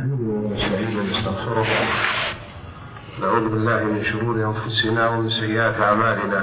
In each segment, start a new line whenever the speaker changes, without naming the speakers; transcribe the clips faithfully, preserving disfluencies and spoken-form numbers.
نحمده ونستعينه ونستغفره، نعوذ بالله من شرور أنفسنا ومن سيئات أعمالنا،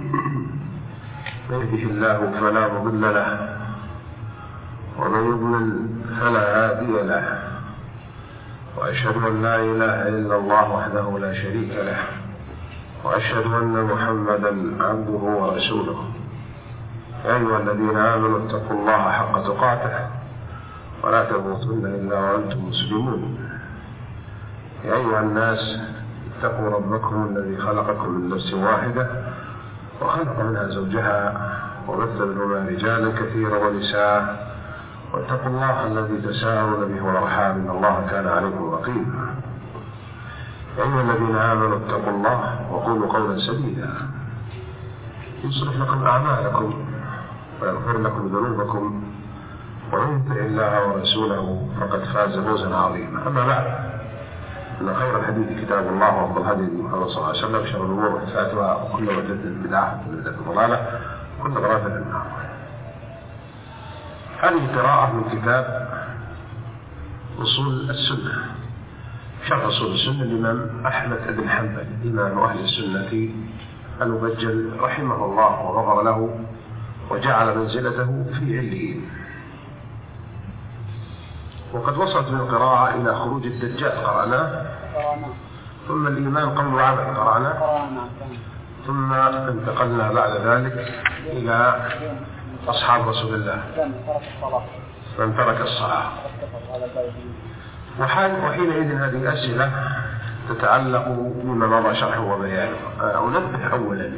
من يهده الله فلا مضل له ومن يضلل فلا هادي له، وأشهد أن لا إله إلا الله وحده لا شريك له، وأشهد أن محمدا عبده ورسوله. يا أيها الذين آمنوا اتقوا الله حق تقاته ولا تموتن إلا وأنتم مسلمون. يا أيها الناس اتقوا ربكم الذي خلقكم من نفس واحدة وخلق منها زوجها وبث منهما رجالا كثيرا ونساء، واتقوا الله الذي تساءلون به والأرحام إن الله كان عليكم رقيبا. يا أيها الذين آمنوا اتقوا الله وقولوا قولا سديدا يصلح لكم أعمالكم ويغفر لكم ذنوبكم، ومن يطع الله ورسوله فقد فاز فوزا عظيما. أما بعد، إن خير الحديث كتاب الله وأفضل الهدي محمد صلى الله عليه وسلم، شر الأمور محدثاتها وكل محدثة بدعة وكل بدعة ضلالة وكل ضلالة في النار. هذه قراءة من كتاب أصول السنة، شرح أصول السنة الإمام أحمد بن حنبل إمام أهل السنة المبجل رحمه الله وغفر له وجعل منزلته في عليين. وقد وصلت من القراءة إلى خروج الدجال قرأناه، ثم الإيمان قول وعمل قرأناه، ثم انتقلنا بعد ذلك إلى أصحاب رسول الله من ترك الصلاة. وحينئذ هذه أسئلة تتعلق بما مضى شرحه وبيانه. أنبه أولا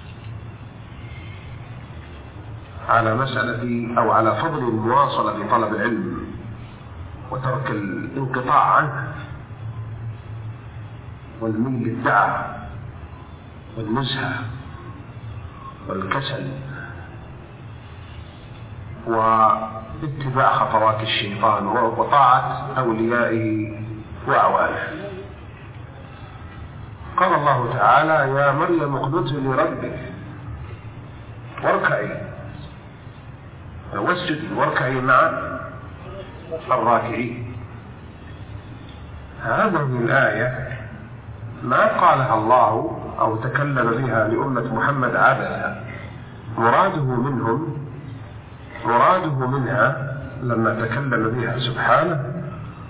على مسألة أو على فضل المواصلة في طلب العلم وترك الانقطاع عنه والميل للدعة والنزهة والكسل واتباع خطوات الشيطان وطاعة أوليائه وأعوانه. قال الله تعالى: يا مريم اقنتي لربك واركعي واسجدي واركعي مع الراكعين. هذه الآية ما قالها الله أو تكلم بها لأمة محمد عبثا، مراده منهم مراده منها لما تكلم بها سبحانه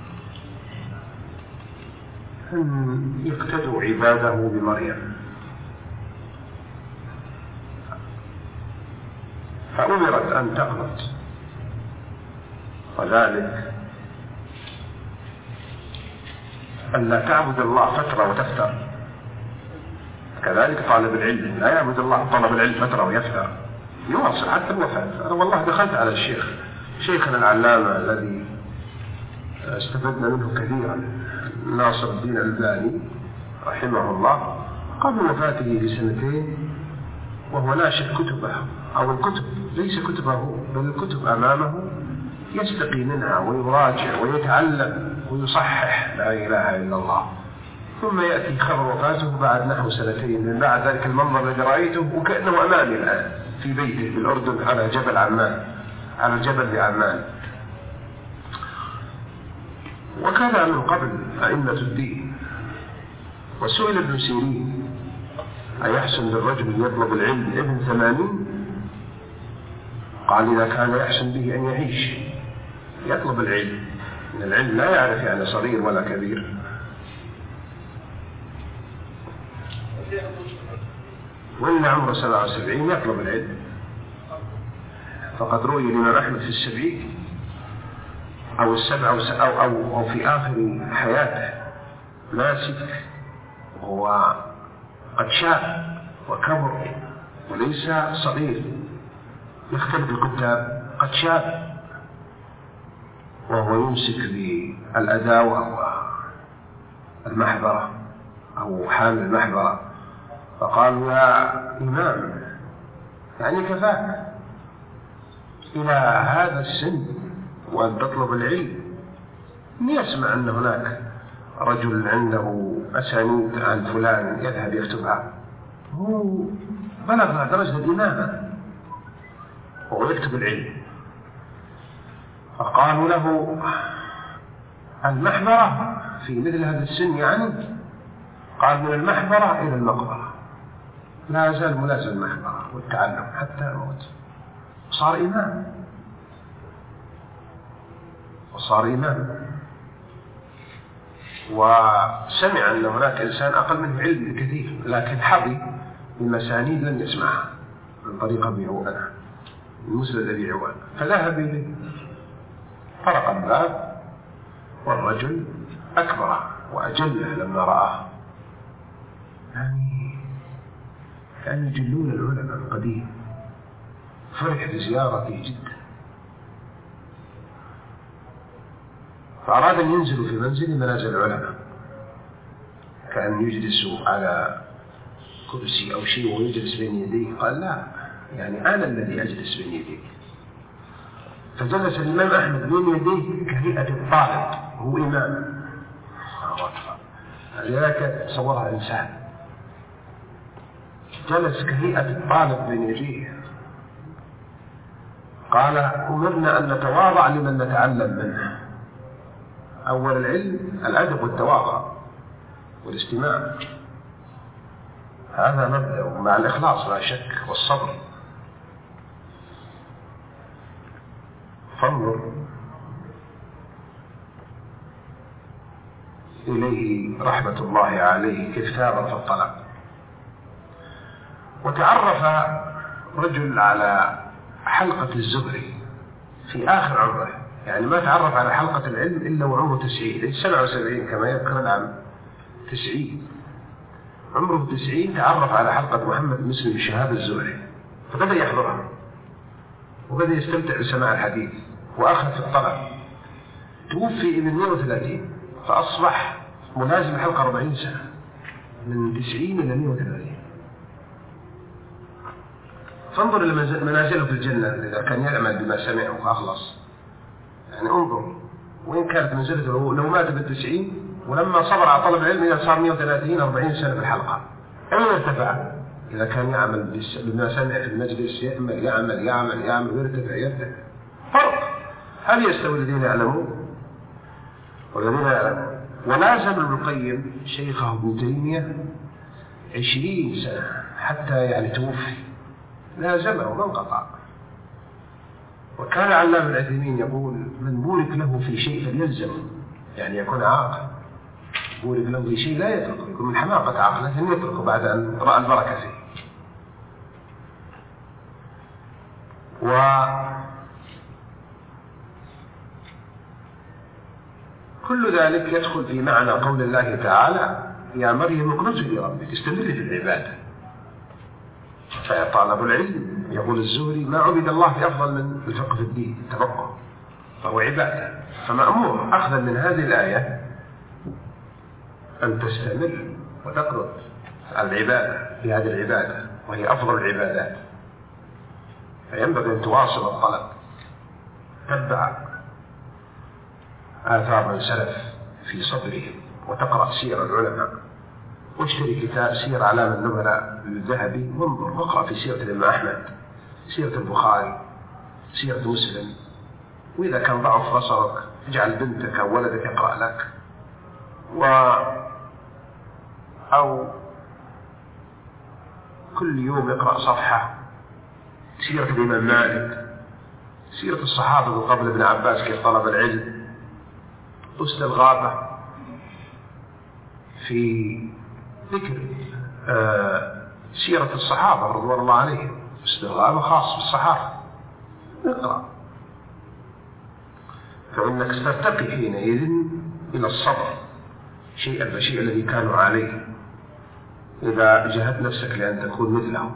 أن يقتدوا عباده بمريم، فأمرت أن تقنط، وذلك أن لا تعبد الله فترة وتفتر. كذلك طالب العلم لا يعبد الله طلب العلم فترة ويفتر، يواصل حتى الوفاة. أنا والله دخلت على الشيخ شيخنا العلامة الذي استفدنا منه كثيرا، ناصر الدين الألباني رحمه الله، قبل وفاته بسنتين وهو ناشر كتبه، أو الكتب ليس كتبه بل الكتب أمامه، يستقي منها ويراجع ويتعلم ويصحح لا إله إلا الله. ثم يأتي خبر وفاته بعد نحو سنتين من بعد ذلك المنظر الذي رأيته وكأنه أمامي الآن في بيته بالأردن على جبل عمان، على الجبل بعمان. وكذا من قبل أئمة الدين. وسئل ابن سيرين: أيحسن للرجل يطلب العلم ابن ثمانين؟ قال: إذا كان يحسن به أن يعيش يطلب العلم، إن العلم لا يعرف يعني صغير ولا كبير. وإن عمره سبعة وسبعين يطلب العلم، فقد روي الإمام أحمد في السبعين أو السبع أو, أو, أو, أو في آخر حياته ماسك وهو قد شاب وكبر وليس صغير، يختلف الكتاب، قد شاب وهو يمسك بالأداوة والمحبرة أو حامل المحبرة، فقالوا: يا إمام يعني كفاك إلى هذا السن وأن تطلب العلم. يسمع أن هناك رجل عنده أسانيد عن فلان يذهب يكتبها، هو بلغ درجة الإمامة وهو يكتب العلم. فقالوا له: المحبرة في مثل هذا السن يعني قال من المحبرة إلى المقبرة، لا زال ملازم المحبرة والتعلم حتى موت. صار إمام وصار إمام وسمع أن هناك إنسان أقل منه علم كثير لكن حظي بمسانيد لم يسمعها من طريق أبي عوانة المسند أبي عوانة، فذهب إليه طرق الباب والرجل أكبره وأجله لما رآه، يعني كانوا يجلون العلماء القديم، فرح بزيارته جدا، فأراد أن ينزلوا في منزل منازل العلماء، كأن يجلسوا على كرسي أو شيء ويجلس بين يديه، قال لا، يعني أنا الذي أجلس بين يديك. فجلس الإمام أحمد بين يديه كهيئة الطالب، هو إمام، لذلك صورها إنسان، جلس كهيئة الطالب بين يديه. قال أمرنا أن نتواضع لمن نتعلم منه. أول العلم الأدب والتواضع والاستماع، هذا مبدأ مع الإخلاص لا شك والصبر. فانظر إليه رحمة الله عليه كيف ثابر في الطلب. وتعرف رجل على حلقة الزهري في آخر عمره، يعني ما تعرف على حلقة العلم إلا وعمره تسعين، سبعة وسبعين كما يذكر العام تسعين، عمره تسعين تعرف على حلقة محمد مسلم شهاب الزهري، فبدأ يحضرها وبدأ يستمتع بسماع الحديث وأخذ في الطلب. توفي ابن مئة وثلاثين فأصبح ملازم الحلقة أربعين سنة، من تسعين إلى مئة وثلاثين. فانظر إلى منازله في الجنة إذا كان يعمل بما سمع وأخلص، يعني انظر وين كانت منزلته لو مات بالتسعين، ولما صبر على طلب العلم إذا صار مئة وثلاثين أربعين سنة في الحلقة، أين ارتفع؟ إذا كان يعمل بما سمع في المجلس، يعمل يعمل يعمل يعمل ويرتفع يرتفع. فرق، هل يستوي الذين يعلمون والذين يعلمون؟ ولازم ابن القيم شيخه ابن تيمية عشرين سنة حتى يعني توفي، لازمه وما انقطع. وكان علام العثيمين يقول من بورك له في شيء فليلزم، يعني يكون عاقل، بورك له في شيء لا يتركه، يكون من حماقة عقله أن يتركه بعد أن رأى البركة فيه. وكل ذلك يدخل في معنى قول الله تعالى يا مريم اقنتي لربك، استمري في العبادة. فطالب العلم يقول الزهري ما عبد الله في أفضل من الفقه في الدين، التفقه فهو عبادة، فمأمور أخذا من هذه الآية أن تستمر وتقرب العبادة في هذه العبادة وهي أفضل العبادات، فينبغي أن تواصل الطلب، تتبع آثار من سلف في صدرهم وتقرأ سير العلماء، واشتري كتاب سير أعلام النبلاء للذهبي وانظر واقرأ في سيرة الإمام أحمد، سيرة البخاري، سيرة مسلم. وإذا كان ضعف بصرك اجعل بنتك أو ولدك يقرأ لك، و أو كل يوم يقرأ صفحة. سيرة الإمام مالك، سيرة الصحابة من قبل ابن عباس كيف طلب العلم، أسد الغابة في ذكر آه سيرة الصحابة رضوان الله عليهم، أسد الغابة خاص بالصحابة، اقرأ فإنك سترتقي حينئذ إلى الصبر، شيء البشيء الذي كانوا عليه إذا جهدت نفسك لأن تكون مثله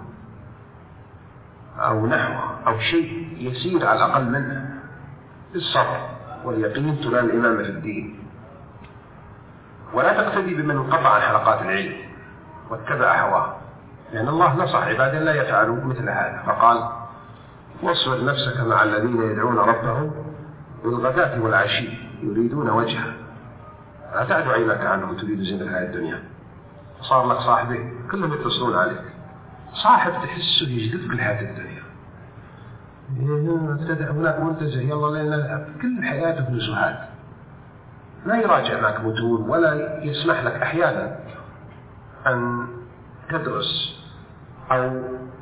أو نحوه أو شيء يسير على الأقل منه. الصبر واليقين تنال الإمامة في الدين. ولا تقتدي بمن انقطع عن حلقات العلم واتبع هواه، لأن الله نصح عبادا لا يفعلوا مثل هذا، فقال واصبر نفسك مع الذين يدعون ربهم بالغداة والعشي يريدون وجهه، لا تعد عينك عنهم تريد زينة الحياة الدنيا. صار لك صاحبين كلهم يتصلون عليك، صاحب تحسه يجذبك الحياة الدنيا، ابتدأ هناك منتزه يلا لنا نلعب، كل حياته نزهات، لا يراجع معك متون ولا يسمح لك أحيانا أن تدرس أو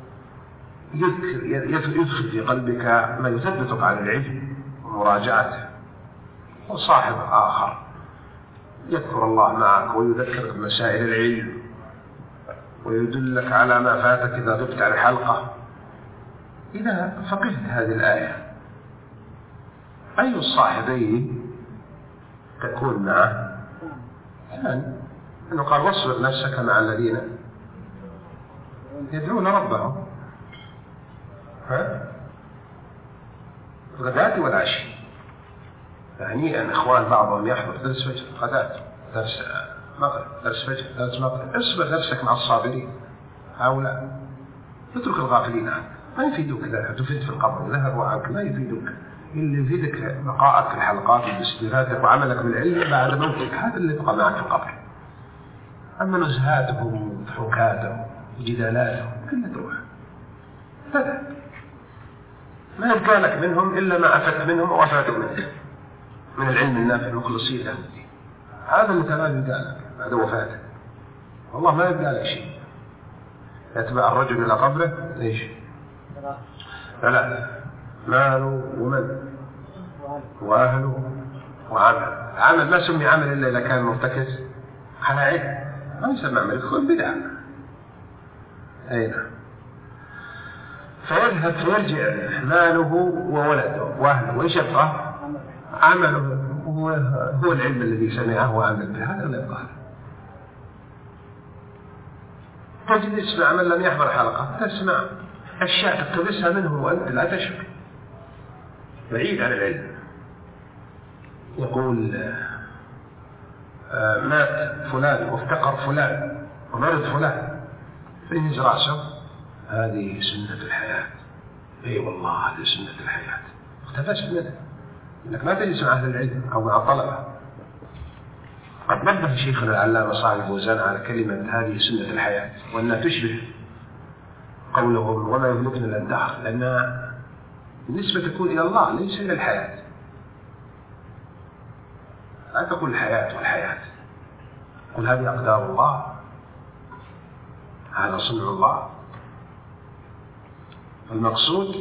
يدخل في قلبك ما يثبتك على العلم ومراجعته، وصاحب آخر يذكر الله معك ويذكرك بمسائل العلم ويدلك على ما فاتك إذا غبت عن الحلقة. إذا فقدت هذه الآية أي الصاحبين تكون معه؟ يعني أنه قال واصبر نفسك مع الذين يدعون ربهم ها الغداة والعشي. يعني أن إخوان بعضهم يحضر درس فجر غداة، درس مغرب، درس فجر، درس مغرب. اصبر نفسك مع الصابرين هؤلاء، اترك الغافلين عنك، ما يفيدوك ذلك، تفيد في القبر ذهبوا عنك، ما يفيدوك. اللي يفيدك بقاءك في الحلقات واستفادتك وعملك بالعلم بعد موتك، هذا اللي يبقى معك في القبر. أما نزهاتهم وضحوكاتهم وجدالاتهم كلها تروح، هذا ما يبقى لك منهم إلا ما أفدت منهم وأفادوا منك من العلم النافع المخلصين له. هذا اللي ترى يبقى لك بعد وفاتك، والله ما يبقى لك شيء. يتبع الرجل إلى قبره إيش؟ ثلاثة: ماله ومن وأهله وعمل. العمل ما سمي عمل إلا إذا كان مرتكز على علم، ما يسمى عمل، يكون بدعة. أي نعم. فيذهب فيرجع ماله وولده وأهله، وإيش يبقى؟ عمله، هو, هو العلم الذي سمعه وعمل به، هذا اللي يبقى. تجد تسمع من لم يحضر حلقة، تسمع أشياء تقتبسها منه وأنت لا تشعر، بعيد عن العلم. يقول آه مات فلان وافتقر فلان ومرض فلان فيهز رأسه، هذه سنة الحياة. اي والله هذه سنة الحياة، اقتبست منه، انك ما تجلس مع أهل العلم أو مع الطلبة. قد نبه شيخنا العلامة صالح فوزان على كلمة هذه سنة الحياة، وأنها تشبه قولهم وما يهلكنا إلا الدهر، لأنها النسبة تكون إلى الله ليس إلى الحياة. لا تقول الحياة والحياة، قل هذه أقدار الله، هذا صنع الله. المقصود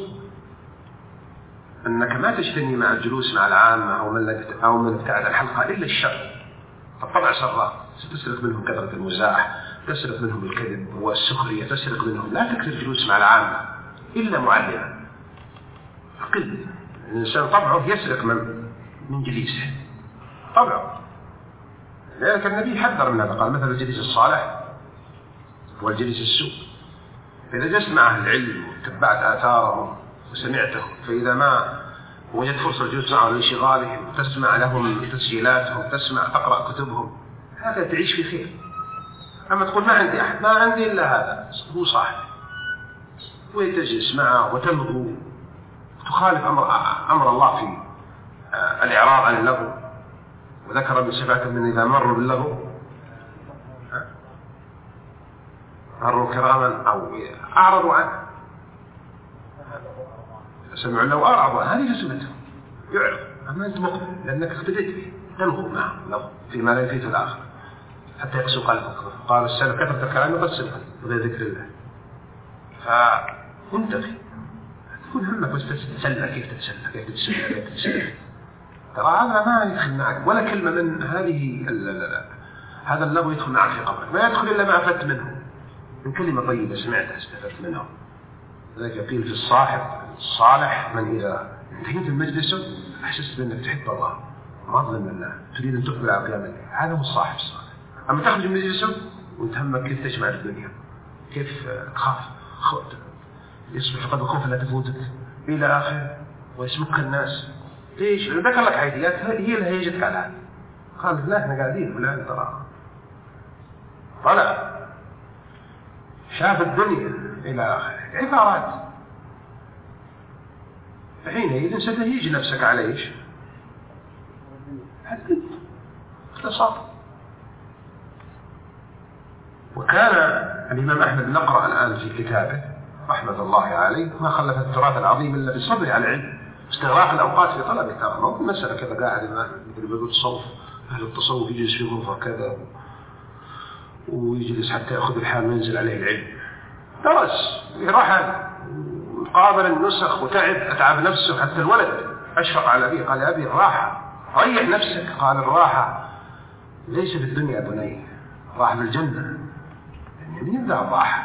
أنك ما تجتني مع الجلوس مع العامة أو من أو من ابتعد الحلقة إلا الشر. الطبع سراء، ستسرق منهم كثرة المزاح، تسرق منهم الكذب والسخرية، تسرق منهم. لا تكثر الجلوس مع العامة إلا معلما. قل الإنسان طبعه يسرق من من جليسه، طبعه. لذلك النبي حذر من هذا، قال مثل الجليس الصالح والجليس السوء. فإذا جلست مع أهل العلم وتبعت آثارهم وسمعتهم، فإذا ما وجدت فرصة الجلوس معهم لانشغالهم، تسمع لهم تسجيلاتهم، تسمع تقرأ كتبهم، هذا تعيش في خير. أما تقول ما عندي أحد، ما عندي إلا هذا هو صاحب، وتجلس معه وتلغو وتخالف أمر, أمر الله في الإعراض عن اللغو. وذكر من صفات من إذا مروا باللغو مروا كراما أو أعرضوا عنه، سمعوا له أعرضوا عنه، هذه سنتهم، يعرض. أما أنت مقبل لأنك اقتديت به، تلغو معه لغو فيما لا يفيد الآخر حتى يقسو قلبك. قال السلف كثرة الكلام يقسم بغير ذكر الله. فانتبه، تكون همك بس تتسلى، كيف تتسلى كيف تتسلى كيف تتسلى. ترى هذا ما يدخل معك ولا كلمة من هذه هذا اللغو يدخل معك في قبرك، ما يدخل إلا ما أفدت منه من كلمة طيبة سمعتها استفدت منه. لذلك يقيل في الصاحب الصالح من إذا انتهيت من مجلسه أحسست بأنك تحب الله ما ظلم الله، تريد أن تقبل على قيام الله، هذا هو الصاحب الصالح. أما تخرج من مجلسه وانت همك كيف تجمع الدنيا، كيف تخاف يصبح قد الخوف لا تفوتك إلى آخر، ويسبك الناس. ليش؟ ذكر لك حيثيات هي اللي هيجتك على هذا. قال لا احنا قاعدين ولا ترى طلع شاف الدنيا إلى آخر عبارات. فحينئذ ستهيج نفسك على ايش؟ حتى اختصار. وكان الإمام أحمد نقرأ الآن في كتابه رحمة الله عليه ما خلف التراث العظيم إلا بالصبر على العلم، استغراق الأوقات في طلب التراث. ما هو مسألة كذا قاعد مثل بدون الصوف أهل التصوف يجلس في غرفة كذا ويجلس حتى يأخذ الحال وينزل عليه العلم، درس رحل قابل النسخ وتعب، أتعب نفسه، حتى الولد أشفق على أبيه قال يا أبي الراحة ريح نفسك، قال الراحة ليس في الدنيا بني، راحة في الجنة، يعني من يبدأ الراحة.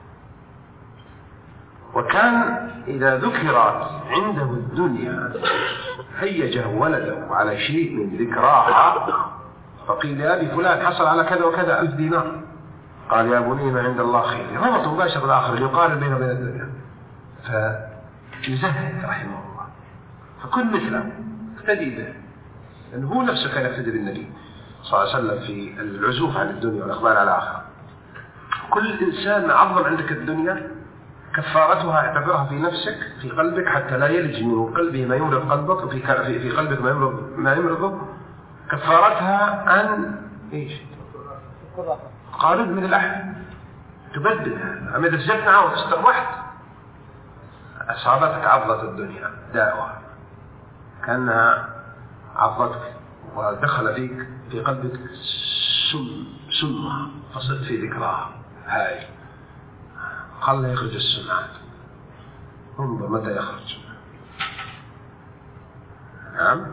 وكان إذا ذكرت عنده الدنيا هيجه ولده على شيء من ذكراها، فقيل يا أبي فلان حصل على كذا وكذا ألف دينار، قال يا بني ما عند الله خير، ربط مباشر الآخر يقارن بينه وبين الدنيا، فيزهد رحمه الله. فكن مثله اقتدي به، لأنه هو نفسه كان يقتدي بالنبي صلى الله عليه وسلم في العزوف عن الدنيا والإقبال على الآخرة. كل إنسان ما عظم عندك الدنيا كفارتها اعتبرها في نفسك في قلبك حتى لا يلج من قلبه ما يمرض قلبك، وفي في قلبك ما يمرض ما يمرضه، كفارتها أن إيش؟ قارب من الأحد تبدلها. أما إذا سجلت معه واستروحت أصابتك عضلة الدنيا داؤها كأنها عضتك ودخل فيك في قلبك سم سمها فصرت في ذكراها هاي، قال يخرج السمعات، انظر متى يخرج. نعم.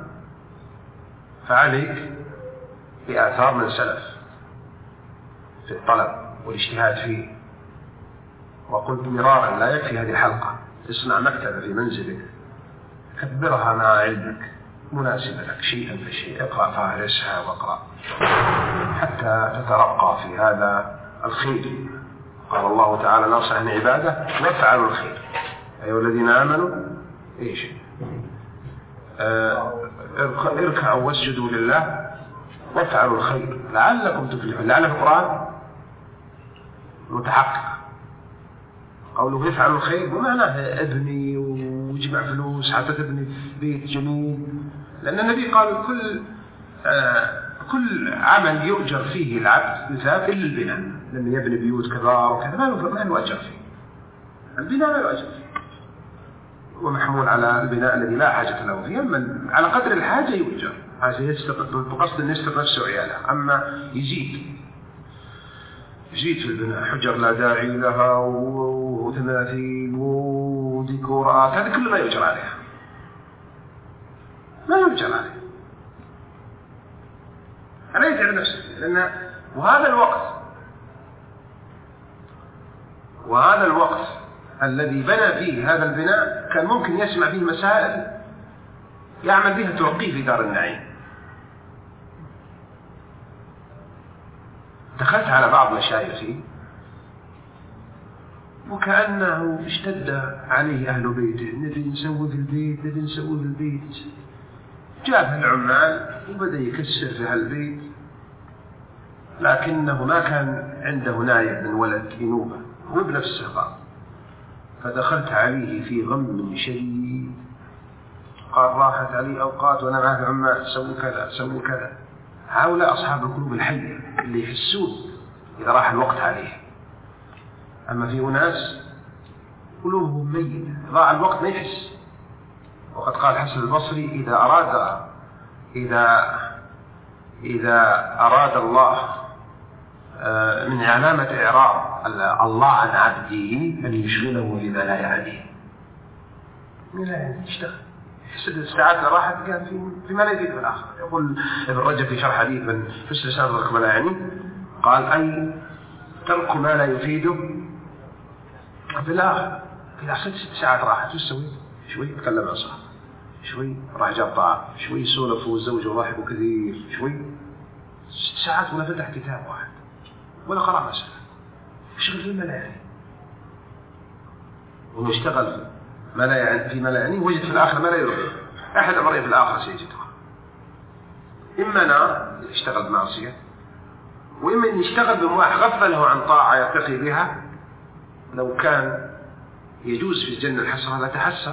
فعليك بآثار من سلف في الطلب والاجتهاد فيه. وقلت مرارا لا يكفي هذه الحلقة، اصنع مكتبة في منزلك كبرها مع علمك مناسبة لك شيئا فشيء، اقرأ فهرسها واقرأ حتى تترقى في هذا الخير. قال الله تعالى ناصح عن عباده وافعلوا الخير، أيها الذين آمنوا إيش آه اركعوا واسجدوا لله وافعلوا الخير لعلكم تفلحون. لعل القرآن متحقق، قوله افعلوا الخير ومعناه ابني وجمع فلوس حتى تبني بيت جميل، لأن النبي قال كل آه كل عمل يؤجر فيه العبد مثاب إلا البناء، لما يبني بيوت كبار وكذا ما ما يؤجر فيه، البناء ما يؤجر فيه، ومحمول على البناء الذي لا حاجة له فيه، أما على قدر الحاجة يؤجر، حاجة يستقل بقصد أن يستقل نفسه وعياله، أما يزيد يزيد في البناء حجر لا داعي لها وتماثيل وديكورات، هذا كله ما يؤجر عليها، ما يؤجر عليه، أنا يتعب نفسه. لأن وهذا الوقت وهذا الوقت الذي بنى فيه هذا البناء كان ممكن يسمع فيه مسائل يعمل بها توقيف في دار النعيم. دخلت على بعض مشايخي وكأنه اشتد عليه أهل بيته، نبي نسوي في البيت نبي نسوي في البيت، جاب العمال وبدأ يكسر في هالبيت، لكنه ما كان عنده نايب من ولد ينوبه، هو بنفسه قال. فدخلت عليه في غم شديد، قال راحت علي أوقات وأنا معه العمال سووا كذا سووا كذا. هؤلاء أصحاب القلوب الحية اللي يحسون إذا راح الوقت عليه، أما في أناس قلوبهم ميتة ضاع الوقت ما يحس. وقد قال حسن البصري إذا أراد إذا إذا أراد الله من علامة إعراض الله عن عبده أن يشغله بما لا يعنيه. لا يشتغل يحسد الساعات راحت كان في فيما لا يفيد في الآخر. يقول ابن رجب في شرح حديث من فسر سابق ما لا يعني، قال أي ترك ما لا يفيده في الآخر. إذا أخذت ست ساعات راحت شو تسوي؟ شوي تكلم مع صاحبه، شوي راح جاب طعام، شوي سولف والزوج وضحك كثير، شوي ست ساعات ولا فتح كتاب واحد ولا قرأ مسألة، يشغل في الملايين ونشتغل ما لا يعني في ما لا يعني، وجد في الآخر ما لا يرضي. أحد أمرين في الآخر سيجدها، إما نار يشتغل بمعصية، وإما أن يشتغل بمواح غفله عن طاعة يرتقي بها. لو كان يجوز في الجنة الحسرة لا تحسر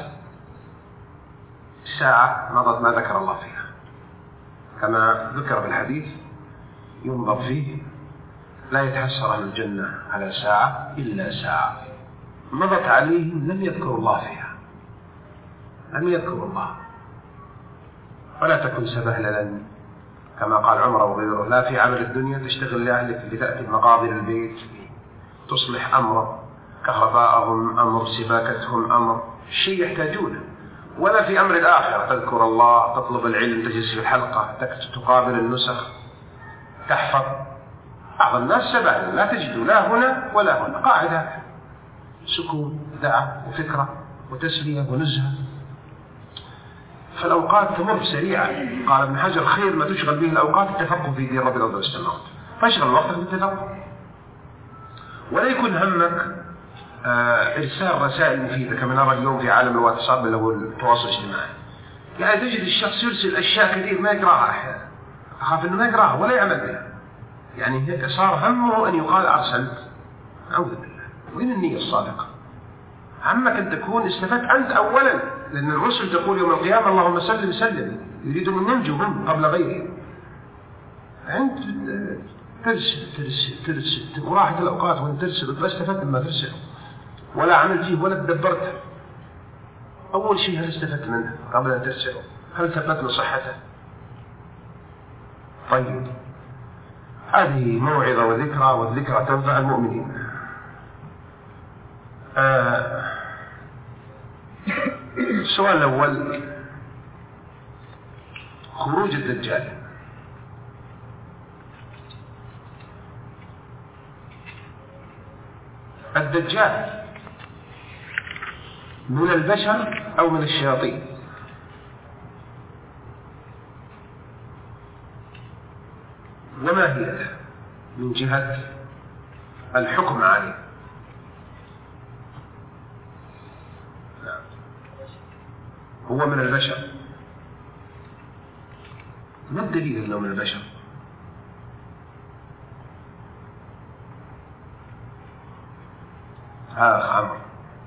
ساعة مضت ما ذكر الله فيها، كما ذكر بالحديث ينظر فيه لا يتحسر أهل الجنة على ساعة إلا ساعة مضت عليهم لم يذكروا الله فيها، لم يذكروا الله. ولا تكن سبهللا كما قال عمر وغيره: لا في عمل الدنيا تشتغل لأهلك لتأتي مقابل البيت تصلح أمر كهرباءهم، أمر سباكتهم، أمر شيء يحتاجونه، ولا في أمر الآخرة تذكر الله، تطلب العلم، تجلس في الحلقة، تقابل النسخ، تحفظ. بعض الناس سبعا لا تجد لا هنا ولا هنا، قاعدة سكون دعة وفكرة وتسلية ونزهة. فالأوقات تمر سريعا. قال ابن حجر: خير ما تشغل به الأوقات التفقه في دين رب الأرض والسماوات، فاشغل وقتك بالتفقه، ولا يكون همك آه إرسال رسائل مفيدة كما نرى اليوم في عالم الواتساب اللي هو التواصل الاجتماعي. يعني تجد الشخص يرسل أشياء كثير ما يقراها أحيانا، أخاف أنه ما يقراها ولا يعمل بها، يعني صار همه أن يقال أرسلت. أعوذ بالله. وين النية الصادقة؟ همك أن تكون استفدت أنت أولا، لأن الرسل تقول يوم القيامة: اللهم سلم سلم، يريدون أن ينجوا هم قبل غيرهم. أنت ترسل ترسل ترسل وراحت الأوقات وأنت ترسل ولا استفدت مما ترسل ولا عملت فيه ولا تدبرته. أول شيء هل استفدت منه قبل أن ترسله؟ هل ثبت له صحته؟ طيب، هذه موعظة وذكرى، والذكرى تنفع المؤمنين. آه السؤال الأول: خروج الدجال. الدجال من البشر أو من الشياطين؟ وما هي من جهة الحكم عليه؟ هو من البشر. ما الدليل أنه من البشر؟ آه عمر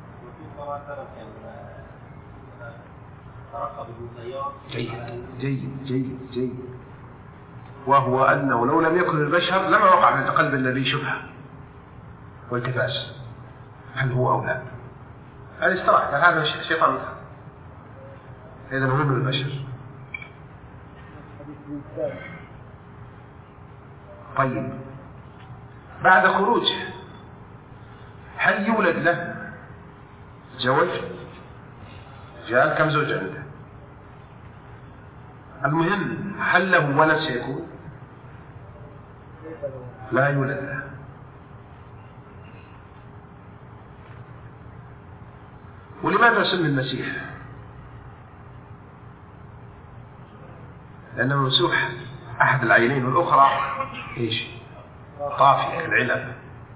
جيد جيد جيد جيد وهو أنه لو لم يكن البشر لما وقع في قلب النبي شبهة والتفاس، هل هو أو لا؟ هذا استراح، هذا الشيطان مثل. إذن هو من البشر. طيب، بعد خروجه هل يولد له زوج؟ جاء كم زوج عنده؟ المهم هل له ولد سيكون؟ لا يولد له. ولماذا سمي المسيح؟ لأنه ممسوح أحد العينين والأخرى إيش؟ طافية العنب.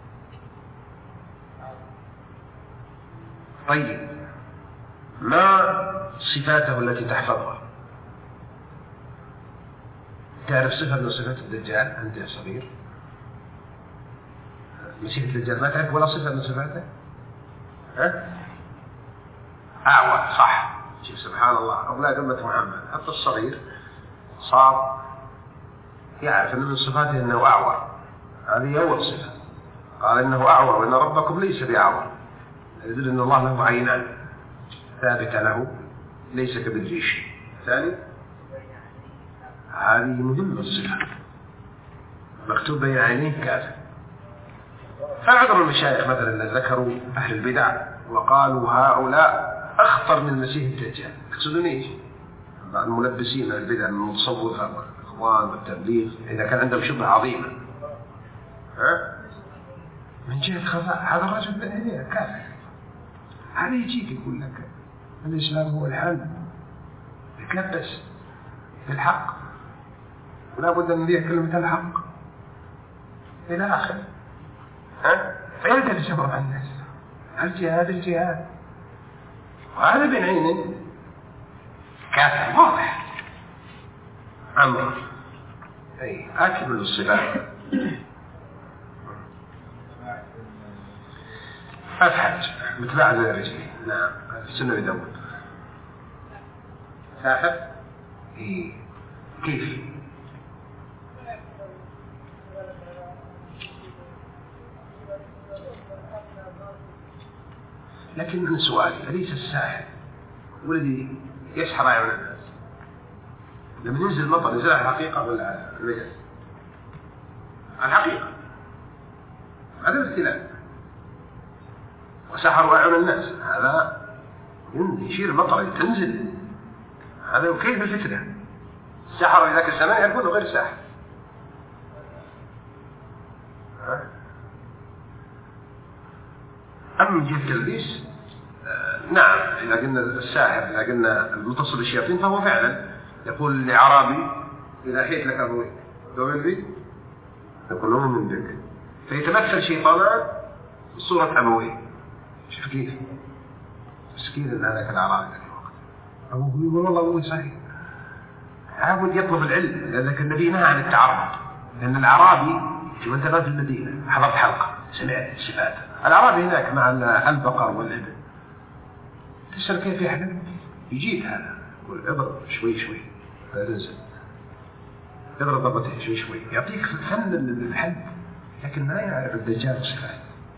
طيب، ما صفاته التي تحفظها؟ تعرف صفة من صفات الدجال أنت يا صغير؟ مسيح الدجال ما تعرف ولا صفة من صفاته؟ ها؟ أعور، صح. شوف سبحان الله، أولاد أمة محمد حتى الصغير صار يعرف أن من صفاته أنه أعور. هذه أول صفة. قال إنه أعور وإن ربكم ليس بأعور، يدل أن الله له عينان ثابتة له ليس كبالريش. ثاني، هذه مهمة الصفة، مكتوب بين عينيه كافر. فعذر المشايخ مثلا ذكروا أهل البدع وقالوا هؤلاء أخطر من المسيح الدجال. يقصدون إيش؟ بعض الملبسين من البدع من المتصوفة والإخوان والتبليغ إذا كان عندهم شبهة عظيمة، ها؟ من جهة خفاء هذا الرجل بين كافر. هذا يجيك يقول لك الإسلام هو الحل، يتلبس بالحق ولا بد أن نبيع كلمة الحق إلى آخر. ها؟ فيلتبس مع الناس الجهاد الجهاد، وهذا بين عينين كافر واضح. عمر أي أكمل الصفات. أفحج متباع زي الرجلين. نعم، في سنة داود. ساحر؟ إيه. كيف؟ لكن من سؤالي، أليس الساحر والذي يسحر أعين الناس لما ينزل المطر ينزل على الحقيقة ولا على المجاز؟ على الحقيقة. هذا الابتلاء. وسحروا أعين الناس، هذا يشير المطر تنزل، هذا وكيف الفتنة. السحروا في ذاك الزمان يعرفونه غير ساحر. أما من جهة التلبيس آه نعم، إذا قلنا الساحر، إذا قلنا المتصل بالشياطين فهو فعلا يقول لعرابي إذا حيت لك أبويك دول بي يقول له من ذلك، فيتمثل شيطانا بصورة أبويه. شوف كيف مسكين ان هذاك الأعرابي ذاك الوقت أبوه يقول والله أبوي صحيح، عاود يطلب العلم، لأن النبي نهى عن التعرض. لأن الأعرابي وأنت في المدينة حضرت حلقة سمعت صفات الأعرابي هناك مع البقر والإبل، تسأل كيف يحلم، يجيب هذا يقول اضرب شوي شوي لا تنزل، اضرب ضربته شوي شوي، يعطيك فن الحلم، لكن ما يعرف الدجال صفات.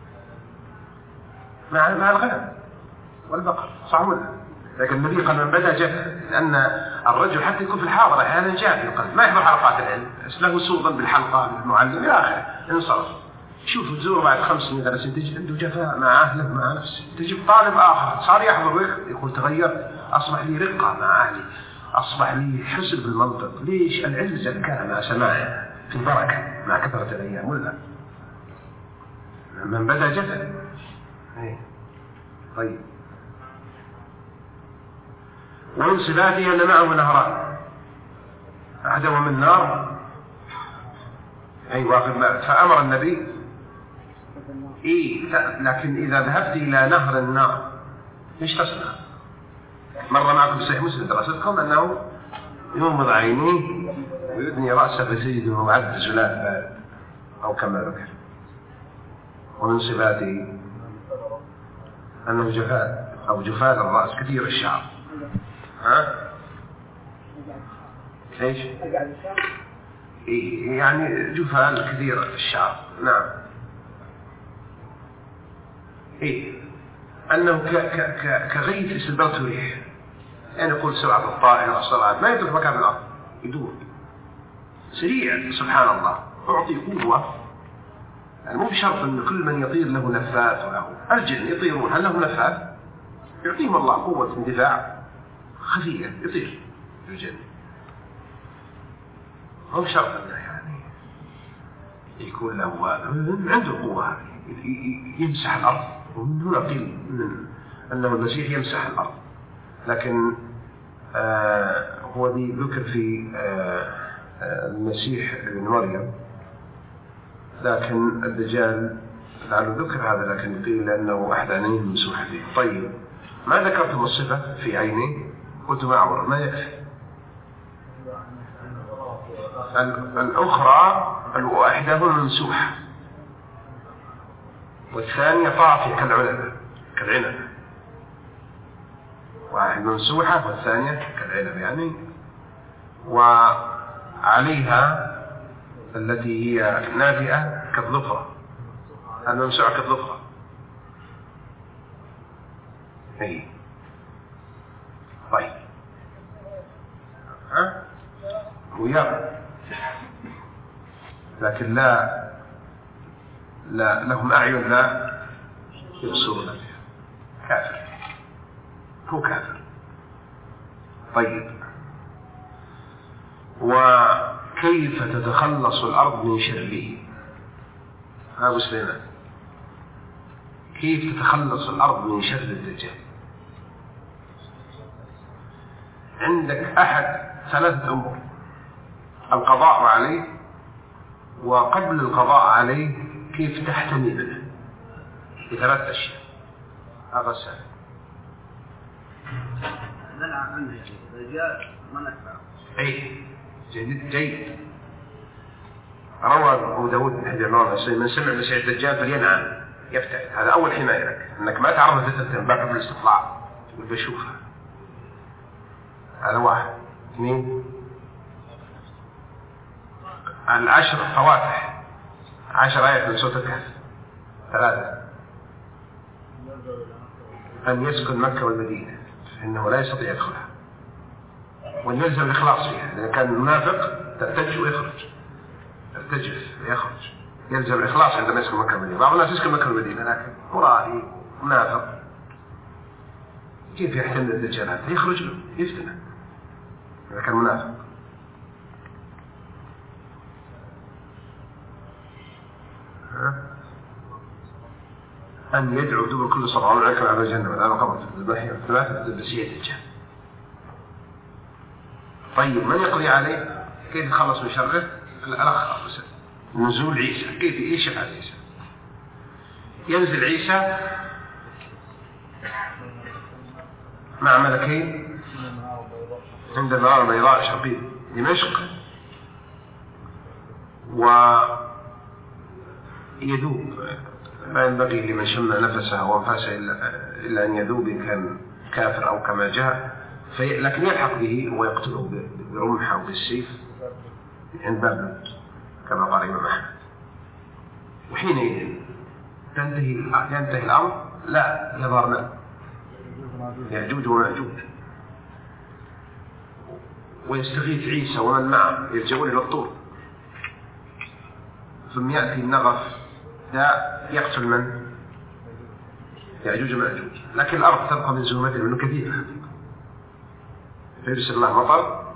مع مع الغنم والبقر صعبنا، لكن النبي قال من بدأ جف، لأن الرجل حتى يكون في الحاضر أحيانا جاف في القلب، ما يحضر حلقات العلم، له صودا بالحلقة بالمعلم إلى آخره، انصرف. شوف تزور بعد خمس سنين ثلاث سنين تجد عنده جفاء مع أهله مع نفسه، تجيب طالب آخر صار يحضر يقول تغير، أصبح لي رقة مع أهلي، أصبح لي حسن بالمنطق. ليش؟ العلم زكاه مع سماعه في بركة مع كثرة الأيام، ولا من بدأ جف. طيب، ومن صفاته أن معه نهران أحدهما من نار، أي واخذ، فأمر النبي إيه، لكن إذا ذهبت إلى نهر النار إيش تصنع؟ مر معكم بصحيح مسلم دراستكم أنه يغمض عينيه ويدني رأسه بسيده وعبد زلال بارد أو كما ذكر. ومن صفاته أنه جفاء أو جفاء الرأس كثير الشعر. ها؟ إيش؟ إيه يعني جفاء كثير الشعر. نعم. إيه أنه ك ك ك كغيث سدرته ريح، يعني يقول سرعة الطائر الصلاة ما يدرك مكان الأرض، يدور سريع سبحان الله، يعطي قوة. يعني مو بشرط أن كل من يطير له نفاث وله الجن يطيرون، هل له نفاث؟ يعطيهم الله قوة اندفاع خفية يطير الجن، مو بشرط أنه يعني يكون له عنده قوة هذه يمسح الأرض. ومن هنا قيل أنه المسيح يمسح الأرض، لكن آه هو دي ذكر في آه المسيح ابن مريم، لكن الدجال لعله ذكر هذا، لكن قيل أنه أحد عينيه ممسوحتين. طيب، ما ذكرتم الصفة في عينيه؟ قلت معور ما يكفي. الأخرى إحداهما ممسوحة والثانية طافية كالعنب كالعنب، واحد ممسوحة والثانية كالعنب يعني، وعليها التي هي نافئة كالظفرة، الممسوحة كالظفرة. اي طيب، ها ويرى لكن لا لا لهم أعين لا يبصرون بها، كافر، هو كافر. طيب، وكيف تتخلص الأرض من شره؟ ها أبو سليمان، كيف تتخلص الأرض من شر الدجال؟ عندك أحد ثلاثة أمور: القضاء عليه، وقبل القضاء عليه كيف تحتمي منه، بثلاث أشياء. هذا السؤال.
منع عنه يعني الدجال ما نفعه.
أي جيد جيد. روى أبو داود بن حجر من سمع مسيح الدجال فلينعى يفتح. هذا أول حماية لك، أنك ما تعرض فتنة بعد الاستطلاع تقول بشوفها. هذا واحد. اثنين، العشر فواتح، عشر آيات من سورة الكهف. ثلاثة، أن يسكن مكة والمدينة فإنه لا يستطيع يدخلها. ويلزم الإخلاص فيها. إذا كان منافق ترتج ويخرج، ترتجف ويخرج، يلزم الإخلاص عندما يسكن مكة المدينة. بعض الناس يسكن مكة المدينة لكن مرائي منافق كيف يحتمل الدجال هذا؟ يخرج له يفتنه إذا كان منافق. أن يدعو دبر كل صلاة عليكم على الجنة والآن قبض ثلاثة تدبسية الدجال. طيب من يقضي عليه؟ كيف يتخلص من شره؟ الأخ نزول عيسى. كيف يشفع عيسى؟ ينزل عيسى مع ملكين عند النار البيضاء شرقي دمشق، ويذوب. لا ينبغي لمن شم نفسه وانفاسه إلا أن يذوب إن كان كافر أو كما جاء، في... لكن يلحق به ويقتله برمح أو بالسيف عند باب كما قال الإمام أحمد. وحينئذ تنتهي ينتهي الأمر لا يظهرنا يأجوج ومأجوج، ويستغيث عيسى ومن معه يرجعون إلى الطور، ثم يأتي النغف لا يقتل من يأجوج ومأجوج، لكن الأرض تبقى من زهمته منه كثير. فيرسل الله مطر،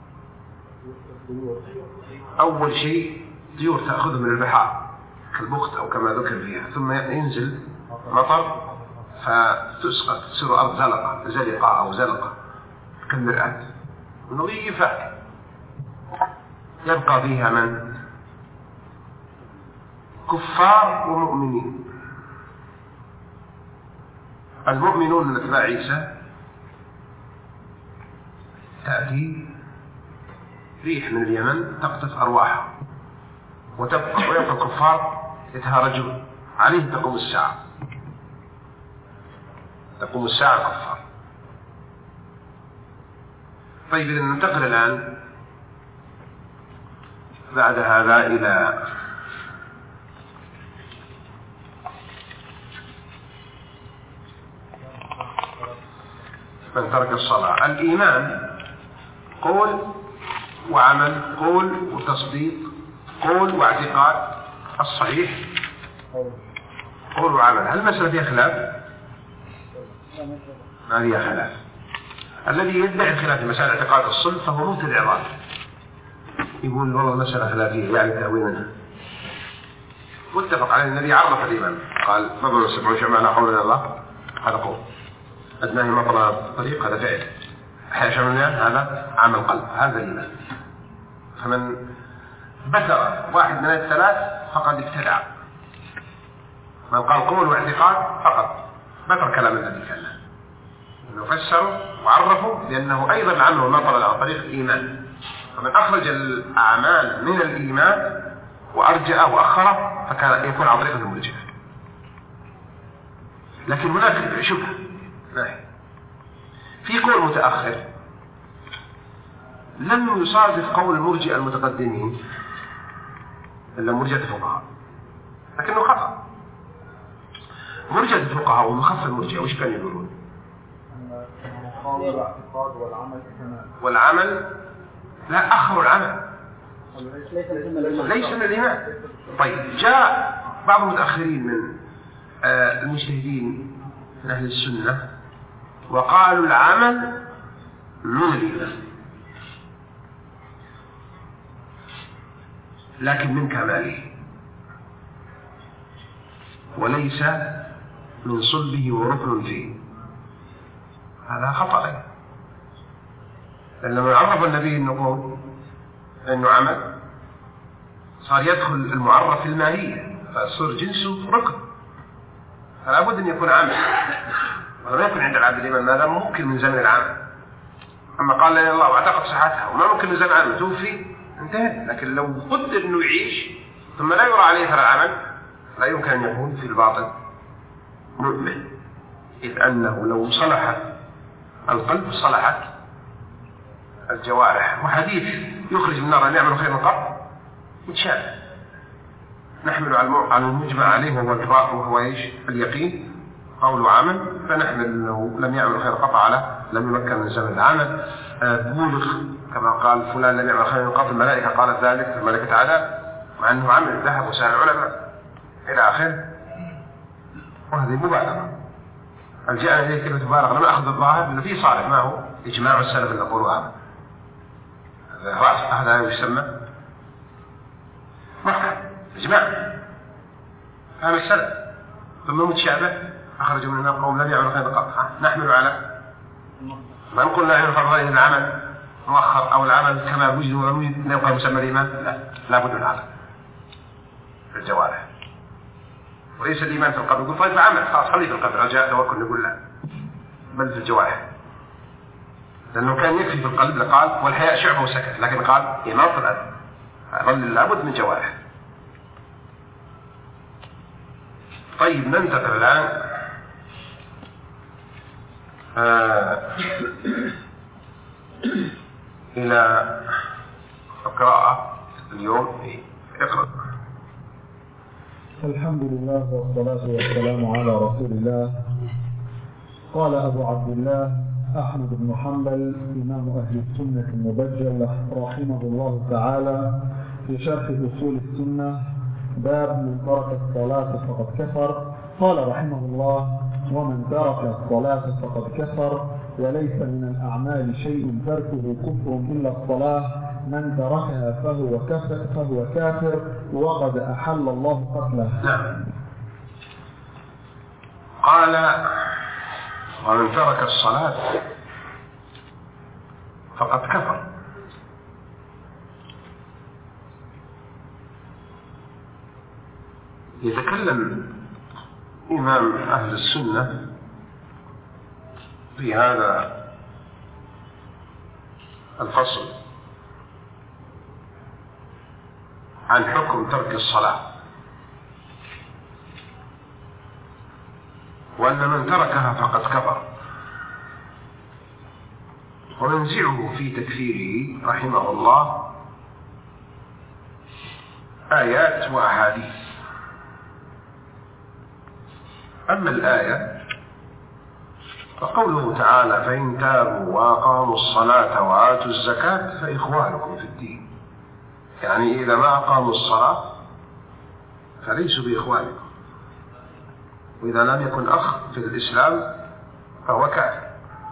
أول شيء طيور تأخذه من البحار كالبخت أو كما ذكر فيها، ثم ينزل مطر فتسقط تصير أرض زلقة زلقة أو زلقة كالمرآة نظيفة، يبقى فيها من كفار ومؤمنين. المؤمنون من أتباع عيسى تأتي ريح من اليمن تقطف أرواحهم وتبقى، ويبقى الكفار يتهارجون عليه. تقوم الساعة تقوم الساعة الكفار. طيب إذا ننتقل الآن بعد هذا إلى من ترك الصلاة. الإيمان قول وعمل، قول وتصديق، قول واعتقاد. الصحيح قول وعمل. هل المسألة فيها خلاف؟ ما فيها خلاف. الذي يدعي خلاف مسألة اعتقاد الصلب فهو مبتدع ضال، يقول والله المسألة خلافية يعني تأويل منها. واتفق عليه النبي عرف الإيمان قال فضل السبع شمع لا حول ولا الله، هذا قول. أدناه مطلع الطريق هذا فعل. حاشا من هذا عمل قلب، هذا الإيمان. فمن بتر واحد من الثلاث فقد ابتدع. من قال قول واعتقاد فقط بتر كلام النبي كله، انه فسروا وعرفوا لانه ايضا العمل والنطر على طريق الايمان. فمن اخرج الاعمال من الايمان وارجأه واخره فكان يكون عن طريق المرجئه. لكن هناك شبهه في قول متاخر لم يصادف قول المرجئه المتقدمين الا مرجئه الفقهاء، لكنه خطأ. مرجئه الفقهاء ومخفف المرجئه وش كانوا يقولون؟
الاعتقاد والعمل
والعمل لا أخر العمل ليس من الإيمان. طيب جاء بعض المتأخرين من آه المجتهدين من أهل السنة وقالوا العمل من الإيمان لكن من كماله وليس من صلبه وركن فيه. هذا خطأ. لما عرف النبي النقول أنه عمل صار يدخل المعرف في المالية فصار جنسه ركن، فلا بد أن يكون عمل ولا يكون عند العبد الإيمان ما دام ممكن من زمن العمل. أما قال لا الله واعتقد صحتها وما ممكن من زمن العمل توفي انتهى. لكن لو قدر أنه يعيش ثم لا يرى عليه فرع العمل لا يمكن أن يكون في الباطن مؤمن، إذ أنه لو صلح القلب صلحت الجوارح. وحديث يخرج من النار أن يعمل خيرا قط متشابه نحمل على المجمع عليه وهو الرأي وهو إيش اليقين قول وعمل، فنحمل أنه لم يعمل خيرا قط على لم يمكن من زمن العمل، بولغ كما قال فلان لم يعمل خيرا من قبل، الملائكة قالت ذلك، الملائكة تعالى مع أنه عمل الذهب وسائل العلماء إلى آخره. وهذه مبالغة. هل جاء إليه كلمة مبالغة؟ لم أخذ الظاهر أنه في صالح ما هو إجماع السلف اللي يقولوا هذا هذا يسمى محكم إجماع فهم السلف. ثم متشابه أخرجوا من قوم لم يعملوا خيرا قبل، نحمل على ما نقول لا ينفع غير العمل مؤخر أو العمل كما وجد ولم يبقى مسمى الإيمان، لا لا بد من العمل في الجوارح وليس الإيمان في القلب. يقول طيب عمل خلاص خليه في القلب رجاء توكل، نقول لا بل في الجوارح، لأنه كان يكفي في القلب لقال والحياء شعبه وسكت، لكن قال إيمان في القلب ظل لابد من جوارح. طيب ننتقل الآن آه إلى القراءة اليوم. اقرأ.
الحمد لله والصلاة والسلام على رسول الله. قال أبو عبد الله أحمد بن حنبل إمام أهل السنة المبجل رحمه الله تعالى في شرح أصول السنة باب من ترك الصلاة فقد كفر. قال رحمه الله: ومن ترك الصلاة فقد كفر، وليس من الأعمال شيء تركه كفر إلا الصلاة، من تركها فهو كافر, فهو كافر وقد أحل الله قتله.
نعم. قال: ومن ترك الصلاة فقد كفر. يتكلم إمام أهل السنة في هذا الفصل عن حكم ترك الصلاة، وأن من تركها فقد كفر، وينزعه في تكفيره رحمه الله آيات وأحاديث. أما الآية فقوله تعالى: فإن تابوا وأقاموا الصلاة وآتوا الزكاة فإخوانكم في الدين، يعني إذا ما أقاموا الصلاة فليسوا بإخوانكم، وإذا لم يكن أخ في الإسلام فهو كافر.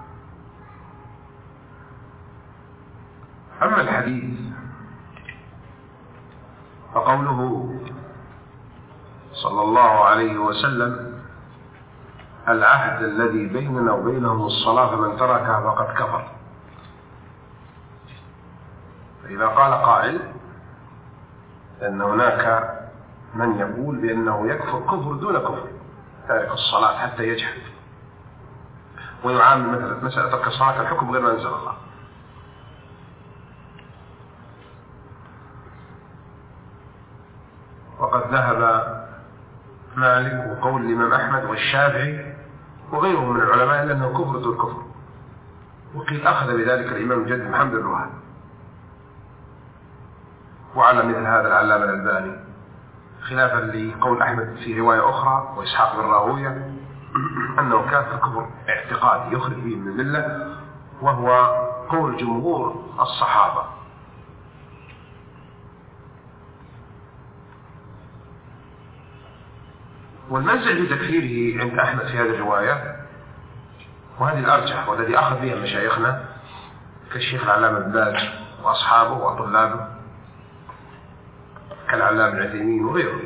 أما الحديث فقوله صلى الله عليه وسلم: العهد الذي بيننا وبينهم الصلاة فمن تركها فقد كفر. فإذا قال قائل أن هناك من يقول بأنه يكفر كفر دون كفر تارك الصلاة حتى يجحد ويعامل مثلا مسألة ترك الصلاة الحكم غير ما أنزل الله. وقد ذهب مالك وقول الإمام أحمد والشافعي وغيرهم من العلماء إلا أنه كفر دون كفر، وقيل أخذ بذلك الإمام الجد محمد بن الوهاب. وعلى مثل هذا العلامة الألباني خلافا لقول أحمد في رواية أخرى وإسحاق بن راهوية أنه كافر كفر اعتقادي يخرج به من الملة، وهو قول جمهور الصحابة. والمنزع في تكفيره عند أحمد في هذه الرواية، وهذه الأرجح والذي أخذ بها مشايخنا كالشيخ العلامة ابن باز وأصحابه وطلابه كالعلامة العثيمين وغيره،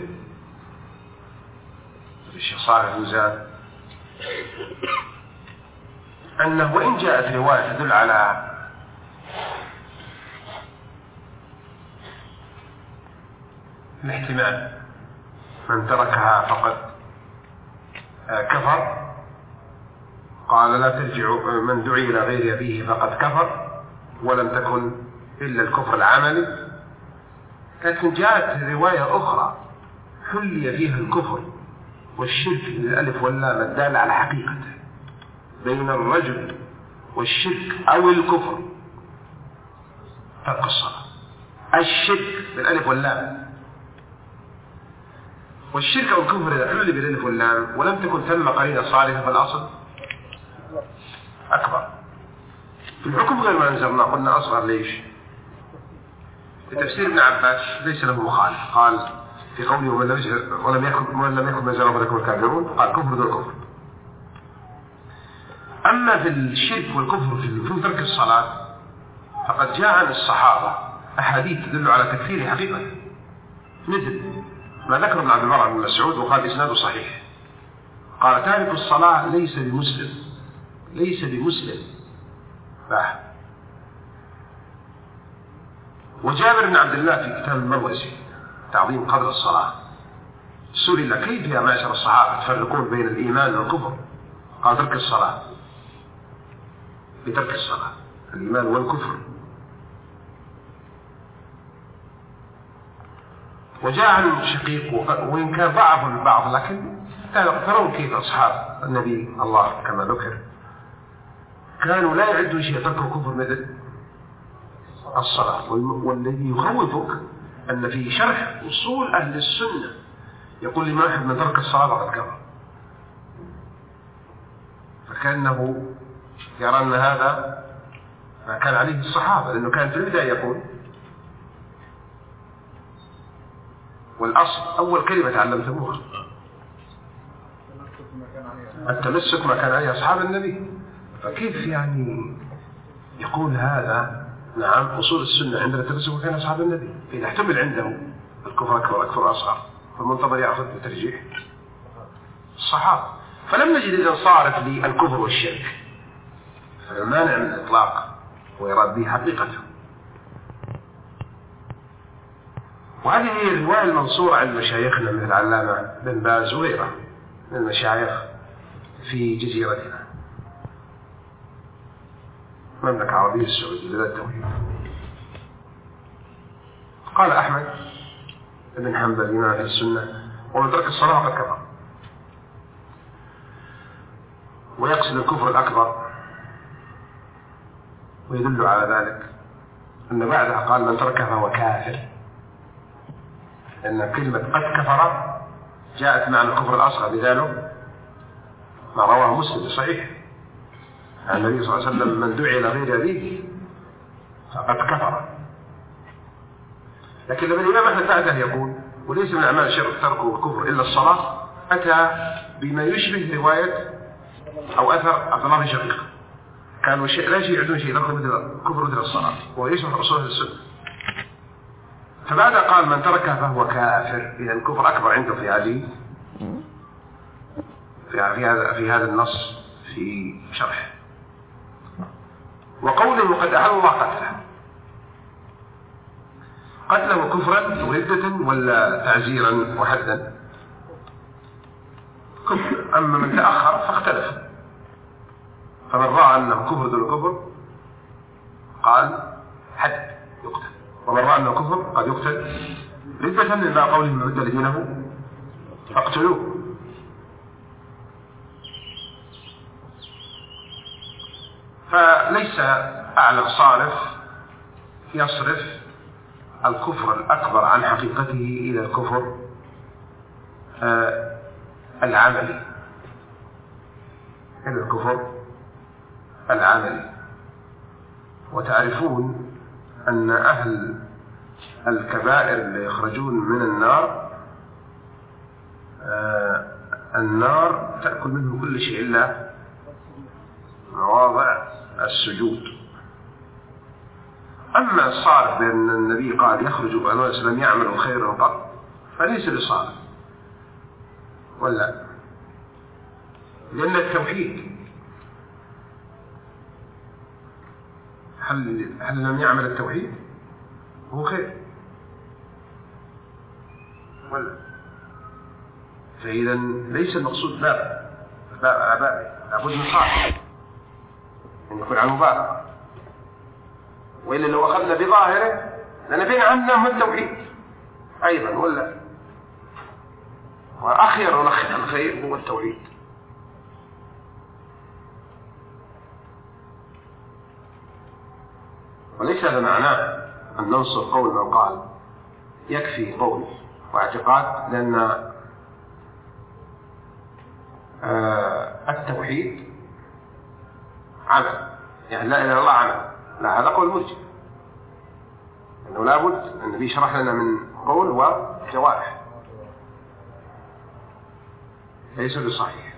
الشيخ صالح الفوزان، أنه وإن جاءت رواية تدل على الاحتمال من تركها فقد كفر، قال: لا ترجعوا من دعي إلى غير أبيه فقد كفر، ولم تكن إلا الكفر العملي. لكن جاءت رواية أخرى حلي فيها الكفر والشرك بالألف واللام الدالة على حقيقته بين الرجل والشرك أو الكفر ترك الصلاة. الشرك بالألف واللام، والشرك أو الكفر إذا حل بالألف واللام ولم تكن ثم قرينة صالحة فالأصل أكبر. الحكم غير ما أنزلنا قلنا أصغر. ليش؟ في تفسير ابن عباس ليس له مخالف، قال في قوله ولم يكن ولم يكن ما زال فلكم الكافرون، قال كفر دون كفر. أما في الشرك والكفر في ترك الصلاة فقد جاء عن الصحابة أحاديث تدل على تكفير حقيقة، مثل ما ذكر ابن عبد البر بن مسعود وقال إسناده صحيح، قال تارك الصلاة ليس بمسلم، ليس بمسلم. فاهم. وجابر بن عبد الله في كتاب المروزي تعظيم قدر الصلاة سئل كيف يا معشر الصحابة تفرقون بين الإيمان والكفر؟ قال ترك الصلاة، بترك الصلاة الإيمان والكفر. وجاء عن شقيق وإن كان ضعف البعض لكن ترون كيف أصحاب النبي الله كما ذكر كانوا لا يعدون شيء تركوا كفر مثل الصلاة. والذي يخوفك أن في شرح أصول أهل السنة يقول لما أحد من ترك الصلاة فقد كفر، فكأنه يرى أن هذا ما كان عليه الصحابة، لأنه كان في البداية يقول والأصل أول كلمة تعلمتموها التمسك ما كان عليه أصحاب النبي، فكيف يعني يقول هذا؟ نعم أصول السنة عندنا التمسك ما كان أصحاب النبي، فإذا احتمل عنده الكفر أكبر أكثر أصغر فالمنتظر يأخذ بترجيح الصحابة. فلم نجد إذا صارت للكفر والشرك فالمانع من الإطلاق ويراد به حقيقته. وهذه هي الرواية المنصورة عن مشايخنا مثل العلامة بن باز وغيره من المشايخ في جزيرتنا المملكة العربية السعودية بلاد التوحيد. قال أحمد بن حنبل إمام أهل السنة ومن ترك الصلاة فقد كفر، ويقصد الكفر الأكبر، ويدل على ذلك أن بعدها قال من تركه فهو كافر، لأن كلمة قد كفر جاءت مع الكفر الأصغر، لذلك ما رواه مسلم بصحيح عن النبي صلى الله عليه وسلم من دعي إلى غير أبيه فقد كفر. لكن لما الإمام أحمد بعده يقول وليس من أعمال الشرك ترك الكفر إلا الصلاة، أتى بما يشبه رواية أو أثر عبد الله بن شقيق، كانوا شيء لا شيء يعدون شيء يدخل مثل كفر مثل الصلاة ويشبه أصول السنة. فبعد قال من تركه فهو كافر، إذا الكفر أكبر عنده في هذه في هذا في هذا النص في شرح. وقوله قد أحل الله قتله، قتله كفرا وردة ولا تعزيرا وحدا؟ كفر. أما من تأخر فاختلف، فمن رأى أنه كفر دون كفر قال حد يقتل، ومن رأى أنه كفر قد يقتل ردة إلا قوله من بدل دينه فاقتلوه. فليس أعلم صارف يصرف الكفر الأكبر عن حقيقته إلى الكفر آه العملي، إلى الكفر العملي. وتعرفون أن أهل الكبائر اللي يخرجون من النار آه النار تأكل منه كل شيء إلا مواضع السجود. أما الصالح بأن النبي قال يخرج بأنواع لم يعملوا خيرا قط فليس بصالح، ولا لأن التوحيد هل, هل لم يعمل التوحيد هو خير ولا؟ فإذا ليس المقصود باب باب لابد من صالح أن يكون عن مبالغة، وإلا لو أخذنا بظاهره لنبين عنه التوحيد أيضا، ولا وأخير ونخير الخير هو التوحيد. وليس هذا معناه أن ننصر قول من قال يكفي قول واعتقاد، لأن آه التوحيد عمل يعني لا إله إلا الله عمل، لا، هذا قول مرجئة، أنه لابد النبي شرح لنا من قول وجوارح، ليس بصحيح،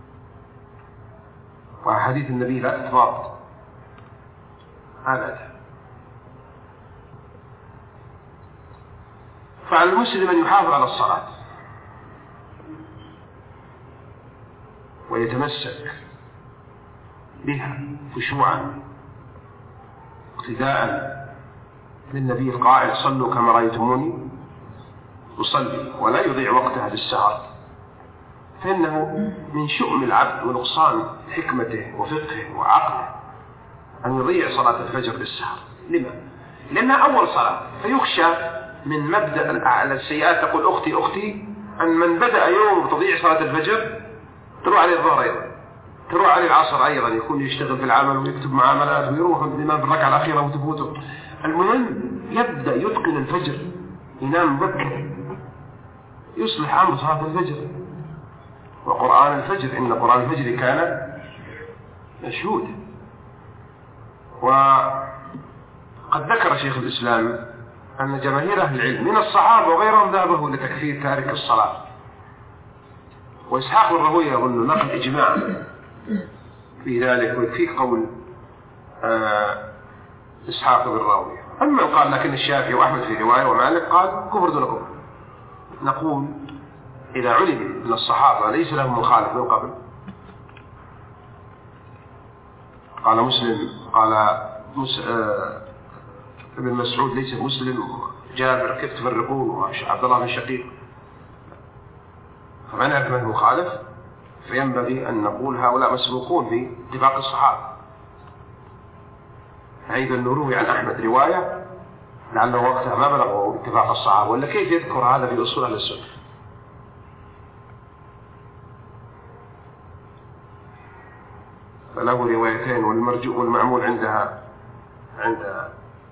وحديث النبي لا تتضابط، هذا. فعلى المسلم أن يحافظ على الصلاة ويتمسك بها خشوعا اقتداء للنبي القائل صلوا كما رأيتموني أصلي، ولا يضيع وقتها بالسهر، فإنه من شؤم العبد ونقصان حكمته وفقهه وعقله أن يضيع صلاة الفجر بالسهر. لما؟ لأنها أول صلاة، فيخشى من مبدأ على السيئات تقول أختي أختي أن من بدأ يوم تضيع صلاة الفجر تروح عليه الظهر أيضا، تروح عليه العصر أيضا، يكون يشتغل في العمل ويكتب معاملات ويروح الإمام بالركعة الأخيرة وتفوته. المهم يبدأ يتقن الفجر، ينام مبكر، يصلح أمر صلاة الفجر وقرآن الفجر، إن قرآن الفجر كان مشهود. وقد ذكر شيخ الإسلام أن جماهير أهل العلم من الصحابة وغيرهم ذهبوا لتكفير تارك الصلاة، وإسحاق الراهويه يظن نقل إجماع في ذلك، ويكفي قول آه إسحاق بن راهويه. أما قال لكن الشافعي وأحمد في رواية ومالك قال كفر دون كفر. نقول إذا علم من الصحابة ليس لهم مخالف من قبل، قال مسلم قال مس... آه... ابن مسعود ليس مسلم، جابر كيف تفرقون، وعبد الله بن شقيق، فما نعرف من مخالف، فينبغي أن نقول هؤلاء مسبوقون في اتفاق الصحابة. أيضا نروي عن أحمد رواية لعله وقتها ما بلغوا اتفاق الصحابة، ولا كيف يذكر هذا في أصول أهل السنة؟ فله روايتين، والمرجو والمعمول عندها عند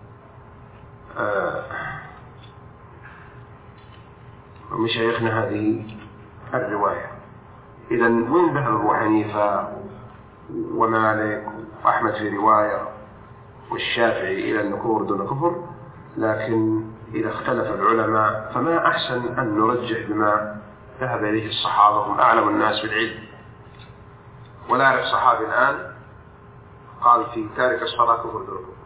آه مشايخنا هذه الرواية. إذا وين ذهب أبو حنيفة ومالك وأحمد في رواية والشافعي إلى النكور دون كفر؟ لكن إذا اختلف العلماء فما أحسن أن نرجح بما ذهب إليه الصحابة، هم أعلم الناس بالعلم. ولا أعرف صحابي الآن قال في تارك الصلاة كفر دون كفر.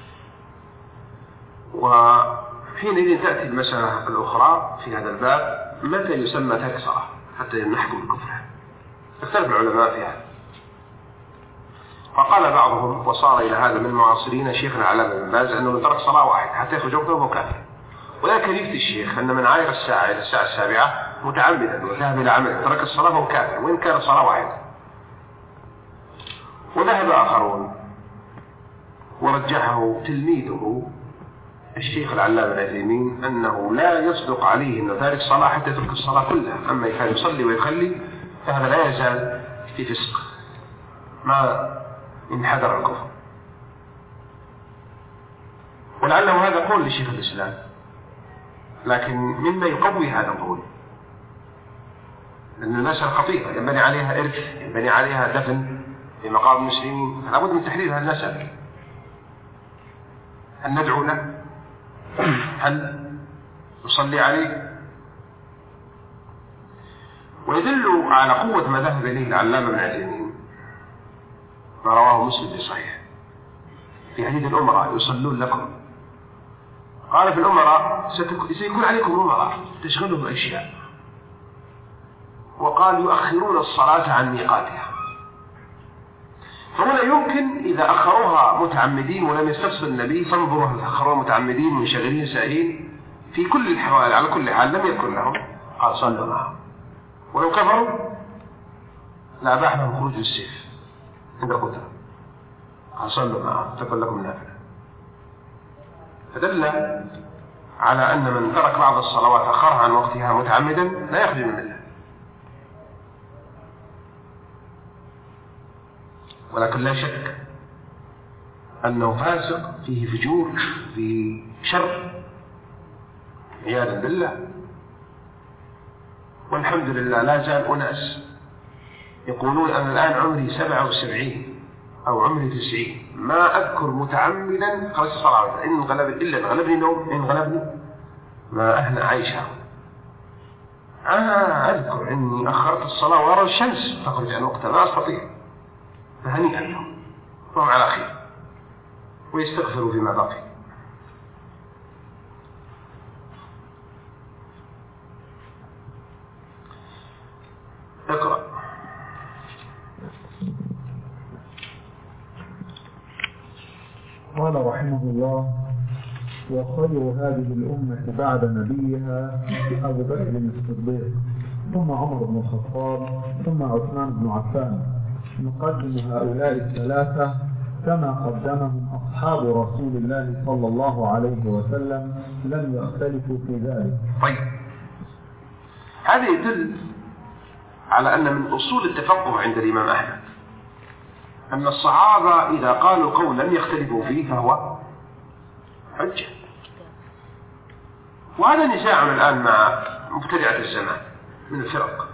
وحينئذ تأتي المسألة الأخرى في هذا الباب، متى يسمى تارك صلاة حتى نحكم بالكفر؟ اختلف العلماء في هذا، فقال بعضهم وصار إلى هذا من معاصرين شيخنا العلامة بن باز أنه من ترك صلاة واحد حتى يخرج وقته وهو كافر. ولكن يفتي الشيخ أن من عاير الساعة إلى الساعة السابعة متعمدا وذهب إلى عمل ترك الصلاة وهو كافر وإن كان صلاة واحدة. وذهب آخرون ورجحه تلميذه الشيخ العلامة بن عثيمين أنه لا يصدق عليه أنه تارك الصلاة حتى يترك الصلاة كلها، أما إذا كان يصلي ويخلي فهذا لا يزال في فسق ما انحدر الكفر. ولعله هذا قول لشيخ الإسلام، لكن مما يقوي هذا القول أن المسألة خطيرة ينبني عليها إرث، ينبني عليها دفن في مقام المسلمين، فلا بد من تحرير هذه المسألة. هل ندعو له؟ هل نصلي عليه؟ ويدل على قوة ما ذهب إليه العلامة بن عثيمين ما رواه مسلم في صحيح في حديث الأمراء يصلون لكم، قال في الأمراء سيكون عليكم أمراء تشغلهم أشياء، وقال يؤخرون الصلاة عن ميقاتها. فهنا يمكن إذا أخروها متعمدين ولم يستفسر النبي فانظروا هل أخروها متعمدين منشغلين سائلين، في كل الحوال على كل حال لم يكن لهم، قال صلوا معهم، ولو كفروا لأباح لهم خروج السيف عند قتل، قال صلوا معهم تكن لكم نافلة. فدل على أن من ترك بعض الصلوات أخرها عن وقتها متعمدا لا يخرج من الله. ولكن لا شك أنه فاسق فيه فجور في شر عياذا بالله. والحمد لله لا زال أناس يقولون أنا الآن عمري سبعة وسبعين أو عمري تسعين ما أذكر متعمدا خلص الصلاة إن غلبني إلا غلبني نوم إن غلبني ما أهنأ عيشها. أنا أذكر إني أخرت الصلاة وأرى الشمس تخرج عن وقتها ما أستطيع، فهنيئا لهم وهم على خير ويستغفروا فيما بقي. اقرأ.
قال رحمه الله: وخير هذه الأمة بعد نبيها أبو بكر الصديق، ثم عمر بن الخطاب، ثم عثمان بن عفان. نقدم هؤلاء الثلاثة كما قدمهم أصحاب رسول الله صلى الله عليه وسلم، لم يختلفوا في ذلك.
طيب، هذا يدل على أن من أصول التفقه عند الإمام أحمد أن الصحابة إذا قالوا قولا يختلفوا فيه فهو حجة. وهذا نزاعنا الآن مع مبتدعة الزمان من الفرق،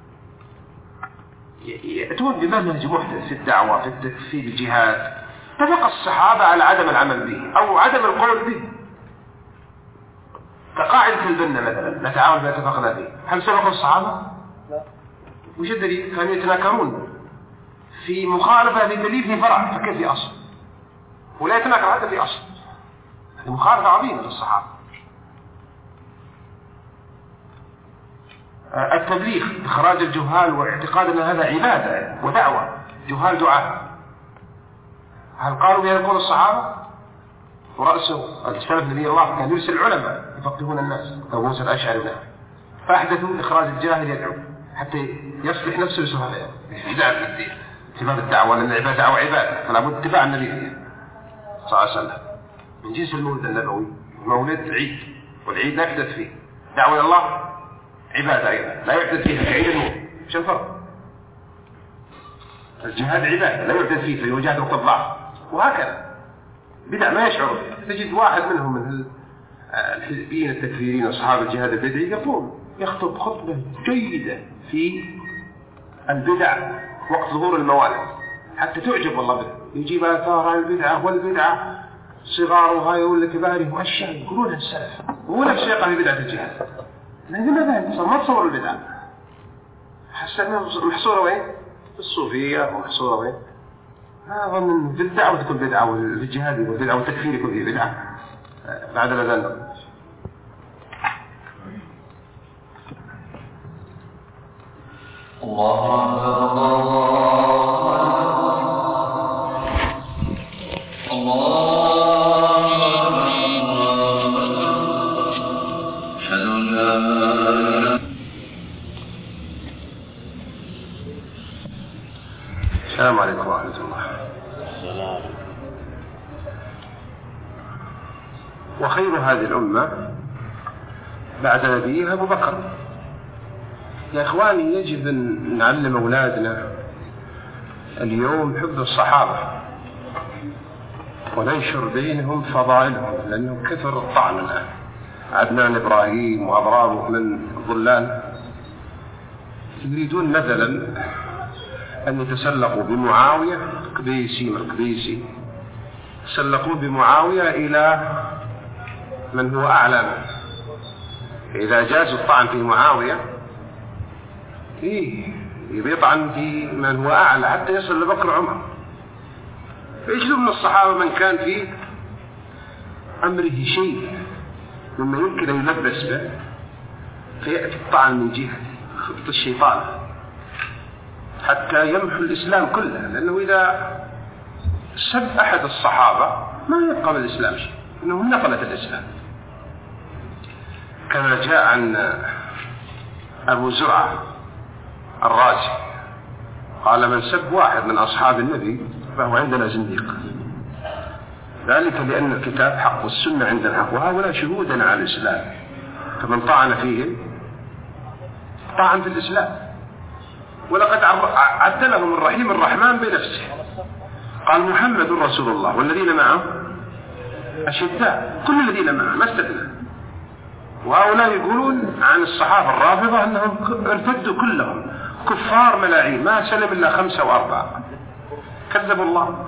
يأتون بمنهج محدث في الدعوة في التكفير الجهاد، اتفق الصحابة على عدم العمل به أو عدم القول به. كقاعدة البنة مثلا نتعاون ما اتفقنا به، هل سبق الصحابة؟ لا. وش الدليل؟ كانوا يتناكرون في مخالفة في دليل في فرع، فكيف في أصل؟ ولا يتناكر هذا في أصل. هذه مخالفة عظيمة للصحابة. التبليغ، إخراج الجهال واعتقاد أن هذا عبادة ودعوة، جهال دعاء، هل قالوا بهذا قول الصحابة؟ ورأسه السلف نبي الله كان يرسل العلماء يفقهون الناس، أبو موسى الأشعري له، فأحدثوا إخراج الجاهل يدعو حتى يصلح نفسه يصلح عليه بدعة في الدين في باب الدعوة، لأن العبادة دعوة عبادة، فلا بد اتباع النبي صلى الله عليه وسلم من جنس المولد النبوي. المولد عيد، والعيد لا يحدث فيه، دعوة إلى الله عبادة أيضا لا يحدث فيها كعيد المولد. شو الفرق؟ الجهاد عبادة لا يحدث فيه فيوجد وقت الضعف، وهكذا بدع ما يشعر. تجد واحد منهم من الحزبيين التكفيرين أصحاب الجهاد البدعي يقول يخطب خطبة جيدة في البدع وقت ظهور الموالد حتى تعجب والله بدع، يجيب آثار البدعة والبدعة صغارها يقول لكبارهم وأشياء يقولونها السلف، هو نفس شيء في بدعة الجهاد. لكن ماذا ما تصور البدعة؟ حسنا محصورة وين؟ في الصوفية ومحصورة وين؟ أظن في الدعوة تكون بدعة وفي الجهاد يكون بدعة والتكفير يكون فيه بدعة بعد الأذان. السلام عليكم ورحمة الله. وخير هذه الأمة بعد نبيها أبو بكر. يا إخواني، يجب أن نعلم أولادنا اليوم حب الصحابة وننشر بينهم فضائلهم، لأنهم كثر الطعن الآن. عدنان إبراهيم وأضرابه من ظلال يريدون مثلا أن يتسلقوا بمعاوية قبيسي من قبيسي، تسلقوا بمعاوية إلى من هو أعلى منه. إذا جاز الطعن في معاوية إيه يطعن في من هو أعلى حتى يصل لبكر عمر. فيجد من الصحابة من كان في أمره شيء مما يمكن أن يلبس به، فيأتي الطعن من جهة خطة الشيطان حتى يمحو الإسلام كله، لأنه إذا سب أحد الصحابة ما يبقى من الإسلام شيء، إنه نقلت الإسلام. كما جاء عن أبو زرعة الرازي قال: من سب واحد من أصحاب النبي فهو عندنا زنديق، ذلك لأن الكتاب حق والسنة عندنا حق، وهؤلاء شهودنا على الإسلام، فمن طعن فيهم طعن في الإسلام. ولقد عدلهم الرحيم الرحمن بنفسه، قال: محمد رسول الله والذين معه أشداء، كل الذين معه ما استثنى. وهؤلاء يقولون عن الصحابة الرافضة أنهم ارتدوا كلهم كفار ملاعين، ما سلم إلا خمسة وأربعة. كذبوا الله.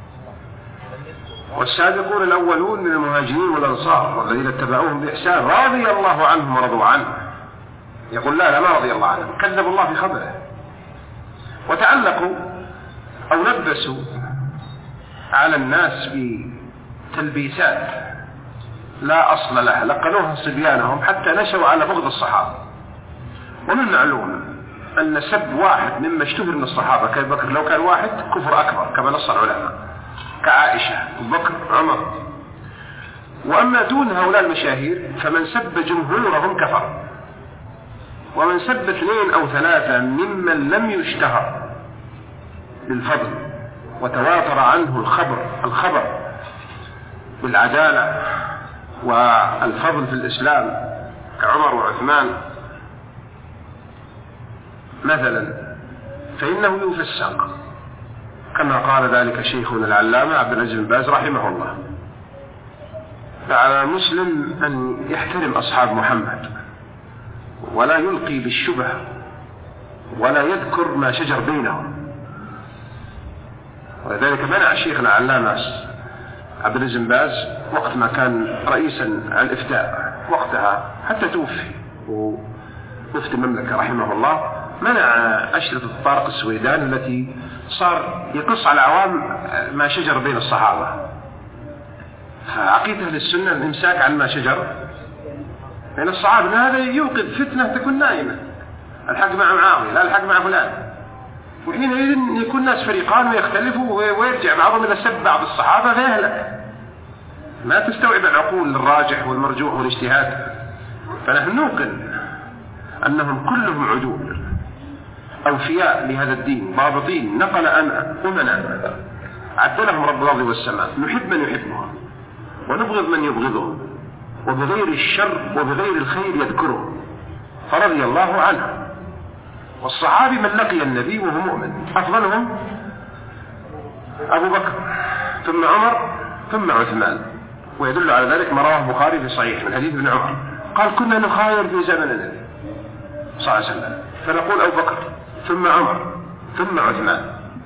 والسابقون الأولون من المهاجرين والأنصار والذين اتبعوهم بإحسان رضي الله عنهم ورضوا عنه. يقول لا لا ما رضي الله عنهم، كذبوا الله في خبره وتعلقوا أو لبسوا على الناس بتلبيسات لا أصل لها، لقنوها صبيانهم حتى نشوا على بغض الصحابة. ومن معلوم أن سب واحد مما اشتهر من الصحابة كأبي بكر لو كان واحد كفر أكبر كما نص العلماء، كعائشة وبكر عمر. وأما دون هؤلاء المشاهير فمن سب جمهورهم كفر، ومن سب اثنين أو ثلاثة ممن لم يشتهر بالفضل وتواتر عنه الخبر الخبر بالعدالة والفضل في الإسلام كعمر وعثمان مثلا، فإنه يفسق كما قال ذلك شيخنا العلامة عبد العزيز بن باز رحمه الله. فعلى المسلم أن يحترم أصحاب محمد ولا يلقي بالشبه ولا يذكر ما شجر بينهم. ولذلك منع شيخنا العلامة عبد العزيز بن باز وقت ما كان رئيسا على الإفتاء وقتها حتى توفي ومفتي المملكة رحمه الله، منع أشرطة طارق السويدان التي صار يقص على العوام ما شجر بين الصحابة. فعقيدة للسنة الإمساك عن ما شجر بين الصحابة، هذا يوقظ فتنة تكون نائمة، الحق مع معاوية لا الحق مع فلان، وحينئذ يكون الناس فريقان ويختلفوا ويرجع بعضهم إلى سب بعض الصحابة فيهلك. ما تستوعب العقول الراجح والمرجوح والاجتهاد. فنحن نوقن أنهم كلهم عدول أوفياء لهذا الدين ضابطين، نقل أمنا عدلهم رب الأرض والسماء، نحب من يحبهم ونبغض من يبغضهم، وبغير الشر وبغير الخير يذكره، فرضي الله عنه. والصحابي من لقي النبي وهو مؤمن، أفضلهم أبو بكر ثم عمر ثم عثمان. ويدل على ذلك ما رواه البخاري في صحيح من حديث ابن عمر قال كنا نخاير في زمن النبي صلى الله عليه وسلم فنقول أبو بكر ثم عمر ثم عثمان.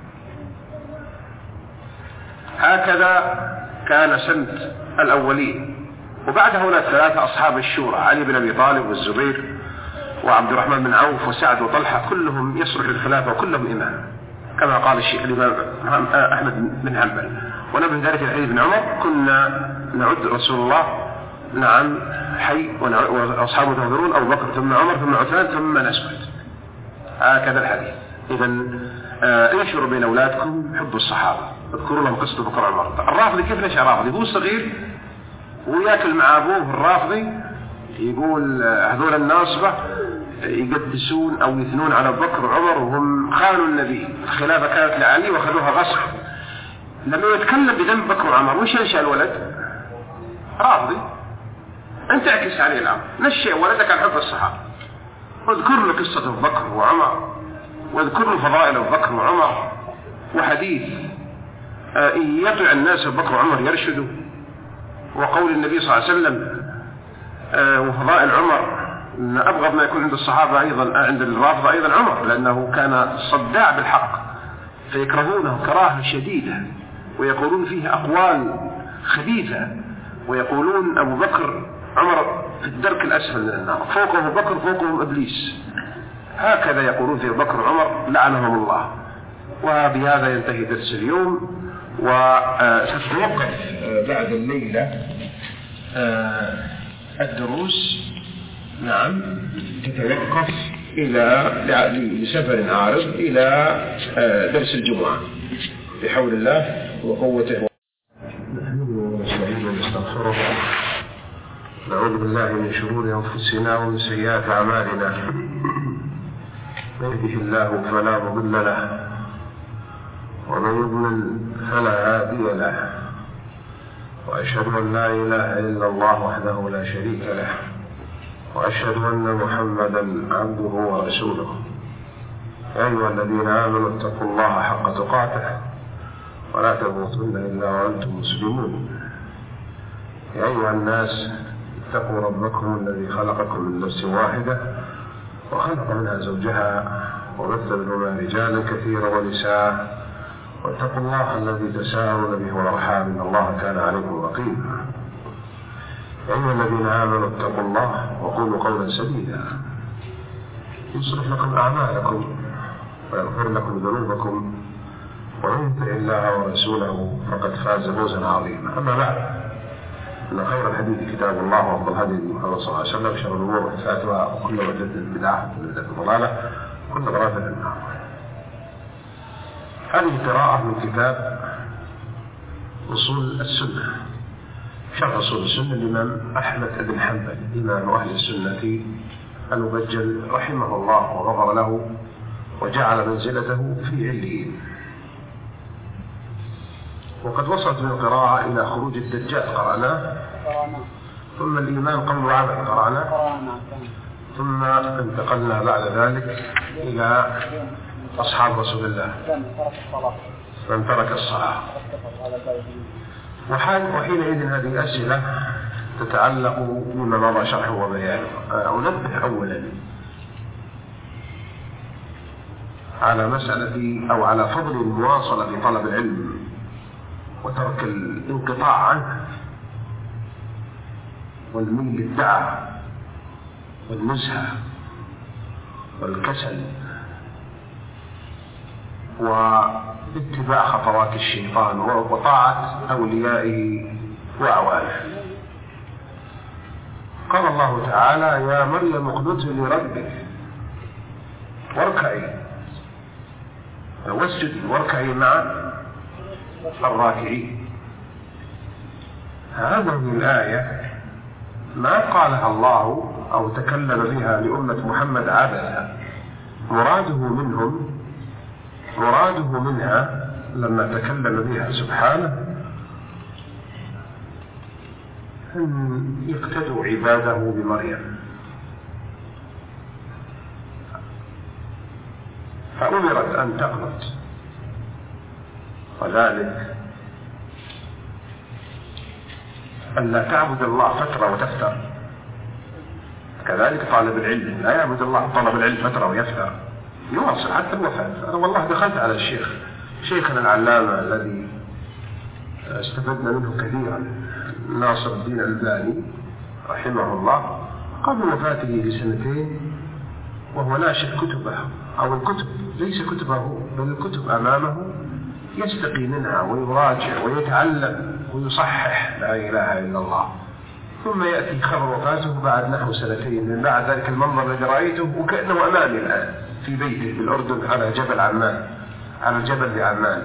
هكذا كان سمت الأولين. وبعد هؤلاء الثلاثة أصحاب الشورى علي بن أبي طالب والزبير وعبد الرحمن بن عوف وسعد وطلحة كلهم يصلح للخلافة وكلهم إمام كما قال الشيخ الإمام أحمد بن حنبل. ونبه ذلك الحديث بن عمر كنا نعد رسول الله نعم حي وأصحابه تنظرون أبو بكر ثم عمر ثم عثمان ثم نسكت. هكذا الحديث. إذن انشروا بين أولادكم حب الصحابة، اذكروا لهم قصة بكر عمر. الرافضي كيف نشأ رافضي؟ هو صغير وياكل مع أبوه الرافضي يقول هذول الناصبة يقدسون أو يثنون على بكر وعمر وهم خانوا النبي، الخلافة كانت لعلي وأخذوها غصب. لما يتكلم بذنب بكر وعمر وش ينشأ الولد؟ رافضي. أنت اعكس عليه الأمر، نشأ ولدك عن حب الصحابة، واذكر له قصة أبو بكر وعمر، واذكر له فضائل أبو بكر وعمر، وحديث إن يطع الناس أبو بكر وعمر يرشدوا، وقول النبي صلى الله عليه وسلم وفضائل عمر إن أبغض ما يكون عند الصحابة أيضا عند الرافضة أيضا عمر، لأنه كان صداع بالحق فيكرهونه كراهة شديدة ويقولون فيه أقوال خبيثة، ويقولون أبو بكر عمر في الدرك الأسفل من النار، فوقه أبو بكر فوقهم إبليس، هكذا يقولون في أبو بكر وعمر لعنهم الله. وبهذا ينتهي درس اليوم، وستتوقف بعد الليلة الدروس نعم تتوقف إلى لسفر عارض إلى درس الجمعة بحول الله وقوته. نحمده ونستعينه ونستغفره، نعوذ بالله من شرور أنفسنا ومن سيئات أعمالنا، من يهده الله فلا مضل له ومن يضلل فلا هادي له، وأشهد أن لا إله إلا الله وحده لا شريك له، وأشهد أن محمدا عبده ورسوله. يا أيها الذين آمنوا اتقوا الله حق تقاته ولا تموتن إلا وأنتم مسلمون. يا أيها الناس اتقوا ربكم الذي خلقكم من نفس واحدة وخلق منها زوجها وبث منهما رجالا كثيرا ونساء، واتقوا الله الذي تساءلون به والأرحام إن الله كان عليكم رقيبا. يا أيها الذين آمنوا اتقوا الله وقولوا قولا سديدا يصلح لكم أعمالكم ويغفر لكم ذنوبكم ومن يطع الله ورسوله فقد فاز فوزا عظيما. أما بعد، إن خير الحديث كتاب الله وأفضل الهدي محمد صلى الله عليه وسلم، شر الأمور محدثاتها وكل محدثة بدعة وكل بدعة ضلالة وكل ضلالة في النار. هذه قراءة من كتاب أصول السنة، شرح أصول السنة للإمام أحمد بن حنبل إمام أهل السنة المبجل رحمه الله وغفر له وجعل منزلته في عليين. وقد وصلت من القراءة إلى خروج الدجال قرأناه، ثم الإيمان قول وعمل قرأناه، ثم انتقلنا بعد ذلك إلى أصحاب رسول الله من ترك الصلاة. وحينئذ هذه أسئلة تتعلق بما مضى شرحه وبيانه. أنبه أولا على مسألة أو على فضل المواصلة في طلب العلم وترك الانقطاع عنه والميل للدعة والنزهة والكسل واتباع خطوات الشيطان وطاعة أوليائه وأعوانه. قال الله تعالى: يا مريم اقنتي لربك واركعي واسجدي واركعي مع الراكعين. هذه الآية ما قالها الله أو تكلم بها لأمة محمد عبثا، مراده منهم مراده منها لما تكلم بها سبحانه أن يقتدوا عباده بمريم، فأمرت أن تقنط، وذلك أن لا تعبد الله فترة وتفتر. كذلك طالب العلم لا يعبد الله طلب العلم فترة ويفتر، يواصل حتى الوفاة. أنا والله دخلت على الشيخ شيخنا العلامة الذي استفدنا منه كثيرا، ناصر الدين الألباني رحمه الله، قبل وفاته بسنتين وهو ناشر كتبه أو الكتب ليس كتبه بل الكتب أمامه، يستقي منها ويراجع ويتعلم ويصحح لا إله إلا الله. ثم يأتي خبر وفاته بعد نحو سنتين من بعد ذلك المنظر الذي رأيته وكأنه أمامي الآن في بيته بالأردن على جبل عمان، على جبل بعمان.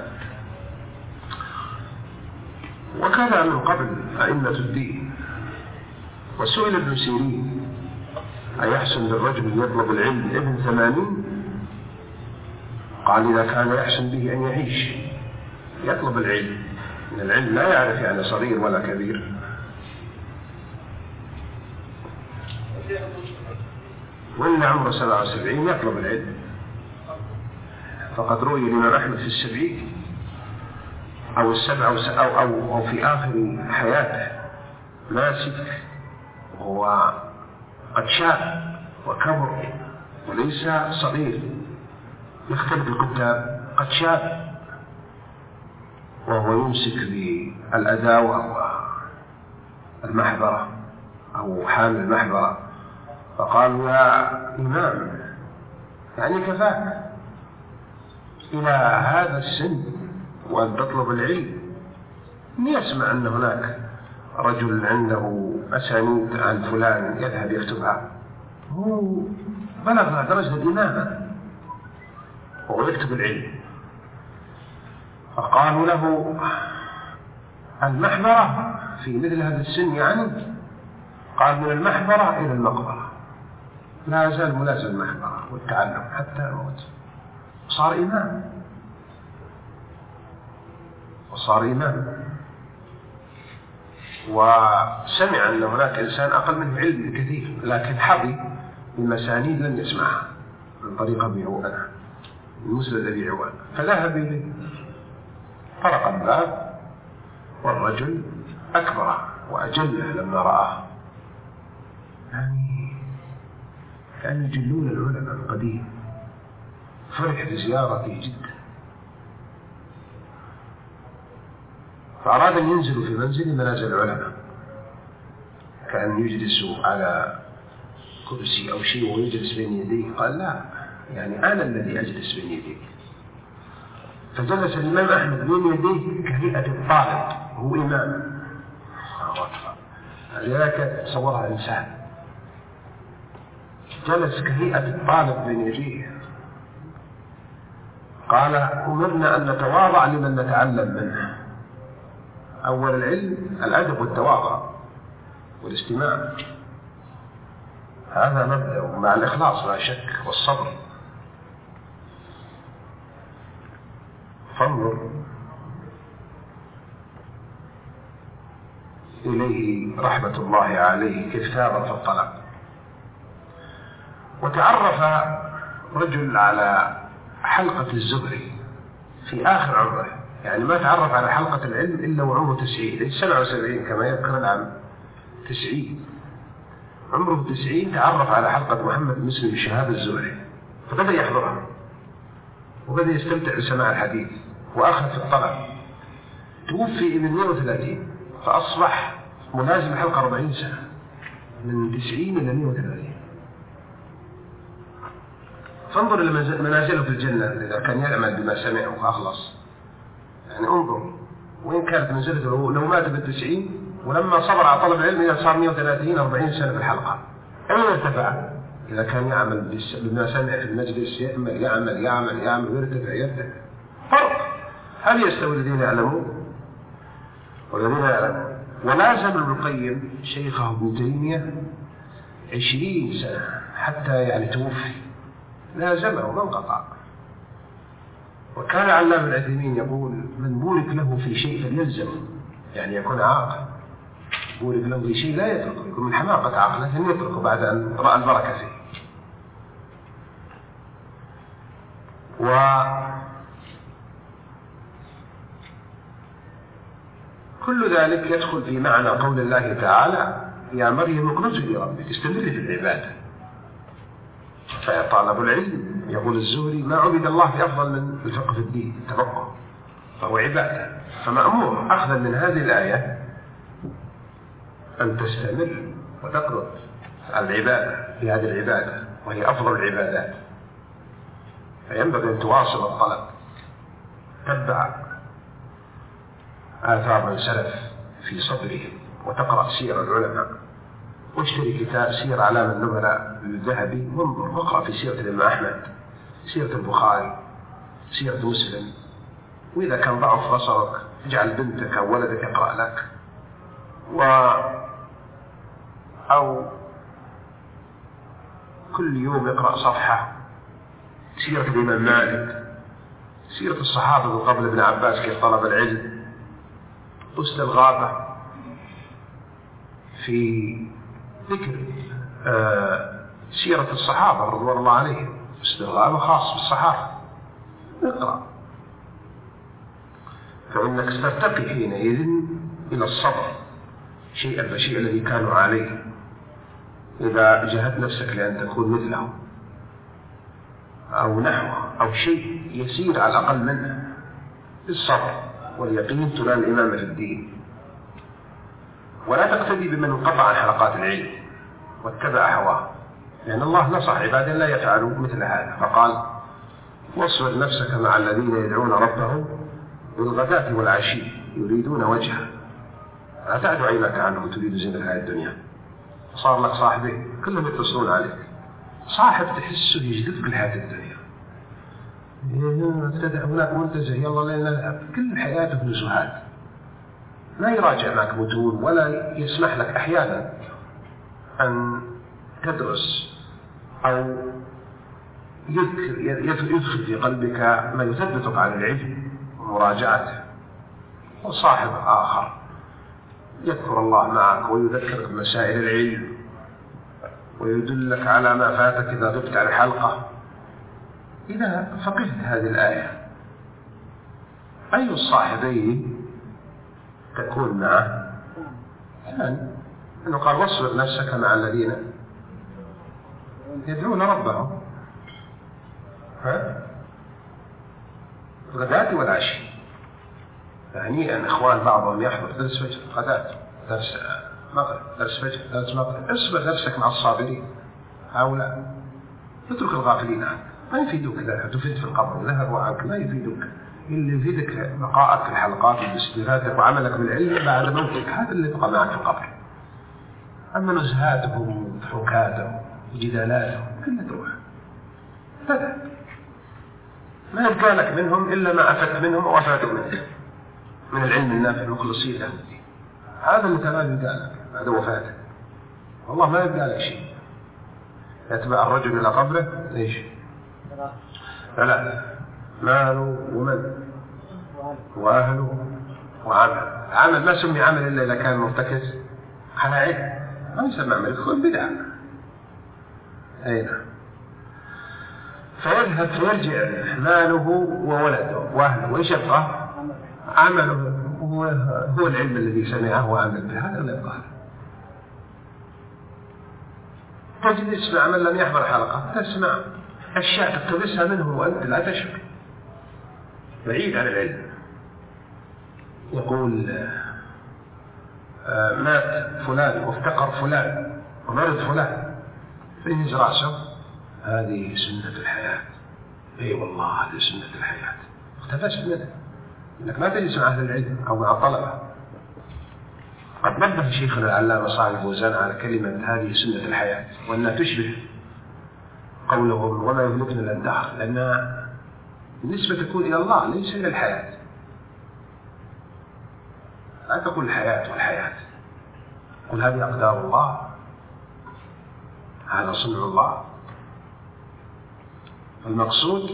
وكذا من قبل أئمة الدين. وسئل ابن سيرين: أيحسن للرجل يطلب العلم ابن ثمانين؟ قال: إذا كان يحسن به أن يعيش يطلب العلم، إن العلم لا يعرف يعني صغير ولا كبير. وإن عمره سبعة وسبعين يطلب العلم، فقد روي الإمام أحمد في السبعين أو السبع أو, أو, أو, أو في آخر حياته ماسك وهو قد شاب وكبر وليس صغير، يختلف الكتاب، قد شاب وهو يمسك بالأداوة والمحبرة أو حامل المحبرة، فقالوا: يا إمام يعني كفاك إلى هذا السن وأن تطلب العلم؟ يسمع أن هناك رجل عنده أسانيد عن فلان يذهب يكتبها، هو بلغ درجة الإمامة وهو يكتب العلم. فقالوا له: المحبرة في مثل هذا السن يعني؟ قال: من المحبرة إلى المقبرة، لا يزال ملازم المحبرة والتعلم حتى الموت. صار إمام وصار إمام وسمع أن هناك إنسان أقل منه علم كثير لكن حظي بمسانيد لم يسمعها من طريق أبي عوان، المسند أبي عوان، فذهب إليه، طرق الباب والرجل أكبر وأجله لما رآه، يعني كانوا يجلون العلماء القديم. فرح بزيارته جدا فأراد أن ينزلوا في منزل منازل العلماء، كأن يجلسوا على كرسي أو شيء ويجلس بين يديه. قال لا، يعني أنا الذي أجلس بين يديك. فجلس الإمام أحمد بين يديه كهيئة الطالب، هو إمام، لذلك صورها إنسان، جلس كهيئة الطالب بين يديه. قال أمرنا أن نتواضع لمن نتعلم منه. أول العلم الأدب والتواضع والاستماع، هذا مبدأ مع الإخلاص لا شك والصبر. فانظر إليه رحمة الله عليه كيف ثابر في الطلب. وتعرف رجل على حلقة الزهري في آخر عمره، يعني ما تعرف على حلقة العلم إلا وعمره تسعين، سبعة وسبعين كما يذكر العام تسعين، عمره تسعين تعرف على حلقة محمد مسلم بن شهاب الزهري، فبدأ يحضرها وبدأ يستمتع بسماع الحديث وأخذ في الطلب. توفي ابن مئة وثلاثين فأصبح ملازم الحلقة أربعين سنة، من تسعين إلى مئة وثلاثين. فانظر إلى منازله في الجنة إذا كان يعمل بما سمع وأخلص. يعني انظر وين كانت منزلته لو مات بالتسعين، ولما صبر على طلب العلم إذا صار مئة وثلاثين أربعين سنة في الحلقة، أين ارتفع؟ إذا كان يعمل بما سمع في المجلس، يعمل يعمل يعمل يعمل ويرتفع يرتفع. فرق. هل يستوي الذين يعلمون والذين يعلمون؟ ولازم ابن القيم شيخه ابن تيمية عشرين سنة حتى يعني توفي، لازمه وما انقطع. وكان علام العثيمين يقول من بورك له في شيء فليلزم، يعني يكون عاقل. بورك له في شيء لا يتركه، يكون من حماقة عقله أن يتركه بعد أن رأى البركة فيه. وكل ذلك يدخل في معنى قول الله تعالى يا مريم اقنتي لربك، استمري في العبادة. فطالب العلم يقول الزهري ما عبد الله بأفضل من الفقه في الدين، التفقه فهو عبادة. فمأمور أخذا من هذه الآية أن تستمر وتقرب العبادة في هذه العبادة وهي أفضل العبادات. فينبغي أن تواصل الطلب، تتبع آثار من سلف في صدرهم، وتقرأ سير العلماء، واشتري كتاب سير أعلام النبلاء للذهبي، وانظر واقرأ في سيرة الإمام أحمد، سيرة البخاري، سيرة مسلم. وإذا كان ضعف بصرك اجعل بنتك أو ولدك يقرأ لك، و أو كل يوم يقرأ صفحة. سيرة الإمام مالك، سيرة الصحابة من قبل ابن عباس كيف طلب العلم، أسد الغابة في ذكر آه سيرة الصحابة رضوان الله عليهم، أسد الغابة خاص بالصحابة. اقرأ فإنك سترتقي حينئذ إلى الصبر شيئا فشيئا الذي كانوا عليه، إذا جهدت نفسك لأن تكون مثله أو نحوه أو شيء يسير على الأقل منه. بالصبر واليقين تنال الإمامة في الدين. ولا تقتدي بمن انقطع عن حلقات العلم واتبع هواه، لأن الله نصح عبادا لا يفعلوا مثل هذا، فقال واصبر نفسك مع الذين يدعون ربهم بالغداة والعشي يريدون وجهه، لا تعد عينك عنهم تريد زينة الحياة الدنيا. صار لك صاحبين كلهم يتصلون عليك، صاحب تحسه يجذبك الحياة الدنيا، ابتدأ هناك منتزه يلا لين نذهب، كل حياته نزهات، لا يراجع معك متون ولا يسمح لك أحيانا أن تدرس أو يدخل في قلبك ما يثبتك عن العلم ومراجعته. وصاحب آخر يذكر الله معك ويذكرك بمسائل العلم ويدلك على ما فاتك إذا غبت عن حلقة. إذا فقهت هذه الآية أي الصاحبين تكون معه؟ يعني أنه قال واصبر نفسك مع الذين يدعون ربهم ها الغداة والعشي، يعني أن إخوان بعضهم يحضر درس فجر غداة، درس مغرب، درس فجر، درس مغرب. اصبر نفسك مع الصابرين هؤلاء، اترك الغافلين عنك، ما يفيدوك ذلك، تفيد في القبر ذهبوا عنك، ما يفيدوك. اللي يفيدك بقائك في الحلقات واستفادتك وعملك بالعلم بعد موتك، هذا اللي يبقى معك في القبر. أما نزهاتهم وحكاتهم وجدالاتهم كلها تروح، هذا ما يبقى لك منهم إلا ما أفدت منهم وأفادوا منك من العلم النافع المخلصين له. هذا اللي تبقى لك بعد وفاته، والله ما يبقى لك شيء. يتبع الرجل إلى قبره إيش؟ ثلاثة: ماله ومن وأهله وعمل. عمل ما سمي عمل إلا إذا كان مرتكز على علم، ما يسمى عمل، يكون بدعة. أي نعم. فيذهب فيرجع ماله وولده وأهله، وإيش يبقى؟ عمله، هو, هو العلم الذي سمعه وعمل به، هذا اللي يبقى. تجد تسمع من لم يحضر حلقة، تسمع أشياء تقتبسها منه وأنت لا تشعر، بعيد عن العلم. يقول آه مات فلان وافتقر فلان ومرض فلان، فيهز رأسه، هذه سنة الحياة. اي والله هذه سنة الحياة، اقتبست منه، انك ما تجلس مع اهل العلم او مع الطلبة. قد نبه شيخنا العلامة صالح فوزان على كلمة هذه سنة الحياة، وانها تشبه قولهم وما يهلكنا الا الدهر، لانها بالنسبة تكون الى الله ليس الى الحياة. لا تقول الحياة والحياة، قل هذه اقدار الله، هذا صنع الله. المقصود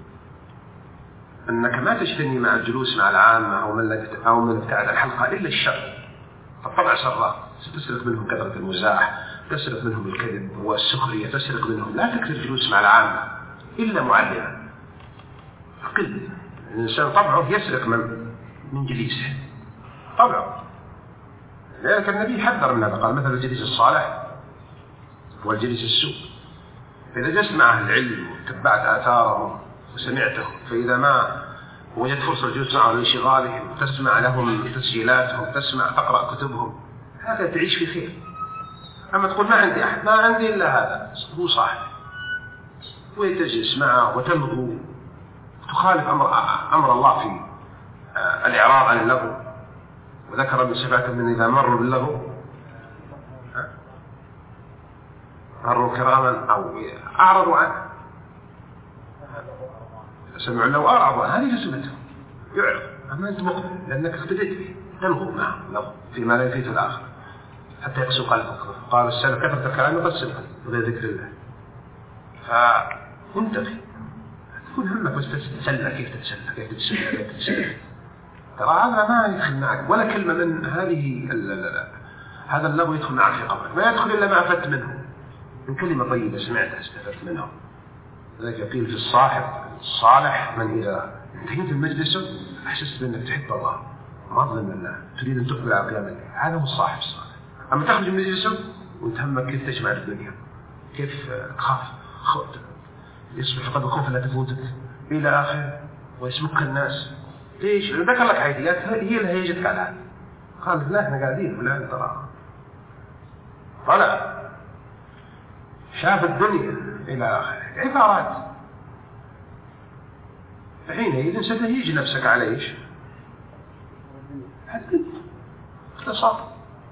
أنك ما تجتني مع الجلوس مع العامة أو من أو من ابتعد الحلقة إلا الشر، فالطبع سراء، ستسرق منهم كثرة المزاح، تسرق منهم الكذب والسخرية، تسرق منهم. لا تكثر الجلوس مع العامة إلا معلما. أقل الإنسان طبعه يسرق من من جليسه، طبعه. لذلك النبي حذر من هذا، قال مثل الجليس الصالح والجليس السوء. فإذا جلست مع أهل العلم وتبعت آثارهم وسمعتهم، فإذا ما وجدت فرصة الجلوس معهم لانشغالهم، تسمع لهم تسجيلاتهم، تسمع تقرأ كتبهم، هذا تعيش في خير. أما تقول ما عندي أحد، ما عندي إلا هذا، هو صاحب، وتجلس معه وتلغو، تخالف أمر, أمر الله في الإعراض عن اللغو. وذكر ابن صفات من إذا مروا باللغو مروا كراما أو أعرضوا عنه، سمعوا له أعرضوا عنه، هذه جسمتهم يعرض. أما أنت مقبل لأنك اقتديت به، تلغو معه لغو فيما لا يفيد الآخر حتى يقسو قلبك. قال السلف كثرة الكلام يقسم قلبك بغير ذكر الله. فانتقي، تكون همك بس تتسلى، كيف تتسلى كيف تتسلى كيف تتسلى. ترى هذا ما يدخل معك ولا كلمة من هذه هذا اللغو يدخل معك في قبرك، ما يدخل إلا ما أفدت منه من كلمة طيبة سمعتها استفدت منها. لذلك يقول في الصاحب الصالح من إذا انتهيت المجلس أحسست بأنك تحب الله ما ظلم الله، تريد أن تقبل على قيام الله، هذا هو الصاحب الصالح. أما تخرج من مجلسه وتهمك كيف تجمع الدنيا، كيف تخاف خط يصبح فقد الخوف لا تفوتك إلى آخر، ويسبقك الناس. ليش؟ ذكر لك حيثيات هي اللي هيجتك على هذا. قال لا احنا قاعدين ولا ترى طلع شاف الدنيا إلى آخر عبارات. فحينئذ ستهيج نفسك على إيش؟ حدد اختصار.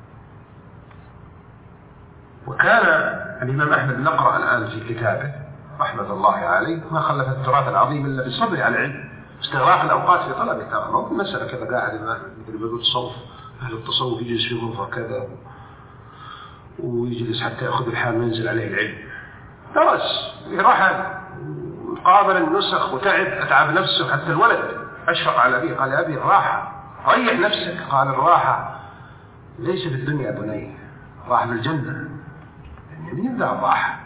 وكان الإمام أحمد نقرأ الآن في كتابه رحمة الله عليه ما خلف التراث العظيم إلا بالصبر على العلم، استغراق الأوقات في طلب التراث. ما هو مسألة كذا قاعد مثل بيقول التصوف، أهل التصوف يجلس في غرفة كذا ويجلس حتى يأخذ الحال وينزل عليه العلم. درس رحل قابل النسخ وتعب أتعب نفسه، حتى الولد أشفق على أبيه قال يا أبي الراحة ريح نفسك. قال الراحة ليس في الدنيا بني، راحة في الجنة، يعني يبدأ الراحة.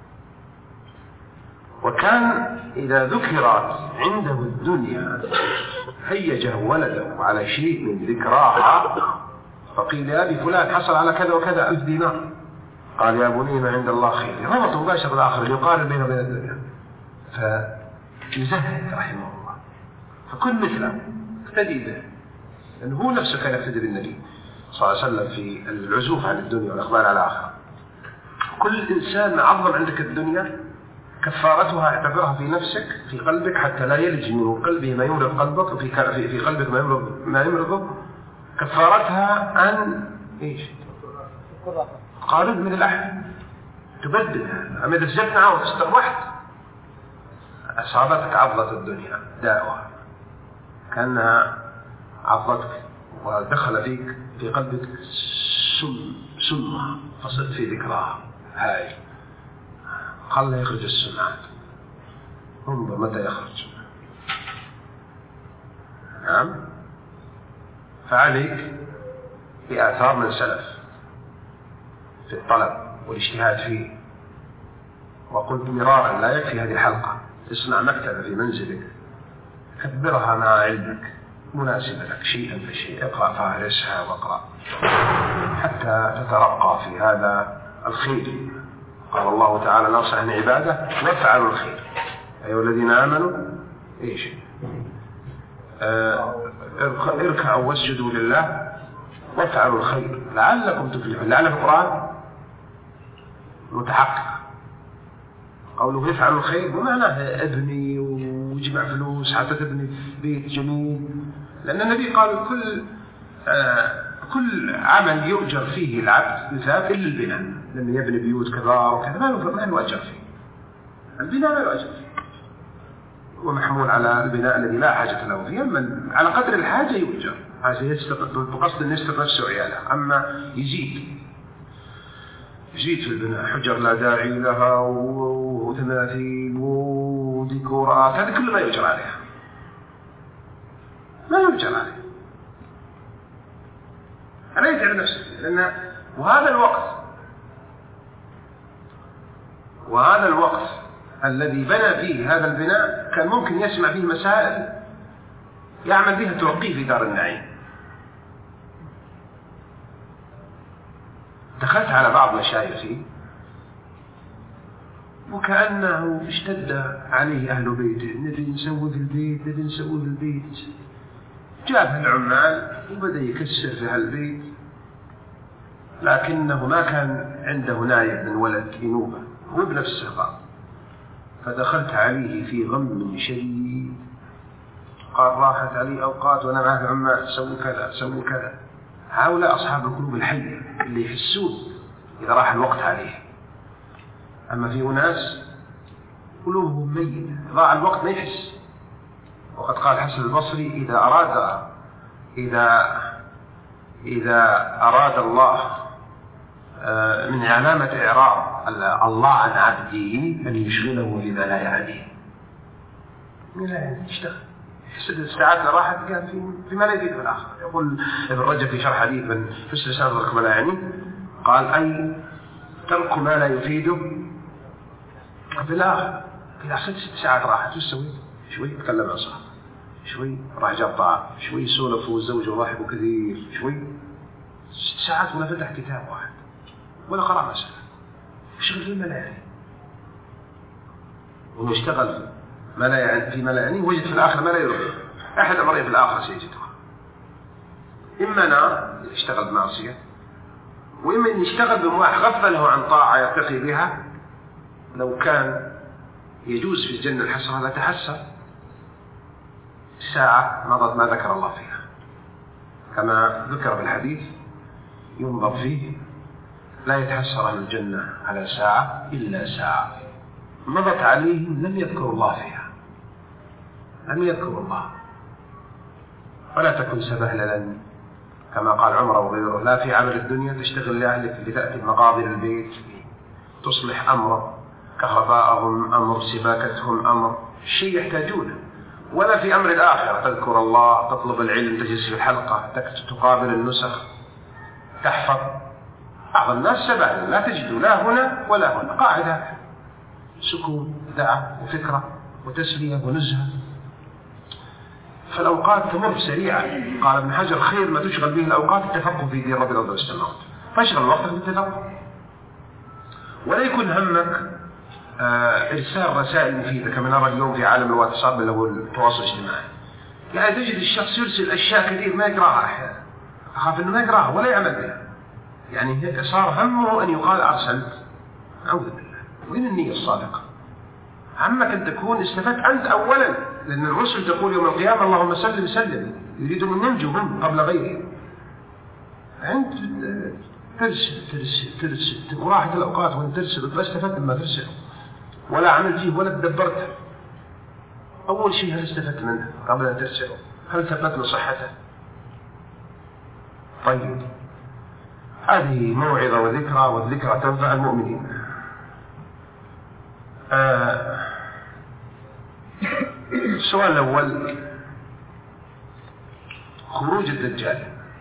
وكان إذا ذكرت عنده الدنيا هيجه ولده على شيء من ذكراها، فقيل يا أبي فلان حصل على كذا وكذا ألف دينار، قال يا بني ما عند الله خير، ربط مباشر الآخر يقارن بينه وبين الدنيا. فيزهد رحمه الله، فكن مثله اقتدي به، لأنه هو نفسه كان يقتدي بالنبي صلى الله عليه وسلم في العزوف عن الدنيا والإقبال على الآخرة. كل إنسان عظم عندك الدنيا كفارتها اعتبرها في نفسك في قلبك حتى لا يلج من قلبه ما يمرض قلبك وفي في قلبك ما يمرض ما يمرضه. كفارتها أن إيش؟ قارب من الأحد تبدلها. أما إذا سجلت معه واستروحت أصابتك عضلة الدنيا داؤها كأنها عضتك ودخل فيك في قلبك سم سمها فصرت في ذكراها هاي خلى يخرج السمعات انظر متى يخرج. نعم. فعليك بآثار من سلف في الطلب والاجتهاد فيه. وقلت مرارا لا يكفي هذه الحلقة تصنع مكتبة في منزلك كبرها مع علمك مناسبة لك شيئا فشيء اقرأ فهرسها واقرأ حتى تترقى في هذا الخير. قال الله تعالى نصح عن عباده وافعلوا الخير أيها الذين آمنوا إيش آه اركعوا واسجدوا لله وافعلوا الخير لعلكم تفلحون. لعل في القرآن متحقق قوله يفعلوا الخير ومعناه ابني وجمع فلوس حتى تبني بيت جميل. لأن النبي قال كل آه كل عمل يؤجر فيه العبد مثال إلا البناء. لما يبني بيوت كبار وكذا ما له أجر فيه. البناء لا له أجر فيه ومحمول على البناء الذي لا حاجة له فيه. من على قدر الحاجة يؤجر هذا بقصد أن يستر نفسه وعياله. أما يزيد يزيد في البناء حجر لا داعي لها وتماثيل وديكورات هذا كله ما يؤجر عليها ما يؤجر عليها. أنا يجعل نفسه لأن وهذا الوقت وهذا الوقت الذي بنى فيه هذا البناء كان ممكن يسمع فيه مسائل يعمل بها توقيف في دار النعيم. دخلت على بعض مشايخي وكأنه اشتد عليه أهل بيته نبي نسوي في البيت نبي نسوي في البيت. جاء العمال وبدأ يكسر في هالبيت لكنه ما كان عنده نايب من ولد ينوبه هو بنفسه قال. فدخلت عليه في غم شديد قال راحت علي أوقات وأنا مع العمال سووا كذا سووا كذا. هؤلاء أصحاب القلوب الحية اللي يحسون إذا راح الوقت عليه. أما في أناس قلوبهم ميتة ضاع الوقت ما يحس. وقد قال حسن البصري إذا أراد إذا إذا أراد الله من علامة إعراض الله عن عبده أن يشغله بما لا يعنيه. لا يعني يشتغل الساعات اللي راحت كان في فيما لا يفيد في الآخر. يقول ابن رجب في شرح حديث من فسر لسان ترك ما لا يعني قال أي ترك ما لا يفيده في الآخر. في الآخر ست ساعات راحت شو تسوي؟ شوي تكلم عن صاحبه شوي راح جاب طعام شوي سولف والزوج وضحك كثير شوي ست ساعات ولا فتح كتاب واحد ولا قرأ مسألة يشغل فيما لا يعني. ويشتغل ما لا يعني في ما لا يعني وجد في الآخر ما لا يرضي. أحد أمرين في الآخر سيجدها إما نار يشتغل بمعصية وإما أن يشتغل بمواح غفله عن طاعة يرتقي بها. لو كان يجوز في الجنة الحسرة لا تحسر ساعة مضت ما ذكر الله فيها كما ذكر بالحديث ينظر فيه لا يتحسر أهل الجنة على ساعة إلا ساعة مضت عليهم لم يذكروا الله فيها لم يذكروا الله. ولا تكن سبهللا كما قال عمر وغيره لا في عمل الدنيا تشتغل لأهلك لتأتي مقابل البيت تصلح أمر كهرباءهم أمر سباكتهم أمر شيء يحتاجونه. ولا في أمر الآخرة تذكر الله تطلب العلم تجلس في الحلقة تقابل النسخ تحفظ. بعض الناس سبهللا لا تجد لا هنا ولا هنا قاعدة سكون دعة وفكرة وتسلية ونزهة. فالأوقات تمر سريعة. قال ابن حجر خير ما تشغل به الأوقات التفقه في دين رب الأرض والسماوات. فاشغل وقتك بالتفقه ولا يكون همك آه إرسال رسائل مفيدة كما نرى اليوم في عالم الواتساب اللي هو التواصل الاجتماعي. يعني تجد الشخص يرسل أشياء كثير ما يقرأها أحيانا، أخاف أنه ما يقرأها ولا يعمل بها، يعني صار همه أن يقال أرسلت. أعوذ بالله، وين النية الصادقة؟ همك أن تكون استفدت أنت أولا، لأن الرسل تقول يوم القيامة اللهم سلم سلم، يريدون أن ينجوا هم قبل غيرهم. أنت ترسل ترسل ترسل وراحت الأوقات وأنت ترسل ولا استفدت مما ترسل ولا عملت فيه ولا تدبرته. أول شيء هل استفدت منه قبل أن ترسله؟ هل ثبت من صحته؟ طيب، هذه موعظة وذكرى، والذكرى تنفع المؤمنين. آه السؤال الأول، خروج الدجال.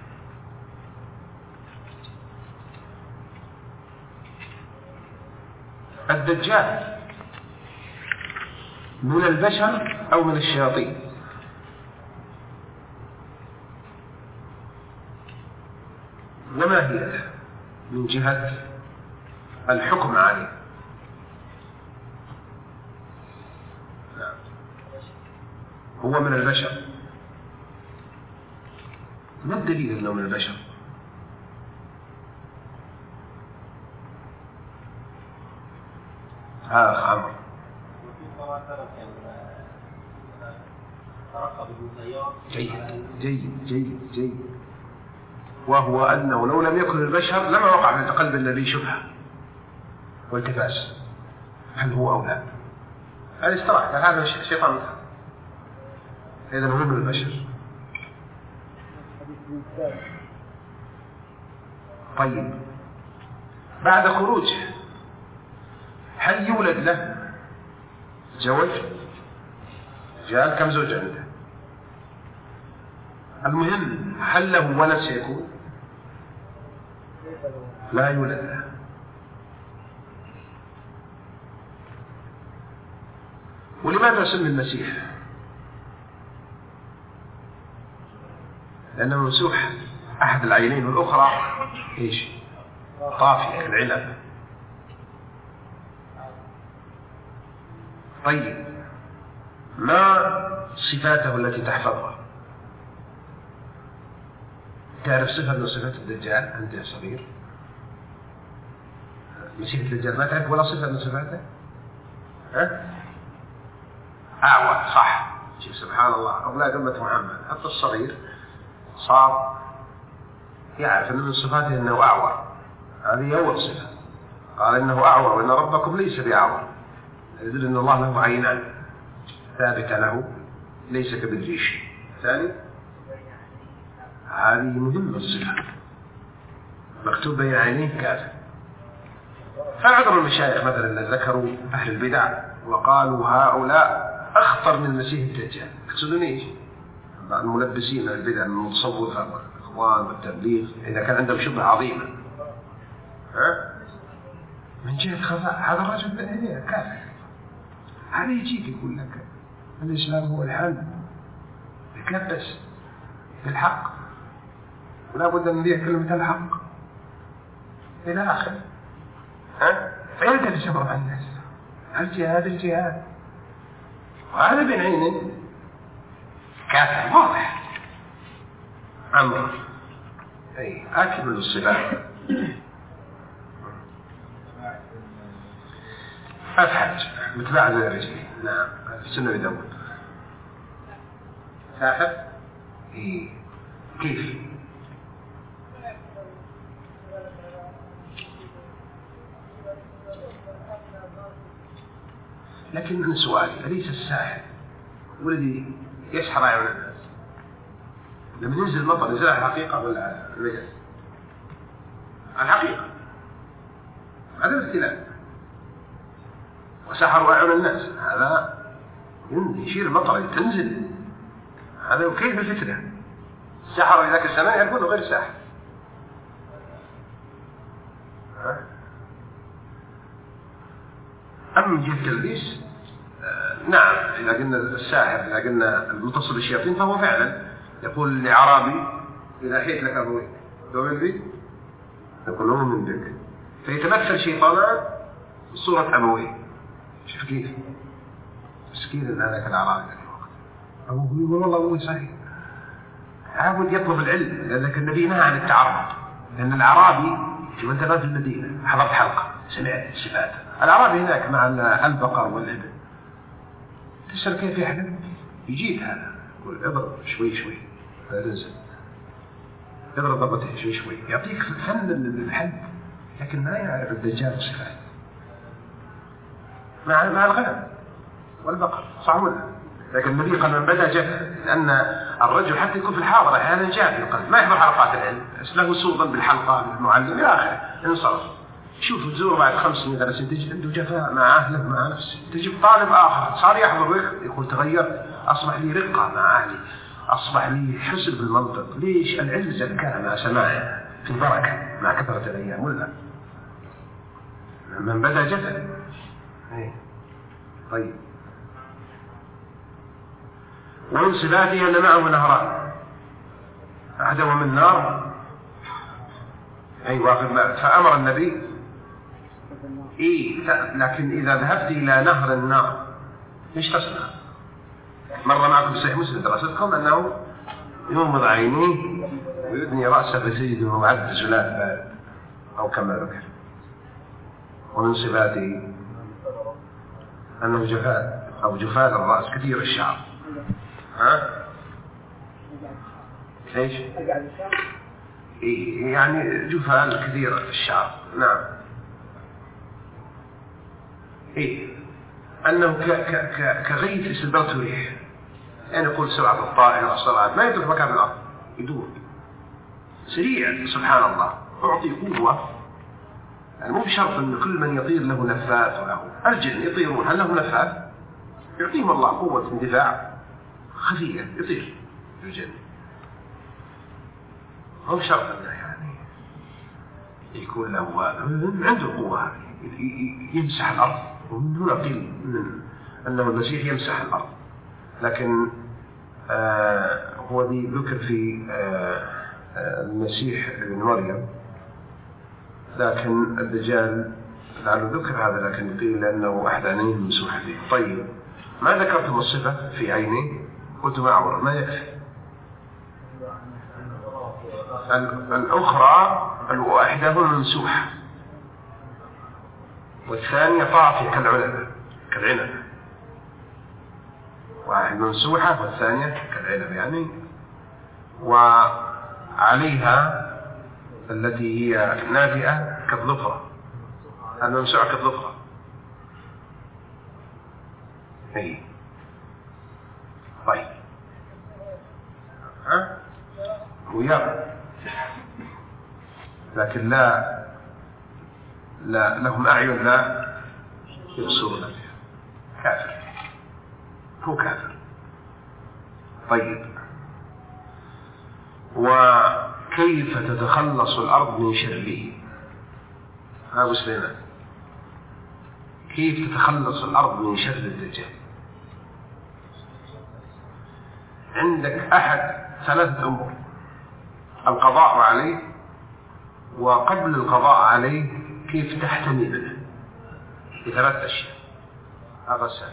الدجال من البشر أو من الشياطين؟ وما هي من جهة الحكم عليه؟ هو من البشر. ما الدليل أنه من البشر؟ ها أخ عمرو. جيد جيد جيد جيد وهو أنه لو لم يكن البشر لما وقع في قلب النبي شبهة والتفاس هل هو أو لا. هذا استراح، هذا الشيطان، إذن هو من البشر. طيب، بعد خروجه هل يولد له زوج؟ جاء كم زوج عنده؟ المهم هل له ولد سيكون؟ لا يولد له. ولماذا سمي المسيح؟ لأنه ممسوح أحد العينين والأخرى إيش؟ طافية العنب. طيب، ما صفاته التي تحفظها؟ تعرف صفة من صفات الدجال أنت يا صغير؟ مسيح الدجال ما تعرف ولا صفة من صفاته؟ ها؟ أعور، صح. شوف سبحان الله، أولاد أمة محمد حتى الصغير صار يعرف أن من صفاته أنه أعور. هذه أول صفة. قال إنه أعور وإن ربكم ليس بأعور، يدل أن الله له عينان ثابتة له ليس كبالريش. ثاني، هذه مهمة الصفة، مكتوب بين عينيه كافر. فعذر المشايخ مثلا الذين ذكروا أهل البدع وقالوا هؤلاء أخطر من المسيح الدجال. يقصدون إيش؟ بعض الملبسين البدع من المتصوفة والإخوان والتبليغ إذا كان عندهم شبهة عظيمة، ها؟ من جهة خفاء هذا الرجل بين عينيه كافر. هذا يجيك يقول لك الإسلام هو الحل، يتلبس بالحق ولا بد من ذي كلمة الحق إلى آخر. ها؟ فيبدأ الجبر عن الناس، الجهاد الجهاد، وهذا بين عينه كافر واضح. أمر أي أكمل الصفات. أفحج متباع زي الرجل. نعم، في سنة داود. ساحر؟ إيه. كيف؟ لكن من سؤالي، أليس الساحر والذي يسحر أعين الناس لما ينزل المطر ينزل على الحقيقة ولا على المجاز؟ على الحقيقة. هذا الاستلاء وسحروا أعين الناس، هذا يشير المطر تنزل. هذا كيف الفتنة؟ السحر في ذاك الزمان يكون غير ساحر. أما من جهة التلبيس، آه نعم، إذا قلنا الساحر، إذا قلنا المتصل بالشياطين فهو فعلا يقول لعرابي إذا حيت لك أبويك دوين بي يقول له من ذلك، فيتمثل شيطانا بصورة أبويه. شوف كيف مسكين هذاك العرابي ذاك الوقت، أو يقول والله مو صحيح. عاود يطلب العلم، لأنك النبي نهى عن التعرض، لأن الأعرابي شوف أنت في المدينة حضرت حلقة سمعت صفات الأعرابي هناك مع البقر والإبل، تسأل كيف يحلم يجيك هذا يقول اضرب شوي شوي تنزل اضرب ضربته شوي شوي، يعطيك فن الحلم، لكن ما يعرف الدجال صفات مع مع الغنم والبقر صعبونها. لكن النبي قال من بدأ جهل، لأن الرجل حتى يكون في الحاضرة أحيانا جاهل القلب ما يحضر حلقات العلم، له سوء ظن بالحلقة بالمعلم إلى آخره انصرف. شوف تزور بعد خمس سنين ثلاث سنين تجد عنده جفاء مع أهله مع نفسه، تجيب طالب آخر صار يحضر يقول تغير، أصبح لي رقة مع أهلي، أصبح لي حسن بالمنطق. ليش؟ العلم زكاه مع سماعه في بركة مع كثرة الأيام ولا من بدأ جهل. طيب ومن صفاته أن معه نهران أحدهما من نار أي واخذ ماء، فأمر النبي إيه لكن إذا ذهبت إلى نهر النار إيش تصنع؟ مر معكم بصحيح مسلم دراستكم أنه يغمض عينيه ويدني رأسه بسيده ومعد زلال بارد أو كما ذكر. ومن صفاته أنه جفاء أو جفاء الرأس كثير الشعر. ها؟ ايش؟ إيه يعني جفاء كثير الشعر. نعم. إيه أنه ك ك ك كغيث سدرته ريح، يعني يقول سرعة الطائر الصلاة ما يدور مكان الأرض يدور سريع سبحان الله، أعطي قوة. يعني مو بشرط أن كل من يطير له نفاث وله الجن يطيرون هل له نفاث؟ يعطيهم الله قوة اندفاع خفية يطير الجن، مو بشرط أنه يعني يكون له عنده قوة يمسح الأرض، ومن هنا قيل من أنه المسيح يمسح الأرض. لكن آه هو دي ذكر في آه آه المسيح ابن مريم، لكن الدجال لعله ذكر هذا لكن قيل أنه أحد عينيه ممسوح فيه. طيب ما ذكرتم الصفة في عينيه؟ قلت ما أعور ما يكفي. الأخرى إحداهما ممسوحة والثانية طافية كالعنب كالعنب، واحد ممسوحة والثانية كالعنب يعني، وعليها التي هي نافئة كالظفرة، الممسوحة كالظفرة. هي طيب ها ويرى لكن لا لا لهم أعين لا يبصرون بها، كافر هو كافر. طيب وكيف تتخلص الأرض من شره؟ ها أبو سليمان كيف تتخلص الأرض من شر الدجال؟ عندك أحد ثلاثة أمور: القضاء عليه، وقبل القضاء عليه كيف تحتمي منه بثلاث أشياء. هذا السهل.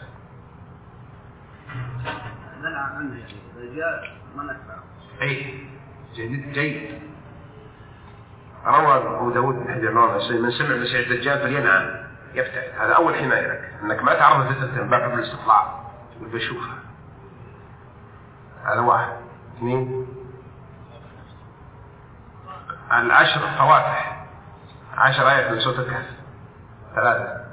منع عنه يعني إذا جاء ما نتبعه.
أي جيد جيد. روى أبو داود بن حجر من سمع مسيح الدجال فلينعى يفتح. هذا أول حماية لك، أنك ما تعرض فتنة بعد قبل الاستطلاع تقول بشوفها. هذا واحد. اثنين العشر فواتح، عشر آيات من سورة الكهف. ثلاثة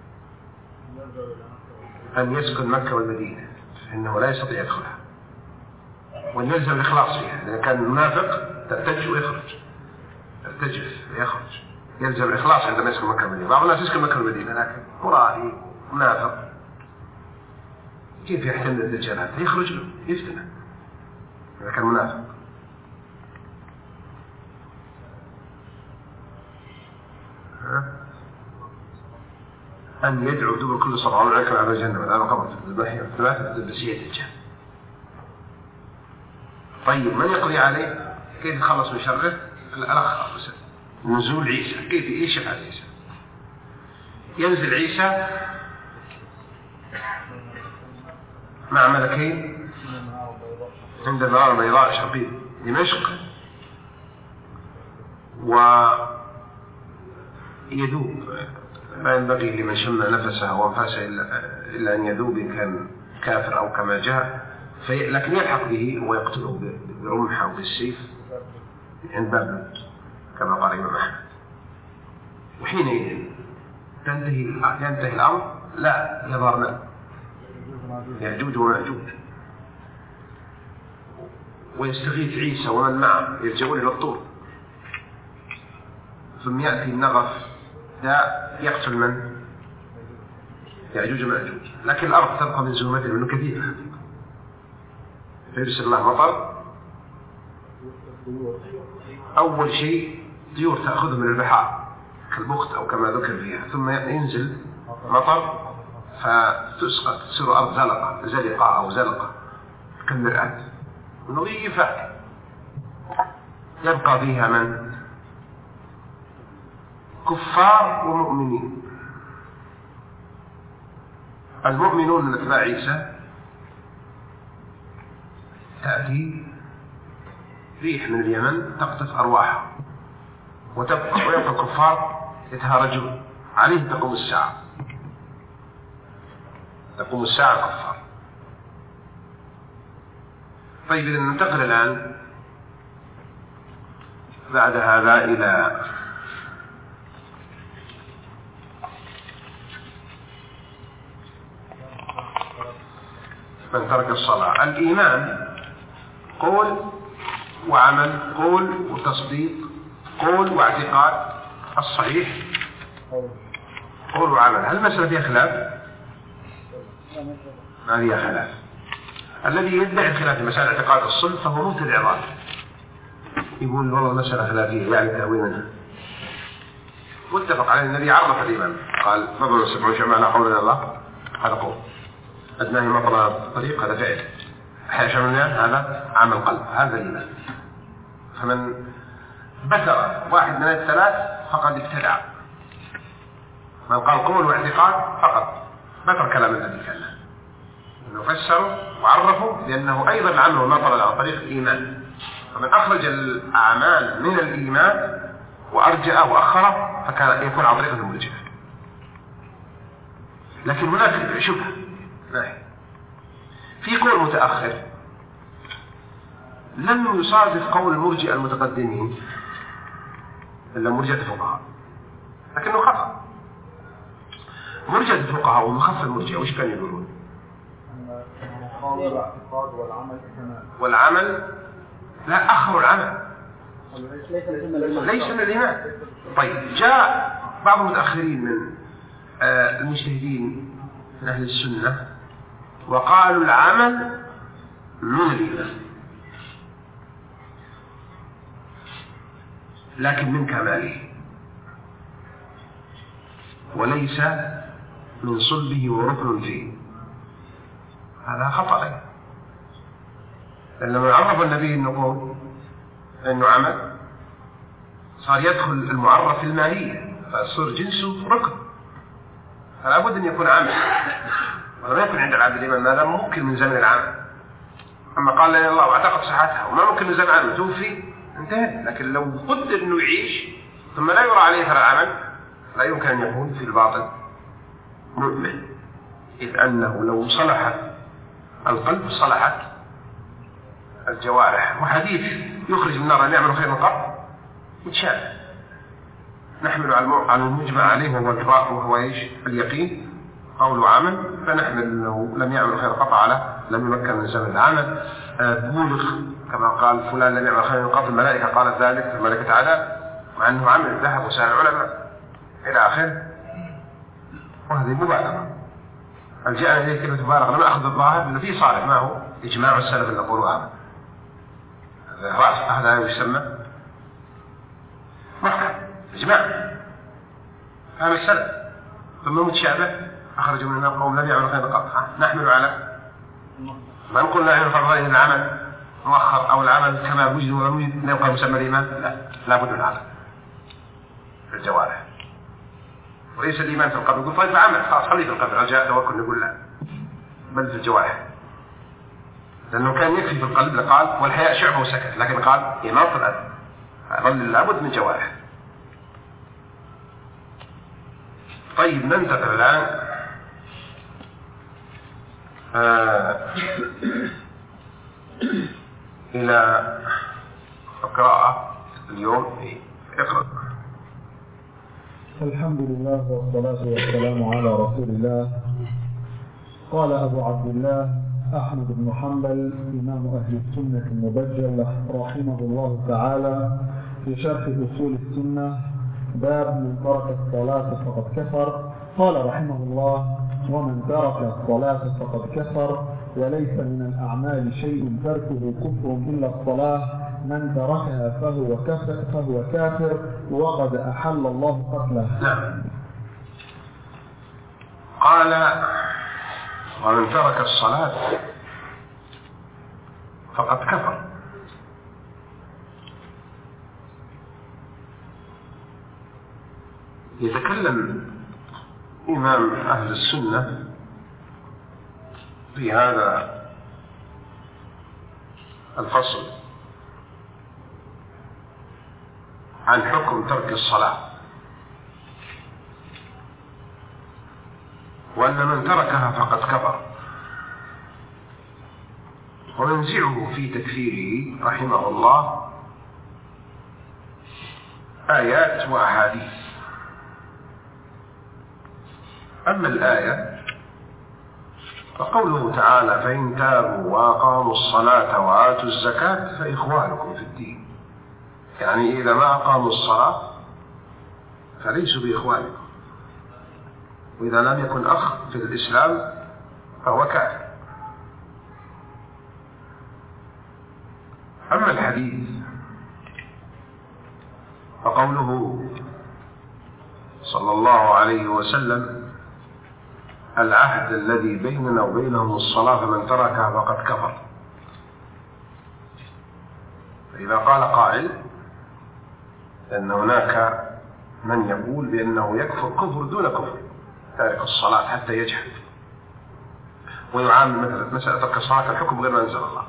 أن يسكن مكة والمدينة فإنه لا يستطيع يدخلها، وأن يلزم الإخلاص فيها، لأن كان المنافق ترتج ويخرج ترتجف ويخرج، يلزم الإخلاص عندما يسكن مكة والمدينة. بعض الناس يسكن مكة والمدينة لكن مرائي منافق كيف يحتمل الدجال؟ يخرج له يفتنه إذا كان منافق. أن يدعو دبر كل صلاة عليكم على الجنة والآن قبض البحية ثلاثة الدبسية الجنة. طيب من يقضي عليه؟ كيف يتخلص من شره؟ الأخ نزول عيسى. كيف إيش يفعل عيسى؟ ينزل عيسى مع ملكين عند المنارة البيضاء شرقي دمشق، ويذوب، لا ينبغي لمن شم نفسه وانفاسه إلا أن يذوب إن كان كافر أو كما جاء، لكن يلحق به ويقتله برمح أو بالسيف عند باب لد كما قال الإمام أحمد. وحينئذ تنتهي ينتهي الأمر، لا يظهرنا يأجوج ومأجوج، ويستغيث عيسى ومن معه يرجعون إلى الطور، ثم يأتي النغف لا يقتل من يأجوج ومأجوج، لكن الأرض تبقى من زلمته منه كثيرة، فيرسل الله مطر. أول شيء طيور تأخذه من البحار كالبخت أو كما ذكر فيها، ثم ينزل مطر فتسقط تصير أرض زلقة زلقة أو زلقة كالمرآة نظيفة، يبقى فيها من كفار ومؤمنين. المؤمنون من أتباع عيسى تأتي ريح من اليمن تقطف أرواحهم وتبقى، ويبقى الكفار يتهارجون عليه. تقوم الساعة تقوم الساعة الكفار. طيب إذا ننتقل الآن بعد هذا إلى من ترك الصلاة. الإيمان قول وعمل، قول وتصديق، قول واعتقاد. الصحيح قول وعمل. هل المسألة فيها خلاف؟ ما فيها خلاف. الذي يدعي خلاف في مسألة اعتقاد الصلب فهو مبتدع ضال، يقول والله المسألة خلافية يعني تأويل منها. متفق عليه النبي عرف الإيمان، قال فضل السبع شمع لا قول إلا الله، هذا قول. أدناه مطلع الطريق هذا فعل. أحيا شمع هذا عمل قلب، هذا الإيمان. فمن بتر واحد من الثلاث فقد ابتدع. من قال قول واعتقاد فقط بتر كلام النبي كله، انه فسروا وعرفوا بانه ايضا عنه نطر عن طريق الايمان. فمن اخرج الاعمال من الايمان وارجأ واخره فكان يكون عن طريق المرجئه. لكن هناك شبهه في قول متاخر لم يصادف قول المرجئه المتقدمين الا مرجئه الفقهاء، لكنه خطأ. مرجئه الفقهاء ومخفف المرجئه وش كانوا يقولون؟
الاعتقاد والعمل
والعمل لا أخر العمل ليس من الإيمان. طيب جاء بعض المتأخرين من آه المجتهدين من أهل السنة وقالوا العمل من الإيمان لكن من كماله وليس من صلبه وركن فيه. هذا خطأ، لما عرف النبي انه انه عمل صار يدخل المعرف في الماهية فصار جنسه ركن، فلا بد ان يكون عمل ولا يكون عند العبد الإيمان ما دام ممكن من زمن العمل. اما قال لا اله الا الله واعتقد صحتها وما ممكن من زمن العمل توفي انتهى. لكن لو قدر انه يعيش ثم لا يرى عليه ترى العمل لا يمكن ان يكون في الباطن مؤمن، اذ انه لو صلحت القلب صلحت الجوارح. وحديث يخرج من النار أن يعمل خيرا قط متشابه، نحمل على المجمع عليه وهو الإقرار وهو إيش اليقين قول وعمل، فنحمل أنه لم يعمل خيرا قط على لم يمكن من زمن العمل. بولغ كما قال فلان لم يعمل خيرا قط الملائكة قالت ذلك الملائكة تعالى مع أنه عمل الذهب وسائر العلماء إلى آخره. وهذه مبالغة. الجاء إليه كلمة مبالغة لما أخذ الظاهر أنه في صالح ما هو إجماع السلف اللي يقولوا هذا هذا يسمى محكم إجماع هذا السلف. ثم متشابه أخرج من النار قوم لم يعملوا خيرا قط نحمل على ما نقول لا ينفع غير العمل مؤخر أو العمل كما وجد ولم يوجد لا يبقى مسمى الإيمان. لا لا بد من العمل في الجوارح وليس الإيمان في القلب. يقول طيب عمل خلاص خليه في القلب رجاء توكل، نقول لا بل في الجوارح. لأنه كان يكفي في القلب لقال والحياء شعبة وسكت، لكن قال إماطة الأذى، ظل لابد من جوارح. طيب ننتقل الآن آه إلى القراءة اليوم. اقرأ.
الحمد لله والصلاة والسلام على رسول الله. قال أبو عبد الله أحمد بن حنبل إمام أهل السنة المبجل رحمه الله تعالى في شرح أصول السنة باب من ترك الصلاة فقد كفر. قال رحمه الله: ومن ترك الصلاة فقد كفر، وليس من الأعمال شيء تركه كفر إلا الصلاة، من تركها فهو كافر, فهو كافر وقد أحل الله قتله.
نعم. قال: ومن ترك الصلاة فقد كفر. يتكلم إمام أهل السنة في هذا الفصل عن حكم ترك الصلاة، وأن من تركها فقد كفر، وينزعه في تكفيره رحمه الله آيات وأحاديث. أما الآية فقوله تعالى: فإن تابوا وأقاموا الصلاة وآتوا الزكاة فإخوانكم في الدين، يعني إذا ما أقاموا الصلاة فليسوا بإخوانكم، وإذا لم يكن أخ في الإسلام فهو كافر. أما الحديث فقوله صلى الله عليه وسلم: العهد الذي بيننا وبينهم الصلاة فمن تركها فقد كفر. فإذا قال قائل أن هناك من يقول بأنه يكفر كفر دون كفر، تارك الصلاة حتى يجحد ويعامل مثلا مسألة ترك الصلاة الحكم غير ما أنزل الله.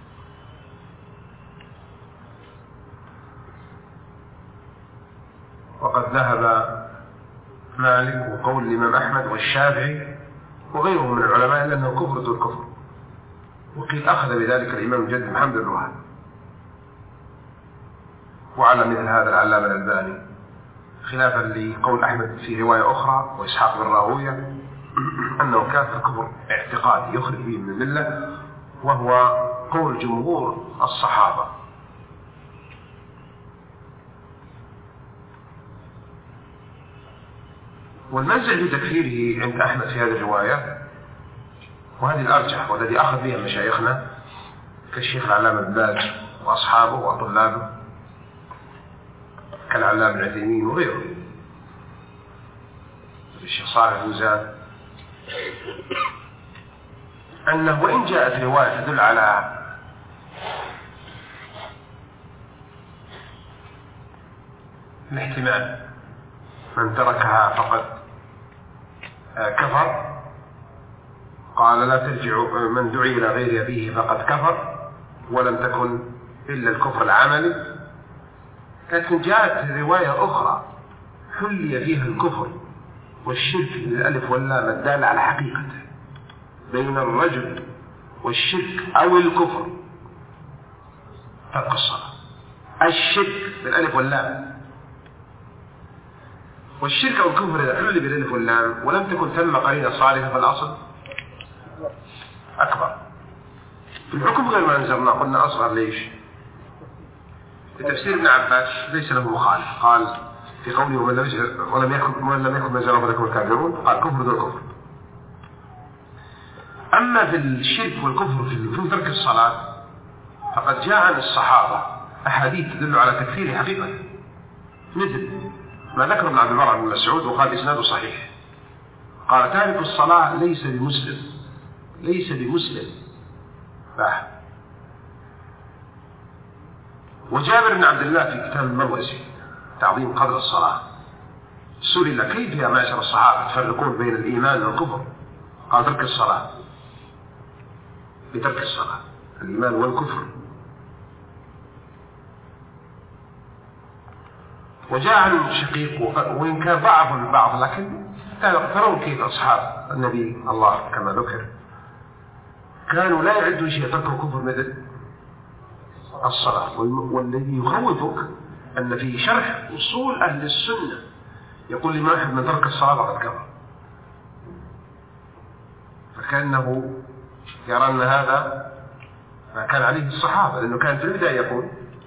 وقد ذهب مالك وقول الإمام أحمد والشافعي وغيرهم من العلماء إلا أنه كفر دون كفر، وقيل أخذ بذلك الإمام مجدد محمد بن وهب. وعلى مثل هذا العلامة الألباني خلافا لقول أحمد في رواية أخرى وإسحاق بن راهوية أنه كان كفر اعتقادي يخرج به من الملة، وهو قول جمهور الصحابة. والمنزل في تكفيره عند أحمد في هذه الرواية، وهذه الأرجح والذي أخذ بها مشايخنا كالشيخ العلامة بن باز وأصحابه وطلابه كالعلامة العثيمين وغيره، الشيخ صالح الفوزان، أنه وإن جاءت رواية تدل على الاحتمال من تركها فقد كفر، قال: لا ترجعوا من دعي إلى غير أبيه فقد كفر، ولم تكن إلا الكفر العملي. لكن جاءت رواية أخرى حلي فيها الكفر والشرك بالألف واللام الدالة على حقيقته بين الرجل والشرك أو الكفر ترك الصلاة. الشرك بالألف واللام، والشرك أو الكفر إذا حل بالألف واللام ولم تكن ثم قرينة صالحة فالأصل أكبر. في الحكم غير ما أنزلنا قلنا أصغر. ليش؟ في تفسير ابن عباس ليس له مخالف، قال في قوله: ولم يكن ولم يكن ما زال فلكم الكافرون، قال كفر دون كفر. أما في الشرك والكفر في ترك الصلاة فقد جاء عن الصحابة أحاديث تدل على تكفير حقيقة، مثل ما ذكر ابن عبد البر بن مسعود وقال إسناده صحيح، قال: تارك الصلاة ليس بمسلم، ليس بمسلم. فاهم؟ وجابر بن عبد الله في كتاب المروزي تعظيم قدر الصلاة سئل: كيف يا معشر الصحابة تفرقون بين الإيمان والكفر؟ قال: ترك الصلاة، بترك الصلاة. الإيمان والكفر. وجاء عن شقيق وإن كان ضعف البعض لكن ترون كيف أصحاب النبي الله كما ذكر كانوا لا يعدون شيء تركوا كفر مثل الصلاة. والذي يخوفك أن في شرح أصول أهل السنة يقول لما أحد من ترك الصلاة فقد كفر، فكأنه يرى أن هذا ما كان عليه الصحابة، لأنه كان في البداية يقول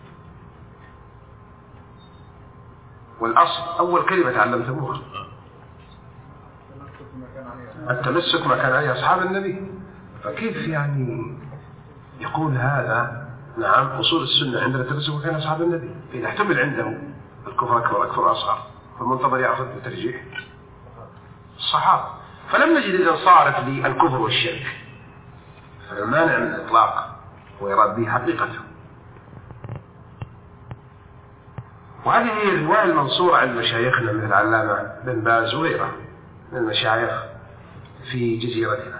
والأصل أول كلمة تعلمتموها التمسك ما كان عليه أصحاب النبي، فكيف يعني يقول هذا؟ نعم أصول السنة عندنا التمسك ما كان أصحاب النبي، إذا احتمل عنده الكفر أكبر أكثر أصغر فالمنتظر يأخذ بترجيح الصحابة. فلم نجد إذا صارت للكفر والشرك فالمانع من الإطلاق ويراد به حقيقته. وهذه هي الرواية المنصورة عند مشايخنا مثل العلامة بن باز وغيره من المشايخ في جزيرتنا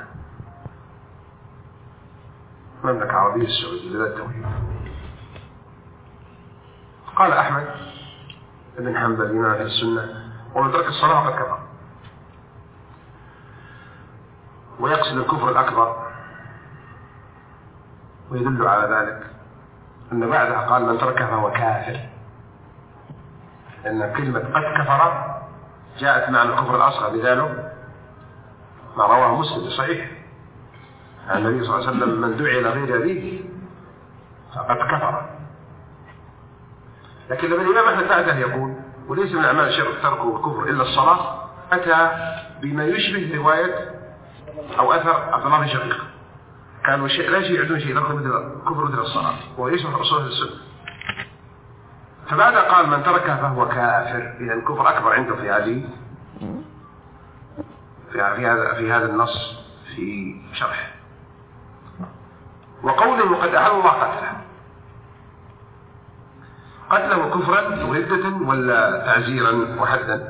المملكة العربية السعودية بلاد التوحيد. قال أحمد بن حنبل إمام أهل السنة ومن ترك الصلاة فقد كفر، ويقصد الكفر الأكبر، ويدل على ذلك أن بعدها قال من تركه فهو كافر، لأن كلمة قد كفر جاءت معنى الكفر الأصغر، لذلك ما رواه مسلم صحيح عن النبي صلى الله عليه وسلم من دعي لغير أبيه فقد كفر. لكن لما الإمام أحمد بعده يقول وليس من أعمال الشرك تركه الكفر إلا الصلاة، أتى بما يشبه رواية أو أثر عبد الله بن شقيق، كانوا شيء لا شيء يعدون شيء يدخل مثل كفر مثل الصلاة ويشرح أصول السنة. فبعد قال من تركه فهو كافر، إذا الكفر أكبر عنده في هذه في هذا في هذا النص في شرح. وقوله قد أحل الله قتله، قتله كفرا وردة ولا تعزيرا وحدا؟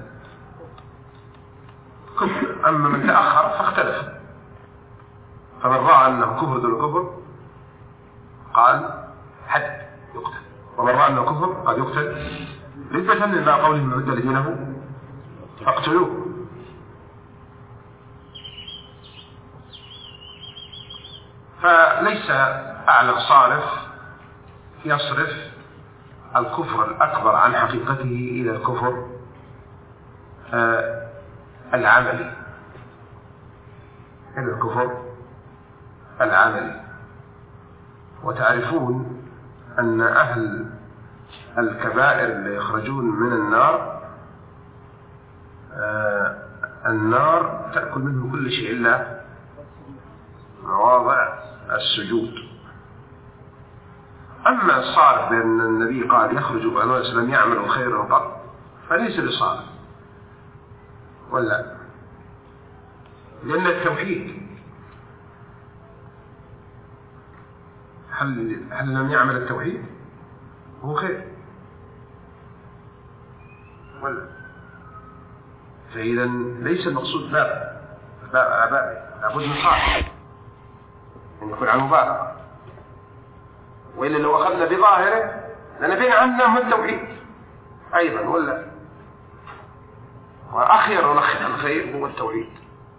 كفر. أما من تأخر فاختلف، فمن رأى أنه كفر دون كفر قال حد يقتل، ومن رأى أنه كفر قد يقتل ردة إلا قوله من بدل دينه فاقتلوه. فليس أعلم صارف يصرف الكفر الأكبر عن حقيقته إلى الكفر آه العملي، إلى الكفر العملي. وتعرفون أن أهل الكبائر اللي يخرجون من النار آه النار تأكل منه كل شيء إلا مواضع السجود. أما الصالح بأن النبي قال يخرج بأنواع الإسلام يعمل خيرا قط فليس بصالح ولا، لأن التوحيد هل, هل لم يعمل التوحيد هو خير ولا؟ فإذا ليس المقصود باب باب باب لابد من صالح أن يكون عن مبالغة، وإلا لو أخذنا بظاهره لنفينا عنه من التوحيد أيضا ولا؟ وأخير ونخير الخير هو التوحيد.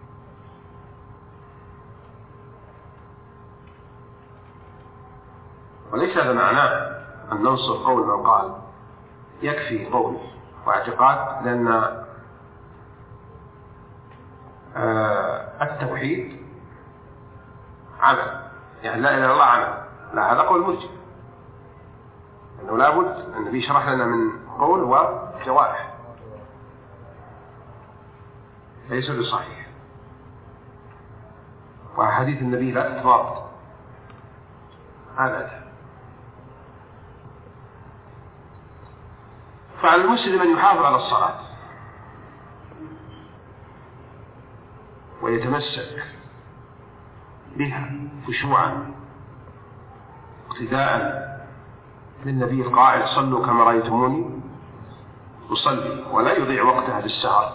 وليس هذا معناه أن ننصر قول من قال يكفي قول واعتقاد، لأن آه التوحيد عمل، يعني لا إله إلا الله عمل، لا هذا قول مرجئ، أنه لابد النبي شرح لنا من قول وجوارح ليس بصحيح، وحديث النبي لا تضابط هذا. فعلى المسلم أن يحافظ على الصلاة ويتمسك بها خشوعا اقتداء للنبي القائل صلوا كما رأيتموني أصلي، ولا يضيع وقتها بالسهر،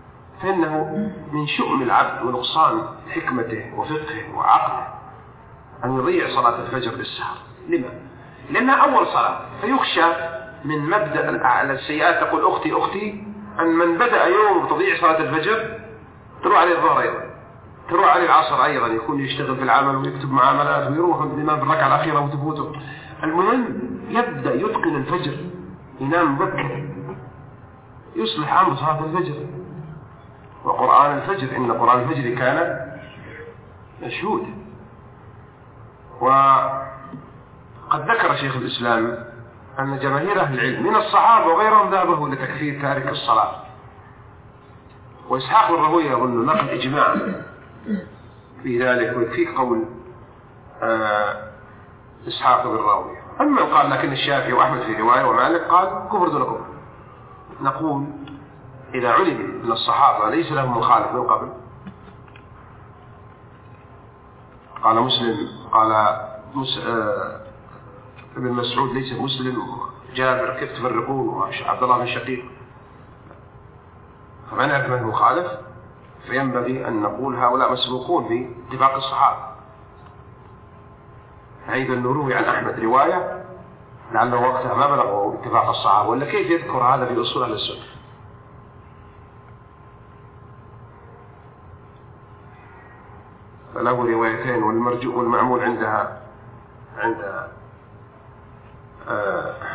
فإنه من شؤم العبد ونقصان حكمته وفقهه وعقله أن يضيع صلاة الفجر بالسهر. لما؟ لأنها أول صلاة، فيخشى من مبدأ السيئات. تقول أختي أختي أن من بدأ يوم بتضيع صلاة الفجر تروح عليه الظهر أيضا، تروح عليه العصر أيضا، يكون يشتغل في العمل ويكتب معاملات ويروح الإمام بالركعة الأخيرة وتفوته. المهم يبدأ يتقن الفجر، ينام مبكر، يصلح أمر صلاة الفجر وقرآن الفجر، إن قرآن الفجر كان مشهودا. وقد ذكر شيخ الإسلام أن جماهير أهل العلم من الصحابة وغيرهم ذهبوا لتكفير تارك الصلاة، وإسحاق الراهويه يظن نقل إجماع في ذلك، ويكفي قول آه إسحاق بن راهويه. أما قال لكن الشافعي وأحمد في رواية ومالك قال كفر دون كفر. نقول إذا علم من الصحابة ليس لهم مخالف من قبل، قال مسلم قال مس... آه... ابن مسعود ليس مسلم، جابر كيف تفرقون، وعبد الله بن شقيق، فما نعرف من مخالف، فينبغي أن نقول هؤلاء مسبوقون باتفاق الصحابة. أيضا نروي عن أحمد رواية لعله وقتها ما بلغوا اتفاق الصحابة، ولا كيف يذكر هذا في أصول أهل السنة؟ فله روايتين، والمرجو والمعمول عندها عند آه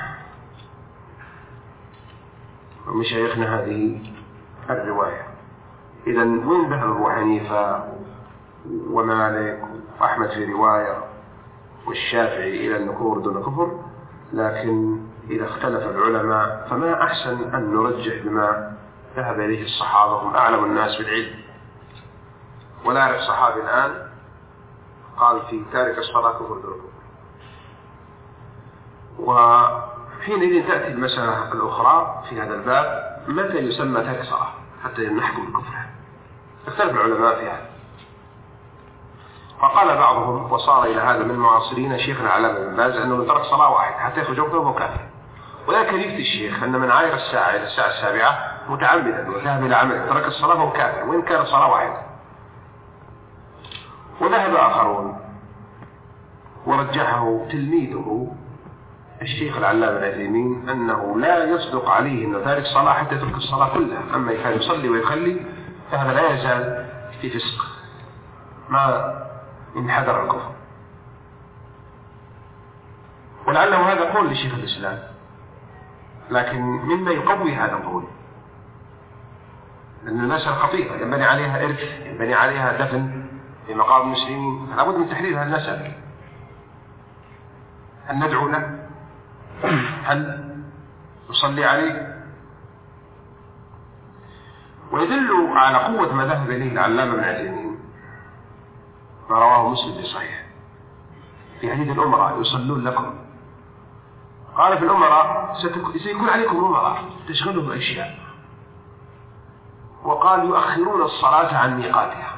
مشايخنا هذه الرواية. إذا وين ذهب أبو حنيفة ومالك وأحمد في رواية والشافعي إلى النكور دون كفر؟ لكن إذا اختلف العلماء فما أحسن أن نرجح بما ذهب إليه الصحابة، هم أعلم الناس بالعلم. ولا يعرف صحابي الآن قال في تارك الصلاة كفر دون كفر. وحينئذ تأتي المسألة الأخرى في هذا الباب، متى يسمى تارك صلاة حتى نحكم بكفره؟ اختلف العلماء في هذا. فقال بعضهم وصار إلى هذا من معاصرين شيخنا العلامة بن باز أنه من ترك صلاة واحد حتى يخرج وقته وهو كافر. ولكن يفتي الشيخ أن من عاير الساعة إلى الساعة السابعة متعمدا وذهب إلى عمل ترك الصلاة وهو كافر وإن كان صلاة واحدة. وذهب آخرون ورجحه تلميذه الشيخ العلامة العثيمين أنه لا يصدق عليه أن تارك الصلاة حتى يترك الصلاة كلها، أما إذا كان يصلي ويخلي فهذا لا يزال في فسق ما انحدر الكفر. ولعله هذا قول لشيخ الإسلام، لكن مما يقوي هذا القول أن المسألة خطيرة ينبني عليها إرث، ينبني عليها دفن في مقام المسلمين، لابد من تحليل هذه المسألة. هل ندعو له؟ هل نصلي عليه؟ ويدل على قوة ما ذهب إليه العلامة ابن عثيمين ما رواه مسلم في صحيح في حديث الأمراء يصلون لكم. قال في الأمراء سيكون عليكم أمراء تشغلهم أشياء، وقال يؤخرون الصلاة عن ميقاتها.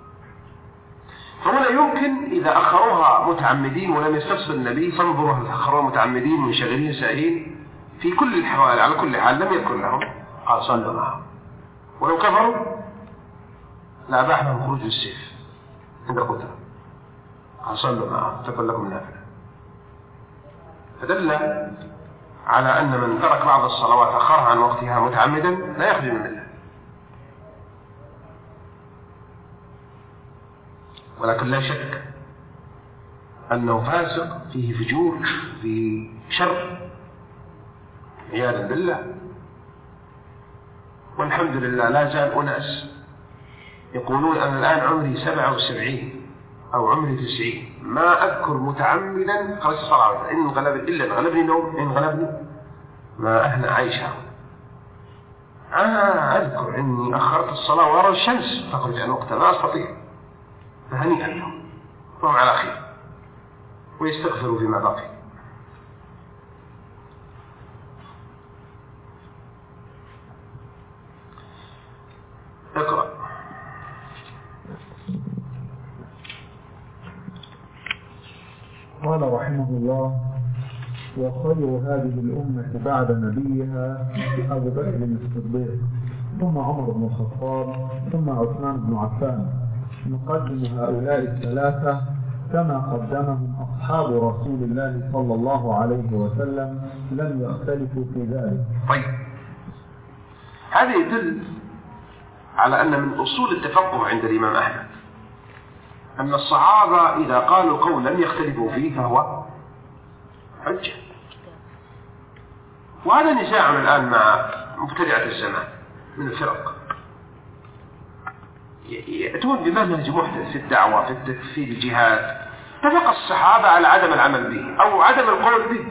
فهنا يمكن إذا أخروها متعمدين ولم يستفصل النبي فانظروا هل أخروها متعمدين منشغلين سائلين، في كل الحوال على كل حال لم يكن لهم، قال صلوا معهم. ولو كفروا لأباح لهم خروج السيف عند القتل، قال صلوا معهم تكن لكم نافلة. فدل على أن من ترك بعض الصلوات أخرها عن وقتها متعمدا لا يخرج من الله. ولكن لا شك أنه فاسق فيه فجور فيه شر عياذا بالله. والحمد لله لا زال أناس يقولون أنا الآن عمري سبعة وسبعين أو عمري تسعين ما أذكر متعمدا خلص صلاة إن غلب إلا غلبني نوم إن غلبني ما أهنى عيشها. أنا أذكر أني أخرت الصلاة وأرى الشمس تخرج عن وقتها ما أستطيع، فهنيئا لهم وهم على خير ويستغفروا فيما بقي. اقرأ.
قال رحمه الله: وخير هذه الأمة بعد نبيها أبو بكر الصديق، ثم عمر بن الخطاب، ثم عثمان بن عفان. نقدم هؤلاء الثلاثة كما قدمهم أصحاب رسول الله صلى الله عليه وسلم لم يختلفوا في ذلك.
طيب، هذا يدل على أن من أصول التفقه عند الإمام أحمد أن الصحابة إذا قالوا قولا يختلفوا فيه فهو حجة. وهذا نزاع الآن مع مبتدعة الزمان من الفرق، يأتون بمنهج محدث في الدعوة في التكفير الجهاد. اتفق الصحابة على عدم العمل به أو عدم القول به،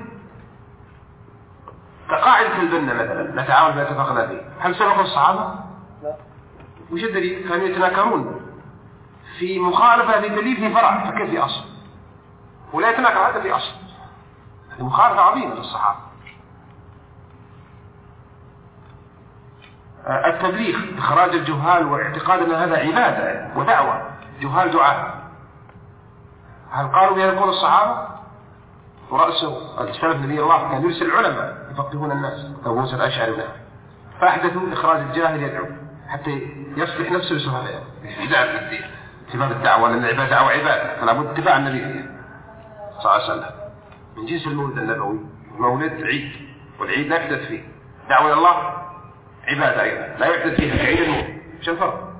كقاعدة البنة مثلا نتعاون ما اتفقنا فيه. هل سبقوا الصحابة؟ لا. وش الدليل؟ كانوا يتناكرون في مخالفة في دليل في فرع، فكيف في أصل؟ ولا يتناكر حتى في أصل. هذه مخالفة عظيمة للصحابة. التبليغ، إخراج الجهال واعتقاد أن هذا عبادة ودعوة، جهال دعاء، هل قالوا بهذا قول الصحابة؟ ورأسه السلف نبي الله كان يرسل العلماء يفقهون الناس، أبو موسى الأشعري ونحن، فأحدثوا إخراج الجاهل يدعو حتى يصلح نفسه لسهولة بدعة في الدين في باب الدعوة، لأن العبادة أو عبادة فلا بد اتباع النبي فيها صلى الله عليه وسلم. من جنس المولد النبوي، المولد عيد، والعيد لا يحدث فيه دعوة إلى الله عبادة أيضا لا يحدث فيها كعيد المولد. ايش الفرق؟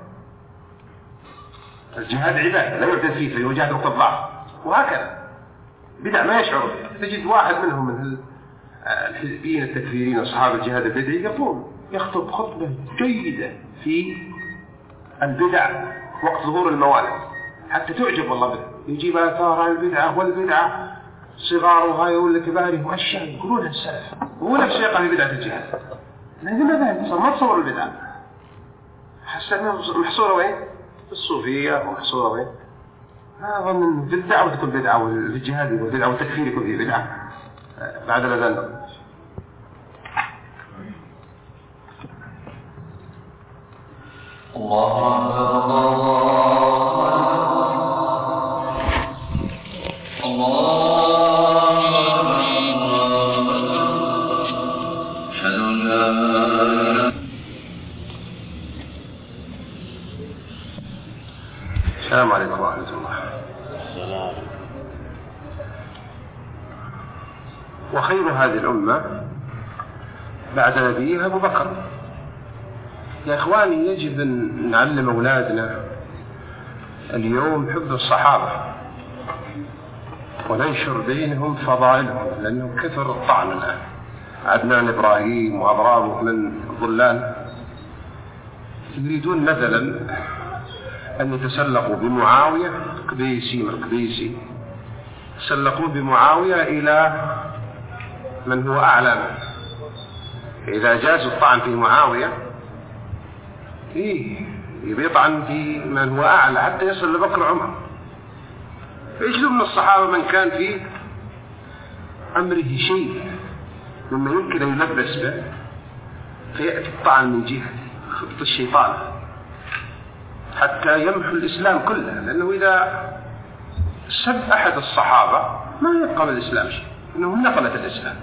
الجهاد عبادة لا يحدث فيه فيجاهد وقت الضعف، وهكذا بدع ما يشعر. تجد واحد منهم من الحزبيين التكفيرين أصحاب الجهاد البدعي يقول يخطب خطبة جيدة في البدع وقت ظهور الموالد حتى تعجب والله به، يجيب آثار البدعة والبدعة صغارها والكبارها والشعب يقولون السلف هو نفس الشيء قال في بدعة الجهاد. لكن ماذا صار ما تصور البدعة حسنا محصورة وين؟ في الصوفية ومحصورة وين؟ ما أظن في الدعوة تكون بدعة وفي الجهاد يكون بدعة والتكفير يكون فيه بدعة بعد الأذان. السلام عليكم ورحمة الله. وخير هذه الأمة بعد نبيها أبو بكر. يا إخواني يجب أن نعلم أولادنا اليوم حب الصحابة وننشر بينهم فضائلهم، لأنه كثر الطعن الآن. عدنان إبراهيم وأضرابه من ضلال يريدون مثلا أن يتسلقوا بمعاوية قبيسي من قبيسي، يتسلقون بمعاوية إلى من هو أعلى منه. إذا جاز الطعن في معاوية إيه يطعن في من هو أعلى حتى يصل لبكر عمر. فيجلوا من الصحابة من كان في أمره شيء مما يمكن أن يلبس به، فيأتي الطعن من جهة خطة الشيطان حتى يمحو الإسلام كله. لأنه إذا سب أحد الصحابة ما يبقى من الإسلام شيء، إنه نقلت الإسلام.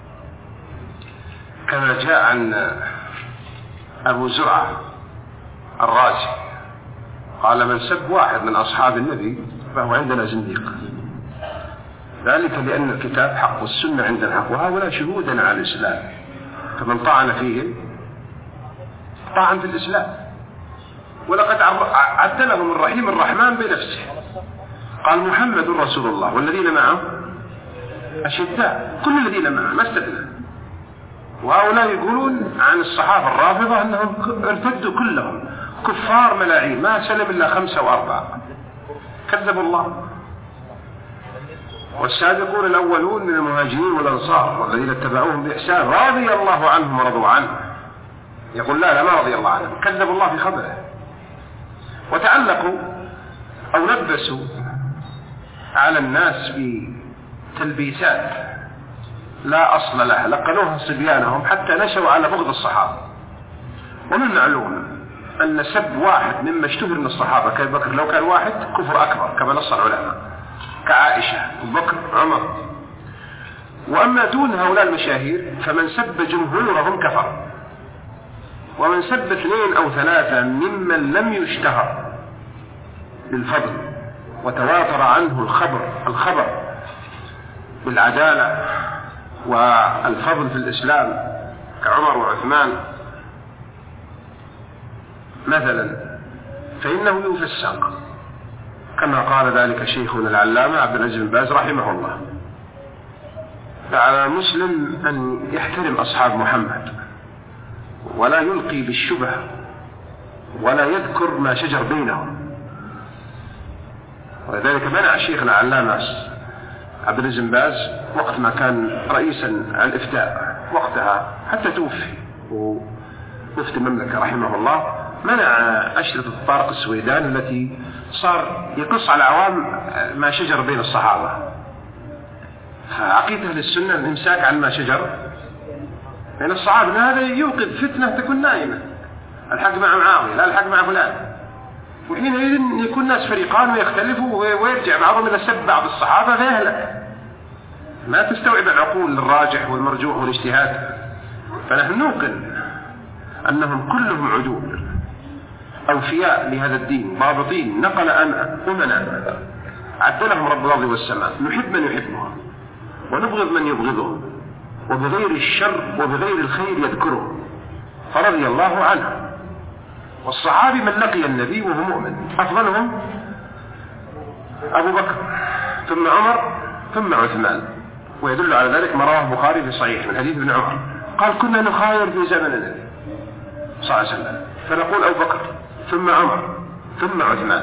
كما جاء عن أبو زرعة الرازي قال من سب واحد من أصحاب النبي فهو عندنا زنديق، ذلك لأن الكتاب حق والسنة عندنا حق، وهؤلاء شهودا على الإسلام، فمن طعن فيهم طعن في الإسلام. ولقد عدلهم الرحيم الرحمن بنفسه، قال محمد رسول الله والذين معه أشداء، كل الذين معه ما استثنى. وهؤلاء يقولون عن الصحابة الرافضة أنهم ارتدوا كلهم كفار ملاعين، ما سلم إلا خمسة وأربعة، كذبوا الله. والسابقون الأولون من المهاجرين والأنصار والذين اتبعوهم بإحسان رضي الله عنهم ورضوا عنه، يقول لا لا ما رضي الله عنهم، كذبوا الله في خبره. وتعلقوا أو لبسوا على الناس بتلبيسات لا أصل لها، لقنوها صبيانهم حتى نشوا على بغض الصحابة. ومن معلوم أن سب واحد مما اشتهر من الصحابة كأبي بكر لو كان واحد كفر أكبر كما نص العلماء، كعائشة وبكر عمر. وأما دون هؤلاء المشاهير فمن سب جمهورهم كفر، ومن سب اثنين أو ثلاثة ممن لم يشتهر بالفضل وتواتر عنه الخبر الخبر بالعدالة والفضل في الإسلام كعمر وعثمان مثلا، فإنه يفسق كما قال ذلك شيخنا العلامة عبد العزيز بن باز رحمه الله. فعلى مسلم أن يحترم أصحاب محمد ولا يلقي بالشبه ولا يذكر ما شجر بينهم، ولذلك منع شيخنا العلامة عبد العزيز بن باز وقت ما كان رئيسا على الإفتاء وقتها حتى توفي ومفتي المملكة رحمه الله، منع أشرطة طارق السويدان التي صار يقص على العوام ما شجر بين الصحابة. عقيدة للسنة الإمساك عن ما شجر بين الصحابة، هذا يوقظ فتنة تكون نائمة، الحق مع معاوية لا الحق مع فلان، وحينئذ يكون الناس فريقان ويختلفوا ويرجع بعضهم إلى سب بعض الصحابة فيهلك. ما تستوعب العقول الراجح والمرجوح والاجتهاد. فنحن نوقن أنهم كلهم عدول أوفياء لهذا الدين ضابطين، نقل أمنا عدلهم رب الأرض والسماء، نحب من يحبهم ونبغض من يبغضهم، وبغير الشر وبغير الخير يذكره، فرضي الله عنه. والصحابي من لقي النبي وهو مؤمن، أفضلهم أبو بكر ثم عمر ثم عثمان، ويدل على ذلك ما رواه البخاري في صحيح من حديث ابن عمر قال كنا نخاير في زمن النبي صلى الله عليه وسلم فنقول أبو بكر ثم عمر ثم عثمان.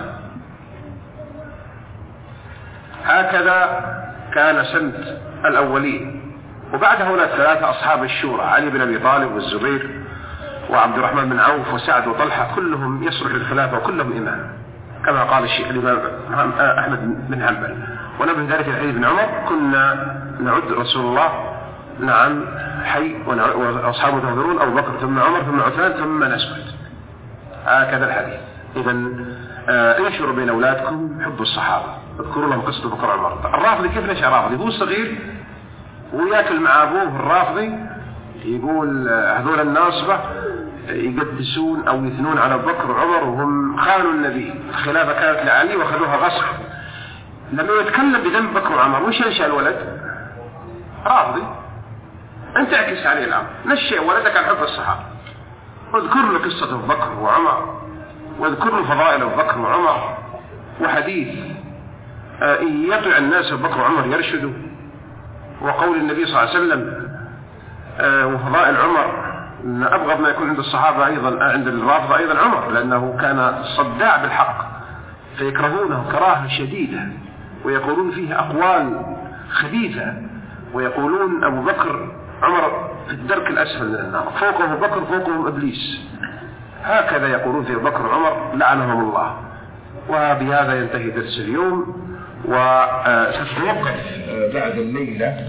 هكذا كان سمت الأولين. وبعد هؤلاء الثلاثة أصحاب الشورى علي بن أبي طالب والزبير وعبد الرحمن بن عوف وسعد وطلحة كلهم يصلح للخلافة وكلهم إمام كما قال الشيخ الإمام أحمد بن حنبل. ونبه ذلك الحديث بن عمر كنا نعد رسول الله نعم حي وأصحابه تنظرون أبو بكر ثم عمر ثم عثمان ثم نسكت. هكذا الحديث. إذن انشروا آه بين أولادكم حب الصحابة، اذكروا لهم قصة بكر عمر. الرافضي كيف نشأ رافضي؟ هو صغير ويأكل مع أبوه الرافضي يقول هذول الناصبة يقدسون أو يثنون على بكر وعمر وهم خانوا النبي، الخلافة كانت لعلي وأخذوها غصب. لما يتكلم بذنب بكر وعمر وش ينشأ الولد؟ رافضي. أنت اعكس عليه الأمر، نشأ ولدك عن حب الصحابة، واذكر له قصة بكر وعمر، واذكر له فضائل بكر وعمر، وحديث إن يطع الناس بكر وعمر يرشدوا، وقول النبي صلى الله عليه وسلم وفضائل عمر. أبغض ما يكون عند الصحابة أيضا عند الرافضة أيضا عمر، لأنه كان صداع بالحق فيكرهونه كراهة شديدة ويقولون فيه أقوال خبيثة، ويقولون أبو بكر عمر في الدرك الأسفل من النار، فوقه بكر فوقهم إبليس، هكذا يقولون في بكر عمر لعنهم الله. وبهذا ينتهي درس اليوم، وستتوقف بعد الليلة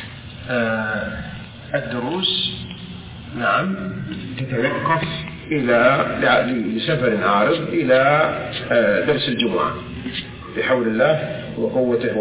الدروس نعم تتوقف إلى لسفر عارض إلى درس الجمعة بحول الله وقوته.